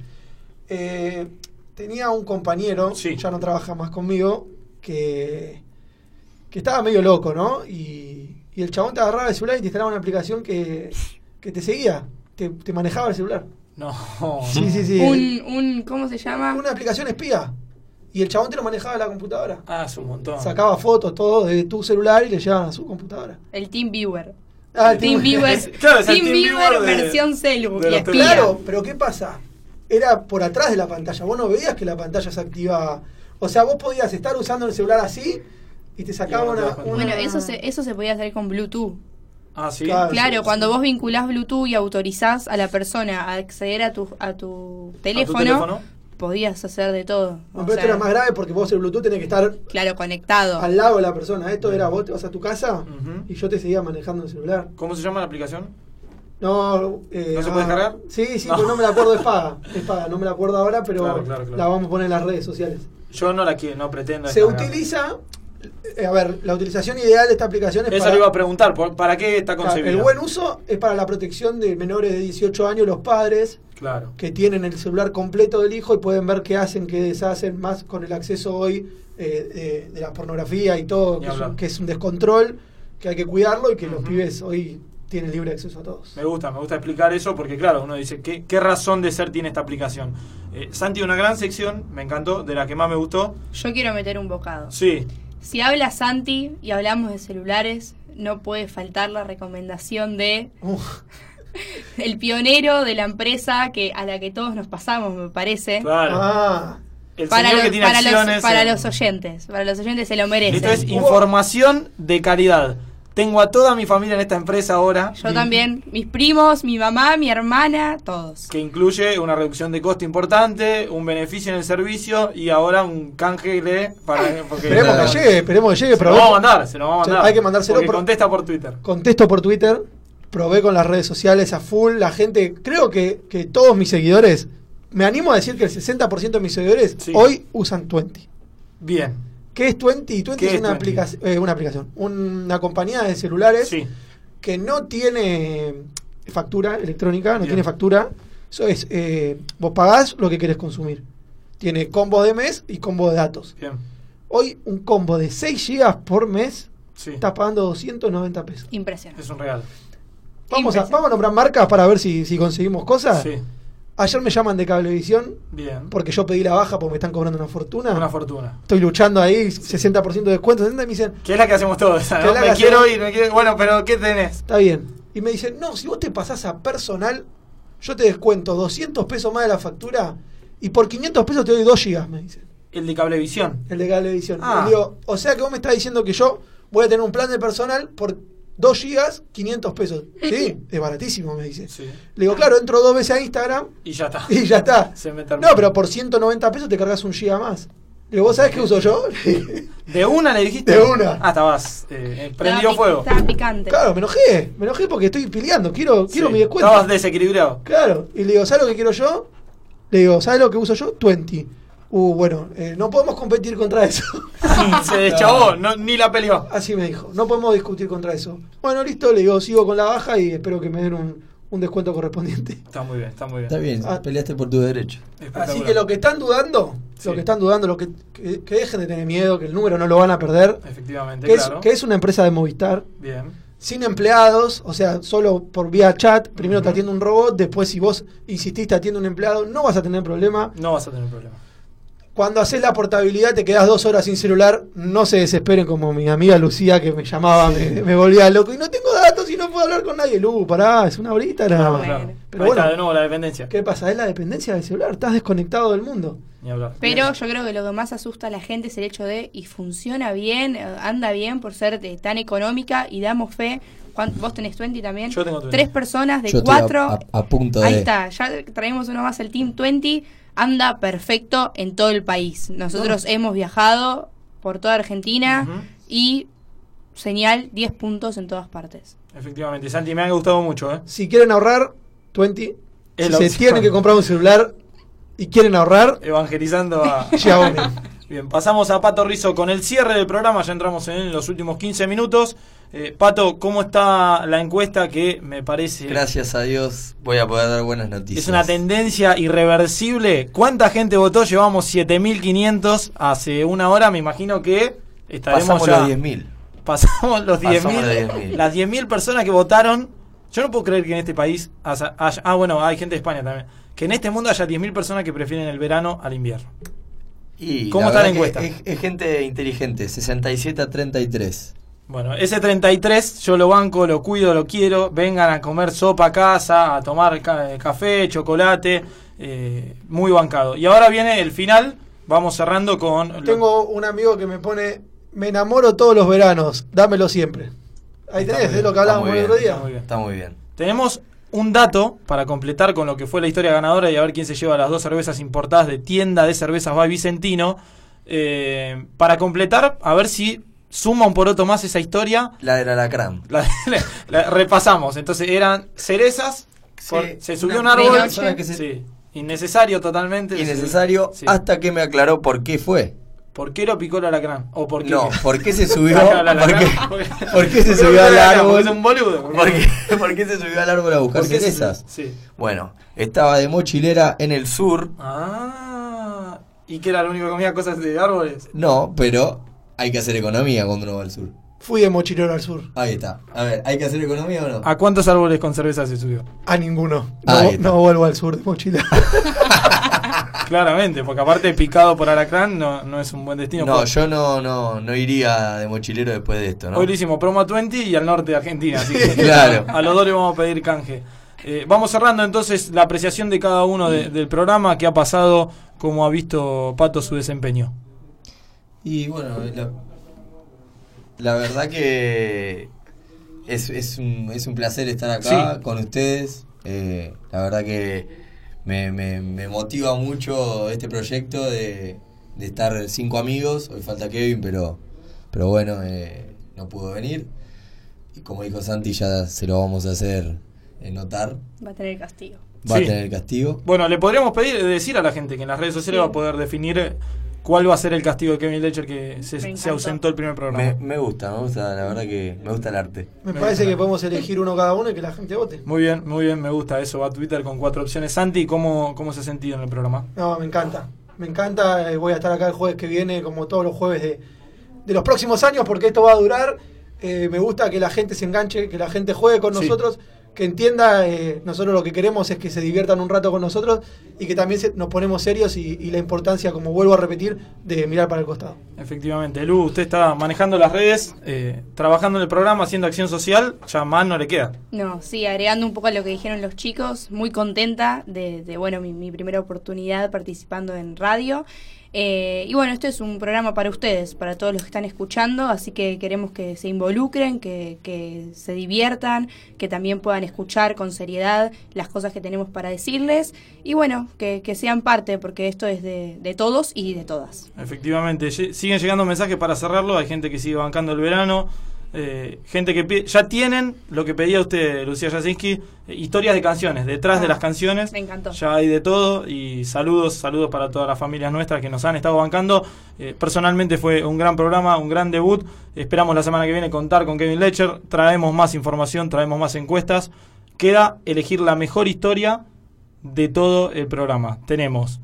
Speaker 4: Tenía un compañero, ya no trabaja más conmigo, que estaba medio loco, ¿no? Y el chabón te agarraba el celular y te instalaba una aplicación que te seguía, te manejaba el celular.
Speaker 5: No.
Speaker 4: Sí.
Speaker 6: ¿Cómo se llama?
Speaker 4: Una aplicación espía. Y el chabón te lo manejaba en la computadora.
Speaker 5: Es un montón.
Speaker 4: Sacaba fotos, todo de tu celular y le llevaban a su computadora.
Speaker 6: El TeamViewer.
Speaker 4: El
Speaker 6: TeamViewer.
Speaker 4: Claro,
Speaker 6: TeamViewer versión celu y espía.
Speaker 4: Claro, pero ¿qué pasa? Era por atrás de la pantalla. Vos no veías que la pantalla se activaba. O sea, vos podías estar usando el celular así y te sacaba una...
Speaker 6: Bueno, eso se podía hacer con Bluetooth.
Speaker 5: ¿Sí?
Speaker 6: Claro, cuando vos vinculás Bluetooth y autorizás a la persona a acceder a tu teléfono, podías hacer de todo.
Speaker 4: Pero esto era más grave porque vos el Bluetooth tenés que estar...
Speaker 6: Claro, conectado.
Speaker 4: Al lado de la persona. Esto era, vos te vas a tu casa y yo te seguía manejando el celular.
Speaker 5: ¿Cómo se llama la aplicación?
Speaker 4: ¿No
Speaker 5: se puede descargar?
Speaker 4: Sí, pero no me la acuerdo, es paga, no me la acuerdo ahora, pero claro. La vamos a poner en las redes sociales.
Speaker 5: Yo no la quiero, no pretendo.
Speaker 4: Se utiliza, la utilización ideal de esta aplicación es
Speaker 5: eso le iba a preguntar, ¿para qué está concebida?
Speaker 4: El buen uso es para la protección de menores de 18 años, los padres que tienen el celular completo del hijo y pueden ver qué hacen, qué deshacen, más con el acceso hoy de la pornografía y todo, que es un descontrol, que hay que cuidarlo y que los pibes hoy tienen libre acceso a todos.
Speaker 5: Me gusta explicar eso porque claro, uno dice, ¿qué razón de ser tiene esta aplicación? Santi, una gran sección, me encantó, de la que más me gustó.
Speaker 6: Yo quiero meter un bocado.
Speaker 5: Sí.
Speaker 6: Si habla Santi y hablamos de celulares, no puede faltar la recomendación de el pionero de la empresa a la que todos nos pasamos, me parece.
Speaker 5: Claro. El señor que tiene acciones
Speaker 6: para los oyentes se lo merecen.
Speaker 5: Esto es información de calidad. Tengo a toda mi familia en esta empresa ahora.
Speaker 6: Yo también, mis primos, mi mamá, mi hermana, todos.
Speaker 5: Que incluye una reducción de costo importante, un beneficio en el servicio y ahora un canje
Speaker 4: esperemos que llegue.
Speaker 5: Se lo vamos a mandar.
Speaker 4: Hay que mandárselo.
Speaker 5: Contesta por Twitter.
Speaker 4: Contesto por Twitter. Probé con las redes sociales a full. La gente, creo que todos mis seguidores, me animo a decir que el 60% de mis seguidores hoy usan Twenty.
Speaker 5: Bien.
Speaker 4: ¿Qué es Twenty? Twenty es una aplicación, una compañía de celulares que no tiene factura electrónica, no tiene factura. Eso es, vos pagás lo que querés consumir. Tiene combo de mes y combo de datos.
Speaker 5: Bien.
Speaker 4: Hoy un combo de 6 gigas por mes estás pagando 290 pesos.
Speaker 6: Impresionante.
Speaker 5: Es un regalo.
Speaker 4: Vamos a nombrar marcas para ver si conseguimos cosas.
Speaker 5: Sí.
Speaker 4: Ayer me llaman de Cablevisión.
Speaker 5: Bien.
Speaker 4: Porque yo pedí la baja porque me están cobrando una fortuna.
Speaker 5: Estoy
Speaker 4: luchando ahí, 60% de descuento. Y me dicen,
Speaker 5: ¿qué es la que hacemos todos? ¿No? Me quiero ir. Bueno, pero ¿qué tenés?
Speaker 4: Está bien. Y me dicen, no, si vos te pasás a personal, yo te descuento 200 pesos más de la factura y por 500 pesos te doy 2 gigas, me dicen.
Speaker 5: El de Cablevisión.
Speaker 4: El de Cablevisión. Y digo, o sea que vos me estás diciendo que yo voy a tener un plan de personal por 2 gigas, 500 pesos. Sí, es baratísimo, me dice.
Speaker 5: Sí.
Speaker 4: Le digo, claro, entro 2 veces a Instagram.
Speaker 5: Y ya está.
Speaker 4: Y ya está.
Speaker 5: Se me termina.
Speaker 4: No, pero por 190 pesos te cargas 1 giga más. Le digo, ¿vos sabés qué uso yo?
Speaker 5: ¿De una le dijiste?
Speaker 4: De una.
Speaker 5: Ah, estabas prendido fuego.
Speaker 6: Estaba picante.
Speaker 4: Claro, me enojé porque estoy peleando, quiero mi descuento.
Speaker 5: Estabas desequilibrado.
Speaker 4: Claro, y le digo, ¿sabes lo que quiero yo? Le digo, ¿sabes lo que uso yo? 20. Bueno, no podemos competir contra eso.
Speaker 5: Se deschavó, ni la peleó.
Speaker 4: Así me dijo, no podemos discutir contra eso. Bueno, listo, le digo, sigo con la baja y espero que me den un descuento correspondiente.
Speaker 5: Está muy bien, está muy bien.
Speaker 8: Está bien, peleaste por tu derecho.
Speaker 4: Así que lo que están dudando, que dejen de tener miedo, que el número no lo van a perder.
Speaker 5: Efectivamente,
Speaker 4: que es una empresa de Movistar.
Speaker 5: Bien.
Speaker 4: Sin empleados, o sea, solo por vía chat. Primero te atiende un robot, después si vos insistís te atiende un empleado, no vas a tener problema.
Speaker 5: No vas a tener problema.
Speaker 4: Cuando haces la portabilidad te quedás 2 horas sin celular, no se desesperen como mi amiga Lucía que me llamaba, me volvía loco y no tengo datos y no puedo hablar con nadie. Pará, es una horita nada más.
Speaker 5: Claro.
Speaker 4: Pero
Speaker 5: ahí
Speaker 4: bueno,
Speaker 5: está de nuevo la dependencia.
Speaker 4: ¿Qué pasa? Es la dependencia del celular, estás desconectado del mundo.
Speaker 5: Ni hablar.
Speaker 6: Pero yo creo que lo que más asusta a la gente es el hecho de, y funciona bien, anda bien por ser tan económica, y damos fe. ¿Vos tenés 20 también?
Speaker 5: Yo tengo 20.
Speaker 6: 3 personas de
Speaker 8: Yo
Speaker 6: 4.
Speaker 8: a punto
Speaker 6: Ahí
Speaker 8: de...
Speaker 6: está, ya traemos uno más, el Team 20. Anda perfecto en todo el país. Nosotros hemos viajado por toda Argentina y señal 10 puntos en todas partes.
Speaker 5: Efectivamente, Santi, me ha gustado mucho.
Speaker 4: Si quieren ahorrar, 20. Si se
Speaker 5: opción.
Speaker 4: tienen que comprar un celular y quieren ahorrar,
Speaker 5: evangelizando a
Speaker 4: Xiaomi.
Speaker 5: Bien, pasamos a Pato Rizzo con el cierre del programa. Ya entramos en los últimos 15 minutos. Pato, ¿cómo está la encuesta? Que me parece...
Speaker 8: Gracias a Dios voy a poder dar buenas noticias.
Speaker 5: Es una tendencia irreversible. ¿Cuánta gente votó? Llevamos 7.500 hace una hora. Me imagino que estaremos
Speaker 8: pasamos
Speaker 5: ya...
Speaker 8: los 10.000.
Speaker 5: Pasamos los 10.000. Las 10.000 personas que votaron. Yo no puedo creer que en este país haya... bueno, hay gente de España también. Que en este mundo haya 10.000 personas que prefieren el verano al invierno.
Speaker 8: Y
Speaker 5: ¿cómo está la encuesta?
Speaker 8: Es gente inteligente, 67-33.
Speaker 5: Bueno, ese 33 yo lo banco, lo cuido, lo quiero. Vengan a comer sopa a casa, a tomar café, chocolate, muy bancado. Y ahora viene el final, vamos cerrando con...
Speaker 4: Tengo un amigo que me pone, me enamoro todos los veranos, dámelo siempre. Ahí tenés, es lo que hablábamos el otro día.
Speaker 8: Está muy bien.
Speaker 5: Tenemos un dato para completar con lo que fue la historia ganadora y a ver quién se lleva las 2 cervezas importadas de Tienda de Cervezas by Vicentino. Para completar, a ver si... suma un poroto más esa historia.
Speaker 8: La del alacrán.
Speaker 5: La repasamos. Entonces eran cerezas. Se subió un árbol. Sí. Innecesario totalmente.
Speaker 8: Innecesario hasta que me aclaró por qué fue.
Speaker 5: ¿Por qué lo picó el alacrán? ¿O por qué?
Speaker 8: No, ¿por qué se subió?
Speaker 5: ¿Por
Speaker 8: qué se subió al árbol?
Speaker 5: Es un boludo.
Speaker 8: ¿Por qué se subió al árbol a buscar cerezas?
Speaker 5: Sí.
Speaker 8: Bueno, estaba de mochilera en el sur.
Speaker 5: ¿Y que era lo único que comía cosas de árboles?
Speaker 8: No, pero hay que hacer economía cuando uno va al sur.
Speaker 4: Fui de mochilero al sur.
Speaker 8: Ahí está. A ver, ¿hay que hacer economía o no?
Speaker 5: ¿A cuántos árboles con cerveza se subió?
Speaker 4: A ninguno. No vuelvo al sur de mochila.
Speaker 5: Claramente, porque aparte picado por alacrán no es un buen destino.
Speaker 8: No, yo no iría de mochilero después de esto, ¿no?
Speaker 5: Hoy lo hicimos promo a 20 y al norte de Argentina, así que
Speaker 8: claro.
Speaker 5: A los dos le vamos a pedir canje. Vamos cerrando entonces la apreciación de cada uno del programa, que ha pasado, como ha visto Pato su desempeño.
Speaker 8: Y bueno, la verdad que es un placer estar acá con ustedes. La verdad que me motiva mucho este proyecto de estar 5 amigos. Hoy falta Kevin, pero bueno, no pudo venir. Y como dijo Santi, ya se lo vamos a hacer notar.
Speaker 6: Va a tener castigo.
Speaker 8: Va a tener castigo.
Speaker 5: Bueno, le podríamos decir a la gente que en las redes sociales va a poder definir cuál va a ser el castigo de Kevin Lecher, que se ausentó el primer programa.
Speaker 8: Me gusta, la verdad que me gusta el arte.
Speaker 4: Me parece que podemos elegir uno cada uno y que la gente vote.
Speaker 5: Muy bien, me gusta eso. Va a Twitter con 4 opciones. Santi, ¿cómo se ha sentido en el programa?
Speaker 4: No, me encanta. Voy a estar acá el jueves que viene, como todos los jueves de los próximos años, porque esto va a durar. Me gusta que la gente se enganche, que la gente juegue con nosotros, que entienda, nosotros lo que queremos es que se diviertan un rato con nosotros y que también nos ponemos serios y la importancia, como vuelvo a repetir, de mirar para el costado.
Speaker 5: Efectivamente. Lu, usted está manejando las redes, trabajando en el programa, haciendo acción social, ya más no le queda.
Speaker 6: No, sí, agregando un poco a lo que dijeron los chicos, muy contenta de mi primera oportunidad participando en radio. Y bueno, este es un programa para ustedes, para todos los que están escuchando, así que queremos que se involucren, que se diviertan, que también puedan escuchar con seriedad las cosas que tenemos para decirles y bueno, que sean parte, porque esto es de todos y de todas.
Speaker 5: Efectivamente, siguen llegando mensajes para cerrarlo, hay gente que sigue bancando el verano. Gente que ya tienen lo que pedía usted, Lucía Jasinski, historias de canciones, detrás de las canciones.
Speaker 6: Me encantó.
Speaker 5: Ya hay de todo y saludos para todas las familias nuestras que nos han estado bancando. Personalmente fue un gran programa, un gran debut. Esperamos la semana que viene contar con Kevin Lecher. Traemos más información, traemos más encuestas. Queda elegir la mejor historia de todo el programa. Tenemos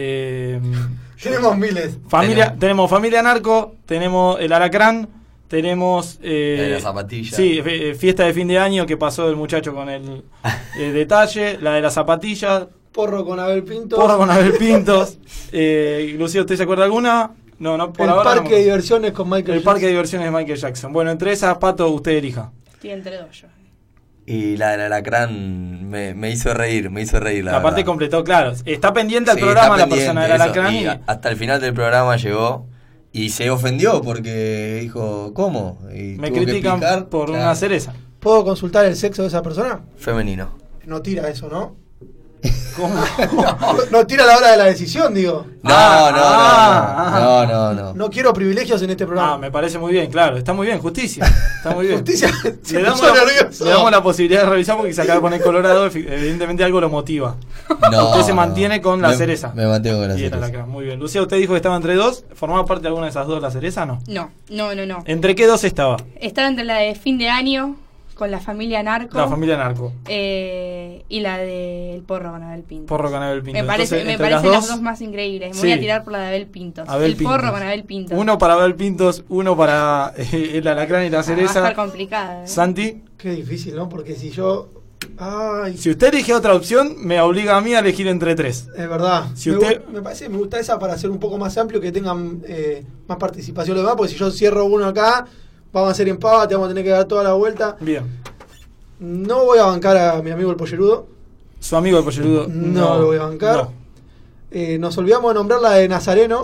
Speaker 4: miles.
Speaker 5: Tenemos Familia Narco, tenemos El Alacrán. Tenemos
Speaker 8: la de la zapatilla.
Speaker 5: Sí, fiesta de fin de año que pasó el muchacho con el detalle, la de la zapatilla.
Speaker 4: Porro con Abel Pintos.
Speaker 5: Lucía, ¿usted se acuerda alguna? No, por
Speaker 4: el
Speaker 5: ahora.
Speaker 4: Parque de diversiones con Michael Jackson.
Speaker 5: El parque de diversiones de Michael Jackson. Bueno, entre esas, Pato, usted elija.
Speaker 6: Estoy entre dos yo.
Speaker 8: Y la del Alacrán me hizo reír,
Speaker 5: la parte completó, claro. Está pendiente al programa la persona del Alacrán.
Speaker 8: Y hasta el final del programa llegó. Y se ofendió porque dijo, ¿cómo? Y
Speaker 5: me critican por una cereza.
Speaker 4: ¿Puedo consultar el sexo de esa persona?
Speaker 8: Femenino.
Speaker 4: No tira eso, ¿no? ¿Cómo? No tira a la hora de la decisión, digo.
Speaker 8: No.
Speaker 4: No quiero privilegios en este programa.
Speaker 5: Me parece muy bien, claro. Está muy bien, justicia. Está muy bien.
Speaker 4: Justicia.
Speaker 5: Le damos la posibilidad de revisar porque se acaba de poner colorado. Evidentemente algo lo motiva. Usted se mantiene con la cereza.
Speaker 8: Me mantengo con la cereza.
Speaker 5: Muy bien. Lucía, usted dijo que estaba entre dos. ¿Formaba parte de alguna de esas dos la cereza, no?
Speaker 6: No.
Speaker 5: ¿Entre qué dos estaba?
Speaker 6: Estaba entre la de fin de año con la familia Narco. Y la del Porro con Abel Pintos. Me parecen las dos más increíbles. Me voy a tirar por la de Abel Pintos. Porro con Abel Pintos.
Speaker 5: Uno para Abel Pintos, uno para el Alacrán y la cereza.
Speaker 6: Va a estar complicada.
Speaker 5: Santi.
Speaker 4: Qué difícil, ¿no? Porque si
Speaker 5: usted elige otra opción, me obliga a mí a elegir entre tres.
Speaker 4: Es verdad.
Speaker 5: Me
Speaker 4: gusta esa para hacer un poco más amplio, que tengan más participación los demás, porque si yo cierro uno acá, vamos a hacer empate, vamos a tener que dar toda la vuelta.
Speaker 5: Bien.
Speaker 4: No voy a bancar a mi amigo el Pollerudo.
Speaker 5: ¿Su amigo el Pollerudo?
Speaker 4: No lo voy a bancar. Nos olvidamos de nombrar la de Nazareno.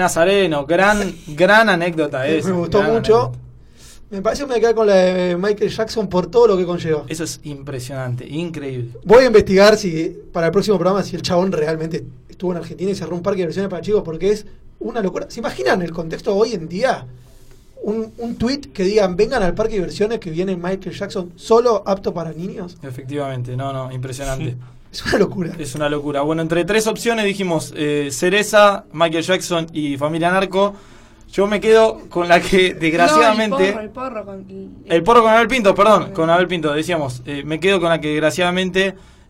Speaker 4: Gran anécdota esa. Me gustó mucho. Anécdota. Me parece que me voy a quedar con la de Michael Jackson por todo lo que conlleva.
Speaker 5: Eso es impresionante, increíble.
Speaker 4: Voy a investigar para el próximo programa si el chabón realmente estuvo en Argentina y cerró un parque de diversiones para chicos, porque es una locura. ¿Se imaginan el contexto hoy en día? Un tweet que digan, vengan al parque de diversiones que viene Michael Jackson solo apto para niños.
Speaker 5: Efectivamente, impresionante.
Speaker 4: Es una locura.
Speaker 5: Es una locura. Bueno, entre tres opciones dijimos cereza, Michael Jackson y Familia Narco. Yo me quedo con la que desgraciadamente...
Speaker 6: El porro con
Speaker 5: Abel Pintos, perdón, con Abel Pintos, decíamos. Me quedo con la que desgraciadamente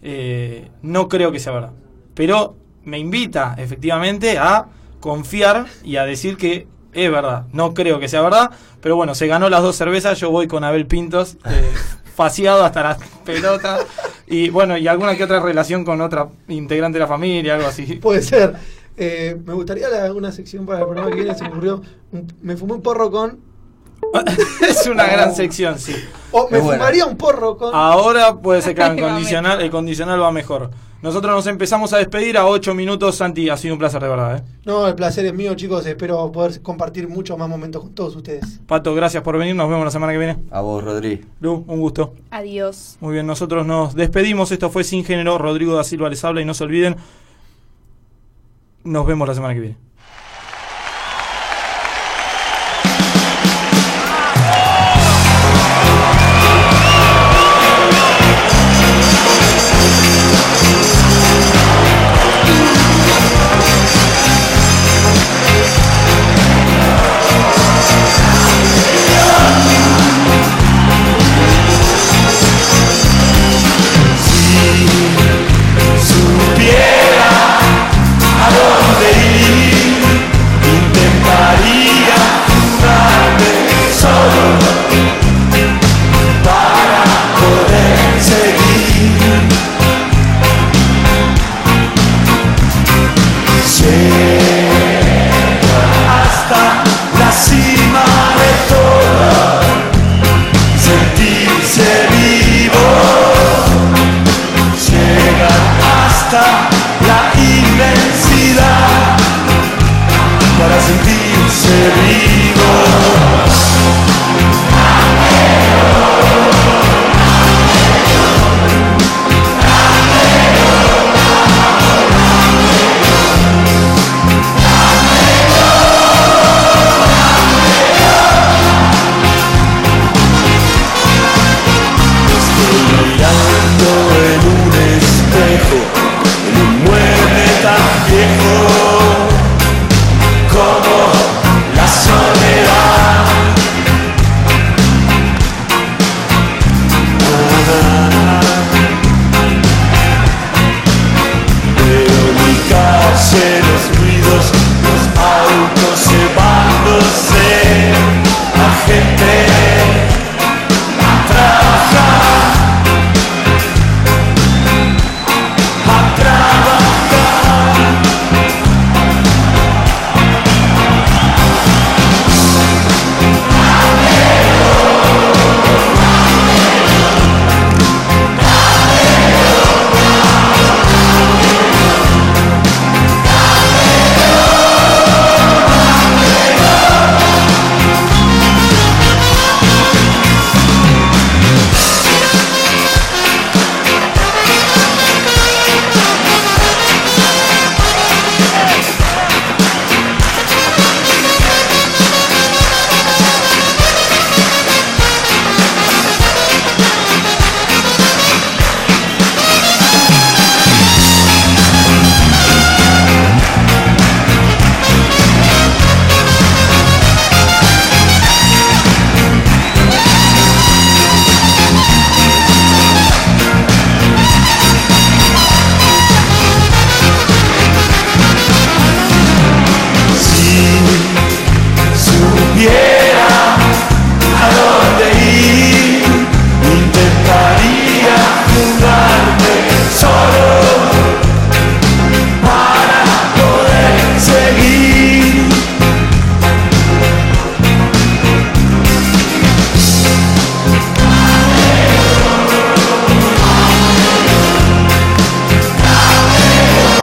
Speaker 5: no creo que sea verdad. Pero me invita efectivamente a confiar y a decir que es verdad. No creo que sea verdad, pero bueno, se ganó las dos cervezas. Yo voy con Abel Pintos, faciado hasta las pelotas. Y bueno, y alguna que otra relación con otra integrante de la familia, algo así.
Speaker 4: Puede ser. Me gustaría una sección para el programa que viene. Se me ocurrió, me fumé un porro con...
Speaker 5: Es una gran sección, sí.
Speaker 4: O me fumaría un porro con...
Speaker 5: Ahora puede ser que el condicional va mejor. Nosotros nos empezamos a despedir a 8 minutos. Santi, ha sido un placer de verdad.
Speaker 4: No, el placer es mío, chicos. Espero poder compartir muchos más momentos con todos ustedes.
Speaker 5: Pato, gracias por venir. Nos vemos la semana que viene.
Speaker 8: A vos, Rodri.
Speaker 5: Lu, un gusto.
Speaker 6: Adiós.
Speaker 5: Muy bien, nosotros nos despedimos. Esto fue Sin Género. Rodrigo da Silva les habla y no se olviden, nos vemos la semana que viene.
Speaker 11: Yeah.